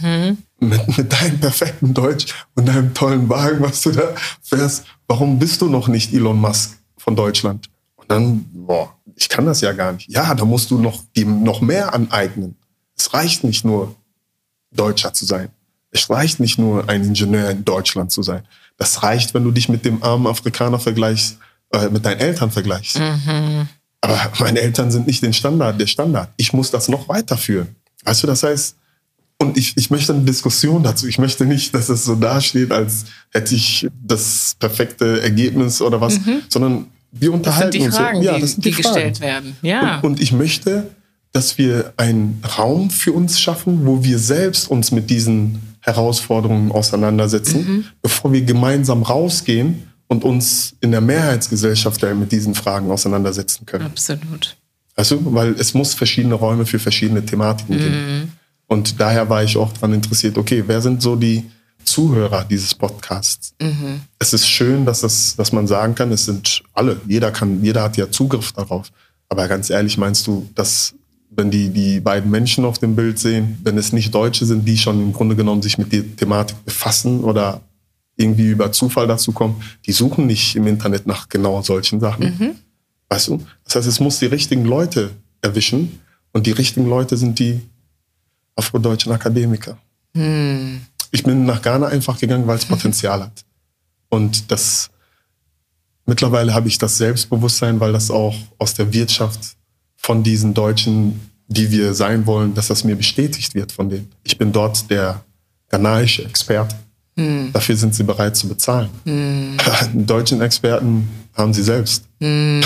Speaker 1: Mit deinem perfekten Deutsch und deinem tollen Wagen, was du da fährst, warum bist du noch nicht Elon Musk von Deutschland? Und dann, ich kann das ja gar nicht. Ja, da musst du noch mehr aneignen. Es reicht nicht nur, Deutscher zu sein. Es reicht nicht nur, ein Ingenieur in Deutschland zu sein. Das reicht, wenn du dich mit dem armen Afrikaner vergleichst, mit deinen Eltern vergleichst. Aber meine Eltern sind nicht der Standard. Ich muss das noch weiterführen. Weißt du, das heißt, und ich möchte eine Diskussion dazu. Ich möchte nicht, dass es so dasteht, als hätte ich das perfekte Ergebnis oder was, sondern wir unterhalten uns.
Speaker 2: Das sind die Fragen, die gestellt werden. Ja.
Speaker 1: Und ich möchte, dass wir einen Raum für uns schaffen, wo wir selbst uns mit diesen Herausforderungen auseinandersetzen, bevor wir gemeinsam rausgehen und uns in der Mehrheitsgesellschaft mit diesen Fragen auseinandersetzen können.
Speaker 2: Absolut.
Speaker 1: Also, weil es muss verschiedene Räume für verschiedene Thematiken geben. Und daher war ich auch daran interessiert, okay, wer sind so die Zuhörer dieses Podcasts? Es ist schön, dass man sagen kann, es sind alle. Jeder hat ja Zugriff darauf. Aber ganz ehrlich, meinst du, dass wenn die beiden Menschen auf dem Bild sehen, wenn es nicht Deutsche sind, die schon im Grunde genommen sich mit der Thematik befassen oder irgendwie über Zufall dazu kommen, die suchen nicht im Internet nach genau solchen Sachen. Weißt du? Das heißt, es muss die richtigen Leute erwischen und die richtigen Leute sind die afrodeutschen Akademiker. Ich bin nach Ghana einfach gegangen, weil es Potenzial hat. Und mittlerweile habe ich das Selbstbewusstsein, weil das auch aus der Wirtschaft von diesen Deutschen, die wir sein wollen, dass das mir bestätigt wird von denen. Ich bin dort der ghanaische Experte. Dafür sind sie bereit zu bezahlen. Einen deutschen Experten haben sie selbst. Die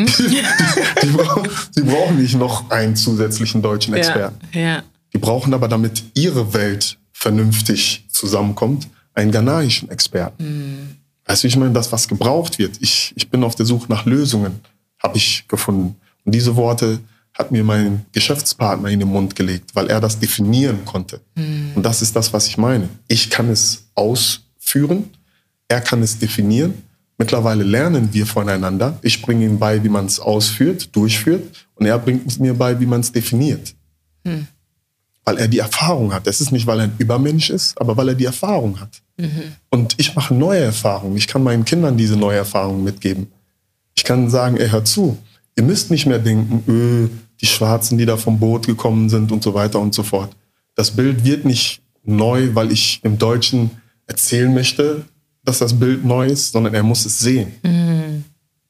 Speaker 1: brauchen nicht noch einen zusätzlichen deutschen Experten. Die brauchen aber, damit ihre Welt vernünftig zusammenkommt, einen ghanaischen Experten. Weißt du, ich meine, das, was gebraucht wird. Ich bin auf der Suche nach Lösungen, habe ich gefunden. Und diese Worte hat mir mein Geschäftspartner in den Mund gelegt, weil er das definieren konnte. Und das ist das, was ich meine. Ich kann es ausführen, er kann es definieren. Mittlerweile lernen wir voneinander. Ich bringe ihm bei, wie man es ausführt, durchführt. Und er bringt mir bei, wie man es definiert. Weil er die Erfahrung hat. Das ist nicht, weil er ein Übermensch ist, aber weil er die Erfahrung hat. Und ich mache neue Erfahrungen. Ich kann meinen Kindern diese neue Erfahrung mitgeben. Ich kann sagen, ey, hört zu. Ihr müsst nicht mehr denken, die Schwarzen, die da vom Boot gekommen sind und so weiter und so fort. Das Bild wird nicht neu, weil ich im Deutschen erzählen möchte, dass das Bild neu ist, sondern er muss es sehen.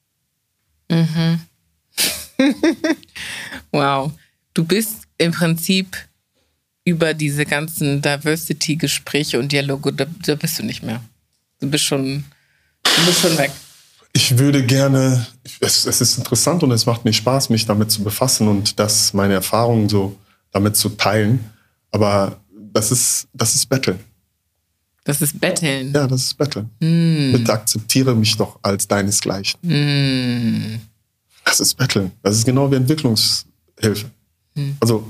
Speaker 2: Wow. Du bist im Prinzip über diese ganzen Diversity-Gespräche und Dialoge, da bist du nicht mehr. Du bist schon weg.
Speaker 1: Ich würde gerne, es ist interessant und es macht mir Spaß, mich damit zu befassen und meine Erfahrungen so damit zu teilen. Aber das ist Betteln.
Speaker 2: Das ist Betteln?
Speaker 1: Ja, das ist Betteln. Bitte akzeptiere mich doch als deinesgleichen. Das ist Betteln. Das ist genau wie Entwicklungshilfe. Also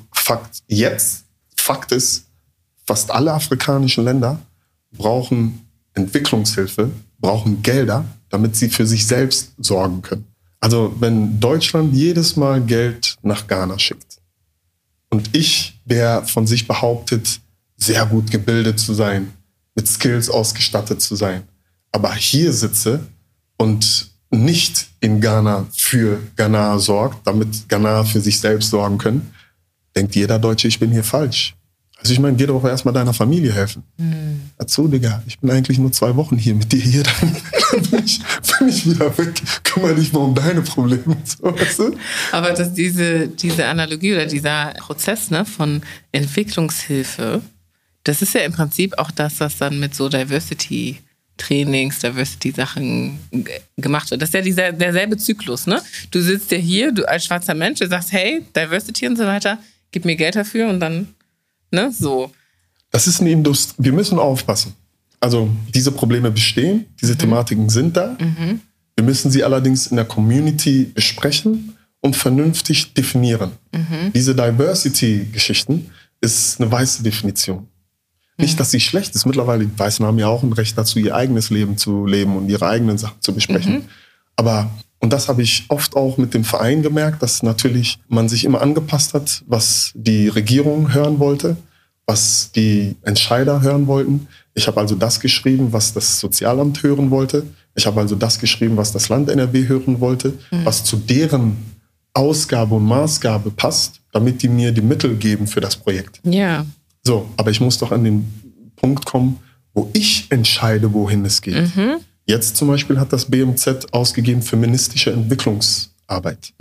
Speaker 1: Fakt ist, fast alle afrikanischen Länder brauchen Entwicklungshilfe, brauchen Gelder, damit sie für sich selbst sorgen können. Also wenn Deutschland jedes Mal Geld nach Ghana schickt und ich, der von sich behauptet, sehr gut gebildet zu sein, mit Skills ausgestattet zu sein, aber hier sitze und nicht in Ghana für Ghana sorgt, damit Ghana für sich selbst sorgen können, denkt jeder Deutsche, ich bin hier falsch. Also ich meine, geh doch erstmal deiner Familie helfen. Dazu, Digga, ich bin eigentlich nur 2 Wochen hier mit dir hier, dann bin ich wieder weg. Kümmere dich mal um deine Probleme. So, weißt du?
Speaker 2: Aber dass diese Analogie oder dieser Prozess, ne, von Entwicklungshilfe, das ist ja im Prinzip auch das, was dann mit so Diversity-Trainings, Diversity-Sachen gemacht wird. Das ist ja derselbe Zyklus, ne? Du sitzt ja hier, du als schwarzer Mensch, du sagst, hey, Diversity und so weiter, gib mir Geld dafür und dann, ne, so.
Speaker 1: Das ist eine Industrie. Wir müssen aufpassen. Also diese Probleme bestehen, diese Thematiken sind da. Wir müssen sie allerdings in der Community besprechen und vernünftig definieren. Diese Diversity-Geschichten ist eine weiße Definition. Nicht, dass sie schlecht ist. Mittlerweile, die Weißen haben ja auch ein Recht dazu, ihr eigenes Leben zu leben und ihre eigenen Sachen zu besprechen. Aber, und das habe ich oft auch mit dem Verein gemerkt, dass natürlich man sich immer angepasst hat, was die Regierung hören wollte, was die Entscheider hören wollten. Ich habe also das geschrieben, was das Sozialamt hören wollte. Ich habe also das geschrieben, was das Land NRW hören wollte, was zu deren Ausgabe und Maßgabe passt, damit die mir die Mittel geben für das Projekt.
Speaker 2: Ja.
Speaker 1: So, aber ich muss doch an den Punkt kommen, wo ich entscheide, wohin es geht. Jetzt zum Beispiel hat das BMZ ausgegeben feministische Entwicklungsarbeit.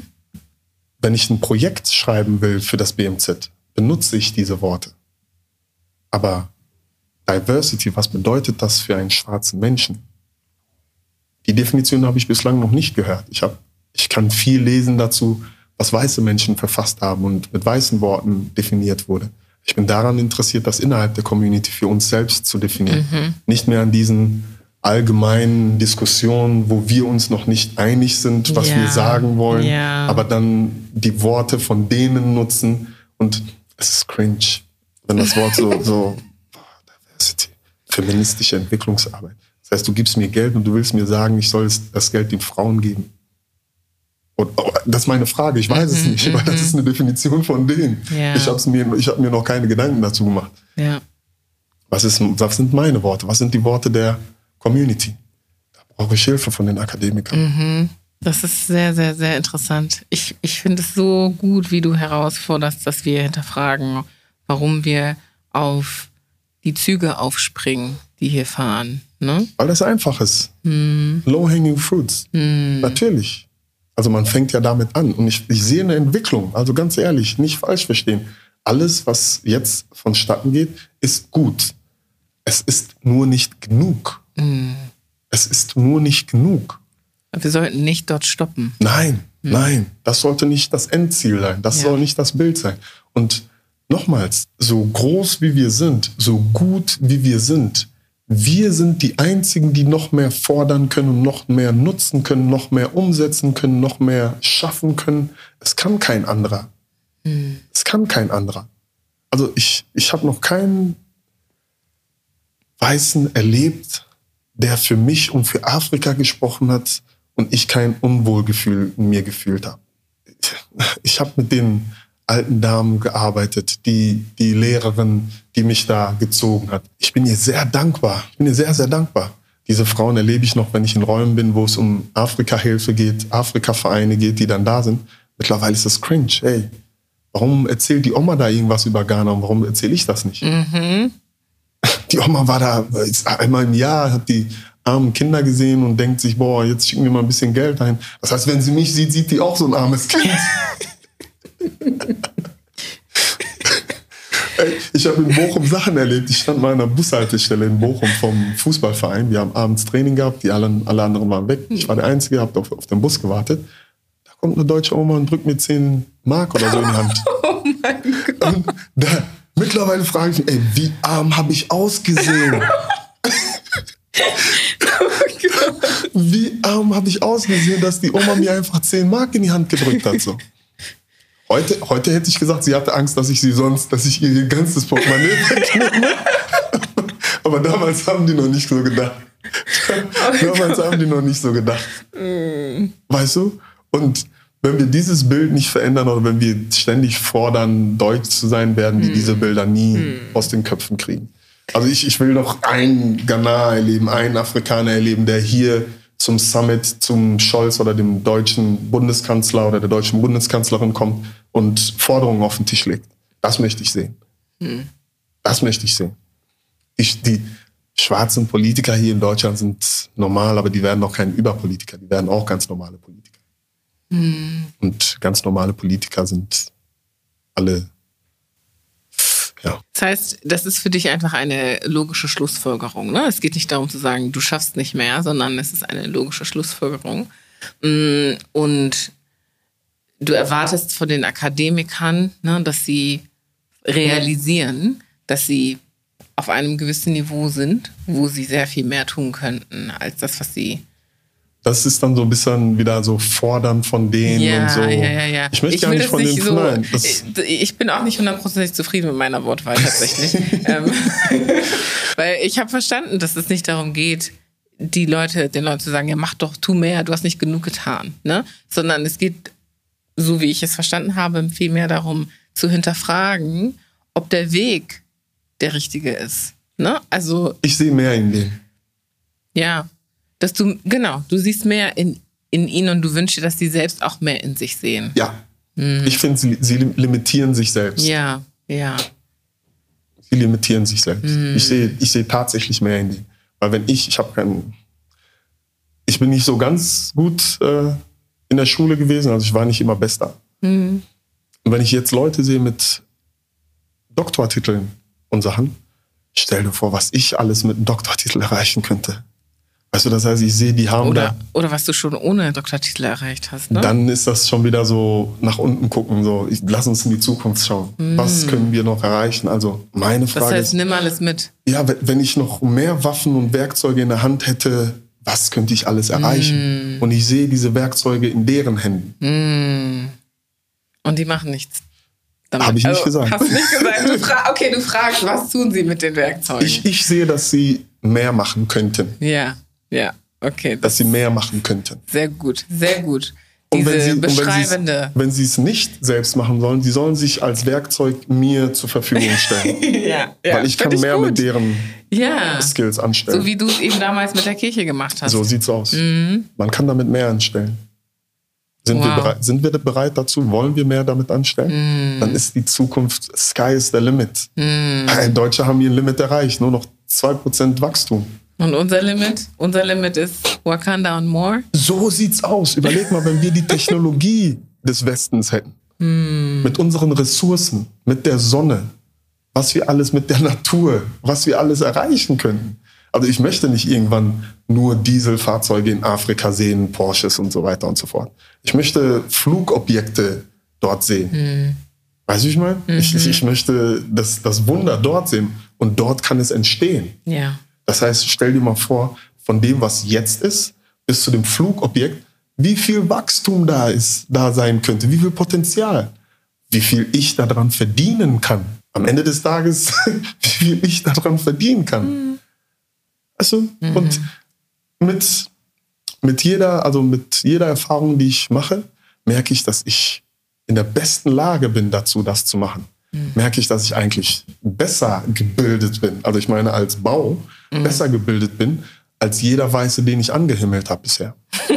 Speaker 1: Wenn ich ein Projekt schreiben will für das BMZ, benutze ich diese Worte. Aber Diversity, was bedeutet das für einen schwarzen Menschen? Die Definition habe ich bislang noch nicht gehört. Ich kann viel lesen dazu, was weiße Menschen verfasst haben und mit weißen Worten definiert wurde. Ich bin daran interessiert, das innerhalb der Community für uns selbst zu definieren. Nicht mehr an diesen allgemeinen Diskussionen, wo wir uns noch nicht einig sind, was wir sagen wollen, aber dann die Worte von denen nutzen. Und es ist cringe, wenn das Wort so Diversity, feministische Entwicklungsarbeit. Das heißt, du gibst mir Geld und du willst mir sagen, ich soll das Geld den Frauen geben. Und, das ist meine Frage, ich weiß es nicht, aber das ist eine Definition von denen. Ich habe mir noch keine Gedanken dazu gemacht. Was sind meine Worte? Was sind die Worte der Community? Da brauche ich Hilfe von den Akademikern.
Speaker 2: Das ist sehr, sehr, sehr interessant. Ich finde es so gut, wie du herausforderst, dass wir hinterfragen, warum wir auf die Züge aufspringen, die hier fahren. Ne?
Speaker 1: Weil das einfach ist. Low-hanging fruits. Natürlich. Also man fängt ja damit an. Und ich sehe eine Entwicklung. Also ganz ehrlich, nicht falsch verstehen. Alles, was jetzt vonstatten geht, ist gut. Es ist nur nicht genug. Es ist nur nicht genug.
Speaker 2: Wir sollten nicht dort stoppen.
Speaker 1: Nein. Das sollte nicht das Endziel sein. Das soll nicht das Bild sein. Und nochmals, so groß wie wir sind, so gut wie wir sind die Einzigen, die noch mehr fordern können, noch mehr nutzen können, noch mehr umsetzen können, noch mehr schaffen können. Es kann kein anderer. Es kann kein anderer. Also ich habe noch keinen Weißen erlebt, der für mich und für Afrika gesprochen hat und ich kein Unwohlgefühl in mir gefühlt habe. Ich habe mit den alten Damen gearbeitet, die Lehrerin, die mich da gezogen hat. Ich bin ihr sehr dankbar. Ich bin ihr sehr, sehr dankbar. Diese Frauen erlebe ich noch, wenn ich in Räumen bin, wo es um Afrika-Hilfe geht, Afrika-Vereine geht, die dann da sind. Mittlerweile ist das cringe. Ey, warum erzählt die Oma da irgendwas über Ghana und warum erzähle ich das nicht? Mhm. Die Oma war da einmal im Jahr, hat die armen Kinder gesehen und denkt sich, boah, jetzt schicken wir mal ein bisschen Geld ein. Das heißt, wenn sie mich sieht, sieht die auch so ein armes Kind. Ich habe in Bochum Sachen erlebt. Ich stand mal an einer Bushaltestelle in Bochum vom Fußballverein. Wir haben abends Training gehabt, alle anderen waren weg. Ich war der Einzige, habe auf den Bus gewartet. Da kommt eine deutsche Oma und drückt mir 10 Mark oder so in die Hand. Oh mein Gott. Und mittlerweile frage ich mich, ey, wie arm habe ich ausgesehen? Wie arm habe ich ausgesehen, dass die Oma mir einfach 10 Mark in die Hand gedrückt hat. So. Heute hätte ich gesagt, sie hatte Angst, dass ich ihr ganzes Portemonnaie wegnehme. Aber damals haben die noch nicht so gedacht. Weißt du? Und wenn wir dieses Bild nicht verändern oder wenn wir ständig fordern, deutsch zu sein, werden wir diese Bilder nie aus den Köpfen kriegen. Also ich will noch einen Ghana erleben, einen Afrikaner erleben, der hier zum Summit, zum Scholz oder dem deutschen Bundeskanzler oder der deutschen Bundeskanzlerin kommt und Forderungen auf den Tisch legt. Das möchte ich sehen. Das möchte ich sehen. Die schwarzen Politiker hier in Deutschland sind normal, aber die werden auch keine Überpolitiker. Die werden auch ganz normale Politiker. Und ganz normale Politiker sind alle... Ja.
Speaker 2: Das heißt, das ist für dich einfach eine logische Schlussfolgerung. Ne? Es geht nicht darum zu sagen, du schaffst nicht mehr, sondern es ist eine logische Schlussfolgerung. Und du erwartest von den Akademikern, ne, dass sie realisieren, dass sie auf einem gewissen Niveau sind, wo sie sehr viel mehr tun könnten, als das, was sie...
Speaker 1: Das ist dann so ein bisschen wieder so fordern von denen und so.
Speaker 2: Ja.
Speaker 1: Ich möchte gar nicht von denen nein.
Speaker 2: Ich bin auch nicht 100% zufrieden mit meiner Wortwahl tatsächlich. Weil ich habe verstanden, dass es nicht darum geht, den Leuten zu sagen, ja mach doch, tu mehr, du hast nicht genug getan. Ne? Sondern es geht, so wie ich es verstanden habe, viel mehr darum zu hinterfragen, ob der Weg der richtige ist. Ne? Also,
Speaker 1: ich sehe mehr in denen.
Speaker 2: Ja. Dass du siehst mehr in ihnen und du wünschst dir, dass die selbst auch mehr in sich sehen.
Speaker 1: Ja. Ich finde, sie limitieren sich selbst.
Speaker 2: Ja.
Speaker 1: Sie limitieren sich selbst. Ich sehe tatsächlich mehr in denen. Weil ich bin nicht so ganz gut in der Schule gewesen, also ich war nicht immer Bester. Und wenn ich jetzt Leute sehe mit Doktortiteln und Sachen, stell dir vor, was ich alles mit einem Doktortitel erreichen könnte. Weißt du, das heißt, ich sehe, die haben
Speaker 2: oder was du schon ohne Doktortitel erreicht hast, ne?
Speaker 1: Dann ist das schon wieder so nach unten gucken, so, lass uns in die Zukunft schauen. Was können wir noch erreichen? Also meine Frage ist... Das heißt,
Speaker 2: nimm alles mit.
Speaker 1: Ja, wenn ich noch mehr Waffen und Werkzeuge in der Hand hätte, was könnte ich alles erreichen? Und ich sehe diese Werkzeuge in deren Händen.
Speaker 2: Und die machen nichts damit.
Speaker 1: Habe ich nicht gesagt.
Speaker 2: Hast du nicht gesagt? Du fragst, was tun sie mit den Werkzeugen?
Speaker 1: Ich sehe, dass sie mehr machen könnten.
Speaker 2: Ja, okay.
Speaker 1: Dass sie mehr machen könnten.
Speaker 2: Sehr gut.
Speaker 1: Und
Speaker 2: beschreibende.
Speaker 1: wenn sie es nicht selbst machen sollen, sie sollen sich als Werkzeug mir zur Verfügung stellen.
Speaker 2: Ja,
Speaker 1: weil ich kann mehr mit deren Skills anstellen.
Speaker 2: So wie du es eben damals mit der Kirche gemacht hast.
Speaker 1: So sieht's aus. Man kann damit mehr anstellen. Sind wir bereit dazu? Wollen wir mehr damit anstellen? Dann ist die Zukunft, sky is the limit. Deutsche haben ihr Limit erreicht, nur noch 2% Wachstum.
Speaker 2: Und unser Limit ist Wakanda und more?
Speaker 1: So sieht's aus. Überleg mal, wenn wir die Technologie des Westens hätten. Mit unseren Ressourcen, mit der Sonne, was wir alles mit der Natur, was wir alles erreichen könnten. Also ich möchte nicht irgendwann nur Dieselfahrzeuge in Afrika sehen, Porsches und so weiter und so fort. Ich möchte Flugobjekte dort sehen. Weißt du, wie ich meine? Ich möchte das Wunder dort sehen. Und dort kann es entstehen.
Speaker 2: Ja.
Speaker 1: Das heißt, stell dir mal vor, von dem, was jetzt ist, bis zu dem Flugobjekt, wie viel Wachstum da sein könnte, wie viel Potenzial, wie viel ich daran verdienen kann. Am Ende des Tages, wie viel ich daran verdienen kann. Also, und mit jeder Erfahrung, die ich mache, merke ich, dass ich in der besten Lage bin dazu, das zu machen. Merke ich, dass ich eigentlich besser gebildet bin. Also ich meine, als Bau besser gebildet bin, als jeder Weiße, den ich angehimmelt habe bisher.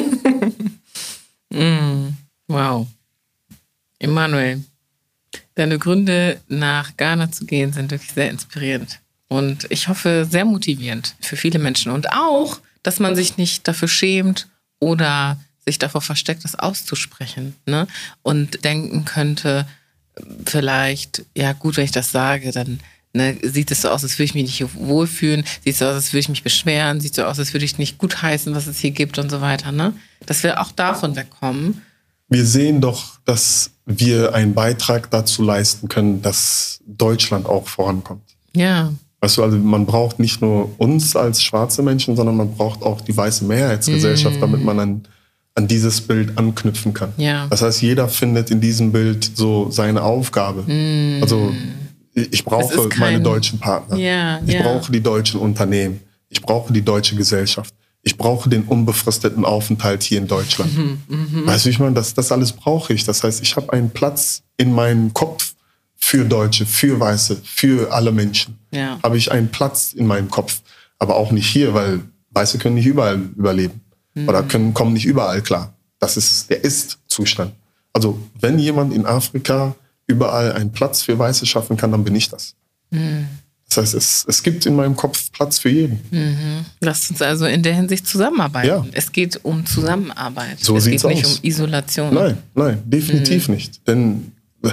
Speaker 2: Wow. Emmanuel, deine Gründe, nach Ghana zu gehen, sind wirklich sehr inspirierend. Und ich hoffe, sehr motivierend für viele Menschen. Und auch, dass man sich nicht dafür schämt oder sich davor versteckt, das auszusprechen. Ne? Und denken könnte, vielleicht, ja gut, wenn ich das sage, dann sieht es so aus, als würde ich mich nicht wohlfühlen, sieht es so aus, als würde ich mich beschweren, sieht so aus, als würde ich nicht gutheißen, was es hier gibt und so weiter. Ne? Dass wir auch davon wegkommen.
Speaker 1: Wir sehen doch, dass wir einen Beitrag dazu leisten können, dass Deutschland auch vorankommt.
Speaker 2: Ja.
Speaker 1: Weißt du, also man braucht nicht nur uns als schwarze Menschen, sondern man braucht auch die weiße Mehrheitsgesellschaft, damit man an dieses Bild anknüpfen kann.
Speaker 2: Ja.
Speaker 1: Das heißt, jeder findet in diesem Bild so seine Aufgabe. Also ich brauche meine deutschen Partner. Ich brauche die deutschen Unternehmen. Ich brauche die deutsche Gesellschaft. Ich brauche den unbefristeten Aufenthalt hier in Deutschland. Weißt du, ich meine, das alles brauche ich. Das heißt, ich habe einen Platz in meinem Kopf für Deutsche, für Weiße, für alle Menschen.
Speaker 2: Ja.
Speaker 1: Habe ich einen Platz in meinem Kopf. Aber auch nicht hier, weil Weiße können nicht überall überleben. Oder kommen nicht überall klar. Das ist der Ist-Zustand. Also wenn jemand in Afrika überall einen Platz für Weiße schaffen kann, dann bin ich das. Das heißt, es gibt in meinem Kopf Platz für jeden.
Speaker 2: Lasst uns also in der Hinsicht zusammenarbeiten.
Speaker 1: Ja.
Speaker 2: Es geht um Zusammenarbeit.
Speaker 1: So
Speaker 2: es geht nicht
Speaker 1: aus.
Speaker 2: um Isolation.
Speaker 1: Nein, definitiv nicht. Denn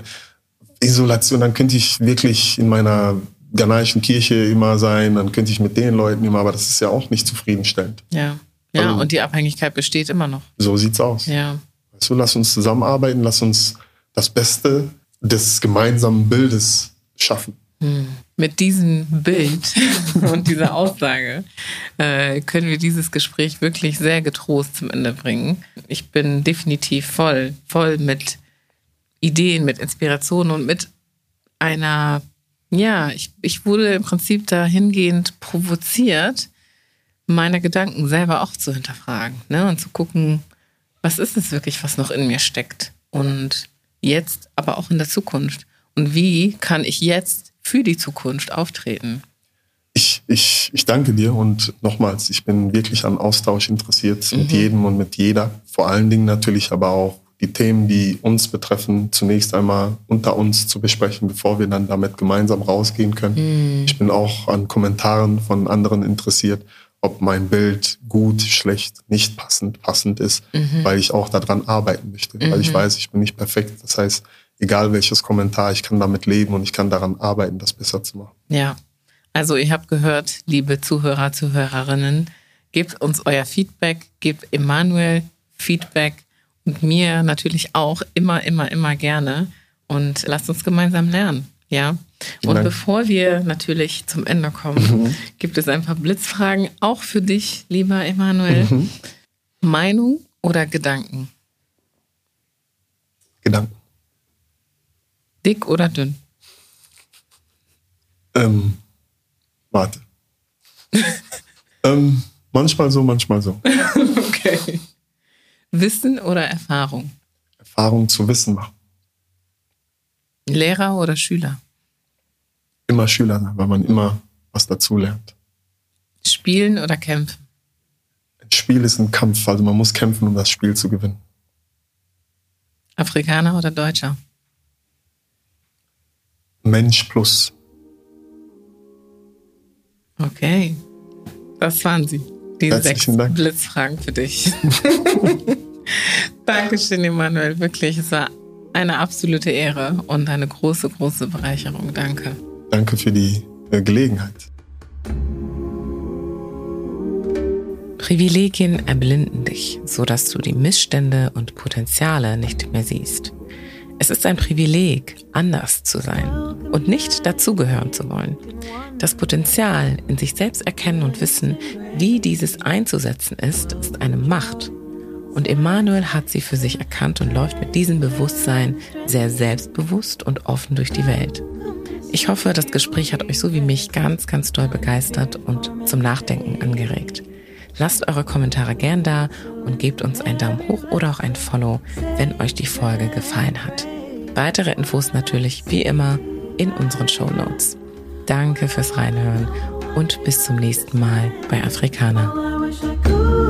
Speaker 1: Isolation, dann könnte ich wirklich in meiner ghanaischen Kirche immer sein, dann könnte ich mit den Leuten immer, aber das ist ja auch nicht zufriedenstellend.
Speaker 2: Ja,
Speaker 1: Also,
Speaker 2: und die Abhängigkeit besteht immer noch.
Speaker 1: So sieht's aus.
Speaker 2: Ja.
Speaker 1: Weißt du, lass uns zusammenarbeiten, lass uns das Beste des gemeinsamen Bildes schaffen.
Speaker 2: Mit diesem Bild und dieser Aussage können wir dieses Gespräch wirklich sehr getrost zum Ende bringen. Ich bin definitiv voll mit Ideen, mit Inspirationen und mit einer, ich wurde im Prinzip dahingehend provoziert, meine Gedanken selber auch zu hinterfragen, ne? Und zu gucken, was ist es wirklich, was noch in mir steckt und jetzt, aber auch in der Zukunft. Und wie kann ich jetzt für die Zukunft auftreten?
Speaker 1: Ich danke dir und nochmals, ich bin wirklich an Austausch interessiert mit jedem und mit jeder. Vor allen Dingen natürlich aber auch die Themen, die uns betreffen, zunächst einmal unter uns zu besprechen, bevor wir dann damit gemeinsam rausgehen können. Ich bin auch an Kommentaren von anderen interessiert, ob mein Bild gut, schlecht, nicht passend ist, weil ich auch daran arbeiten möchte. Weil ich weiß, ich bin nicht perfekt. Das heißt, egal welches Kommentar, ich kann damit leben und ich kann daran arbeiten, das besser zu machen.
Speaker 2: Ja, also ihr habt gehört, liebe Zuhörer, Zuhörerinnen, gebt uns euer Feedback, gebt Emmanuel Feedback und mir natürlich auch immer gerne und lasst uns gemeinsam lernen, ja. Und bevor wir natürlich zum Ende kommen, gibt es ein paar Blitzfragen, auch für dich, lieber Emmanuel. Meinung oder Gedanken?
Speaker 1: Gedanken.
Speaker 2: Dick oder dünn?
Speaker 1: Warte. Manchmal so, manchmal so.
Speaker 2: Okay. Wissen oder Erfahrung?
Speaker 1: Erfahrung zu Wissen machen.
Speaker 2: Lehrer oder Schüler?
Speaker 1: Immer Schüler sein, weil man immer was dazulernt.
Speaker 2: Spielen oder kämpfen?
Speaker 1: Ein Spiel ist ein Kampf, also man muss kämpfen, um das Spiel zu gewinnen.
Speaker 2: Afrikaner oder Deutscher?
Speaker 1: Mensch plus.
Speaker 2: Okay, das waren sie. Die
Speaker 1: Herzlichen
Speaker 2: 6
Speaker 1: Dank.
Speaker 2: Blitzfragen für dich. Dankeschön, Emmanuel. Wirklich, es war eine absolute Ehre und eine große Bereicherung. Danke.
Speaker 1: Danke für die Gelegenheit.
Speaker 2: Privilegien erblinden dich, sodass du die Missstände und Potenziale nicht mehr siehst. Es ist ein Privileg, anders zu sein und nicht dazugehören zu wollen. Das Potenzial in sich selbst erkennen und wissen, wie dieses einzusetzen ist eine Macht. Und Emmanuel hat sie für sich erkannt und läuft mit diesem Bewusstsein sehr selbstbewusst und offen durch die Welt. Ich hoffe, das Gespräch hat euch so wie mich ganz doll begeistert und zum Nachdenken angeregt. Lasst eure Kommentare gern da und gebt uns einen Daumen hoch oder auch ein Follow, wenn euch die Folge gefallen hat. Weitere Infos natürlich wie immer in unseren Shownotes. Danke fürs Reinhören und bis zum nächsten Mal bei Afrikaner.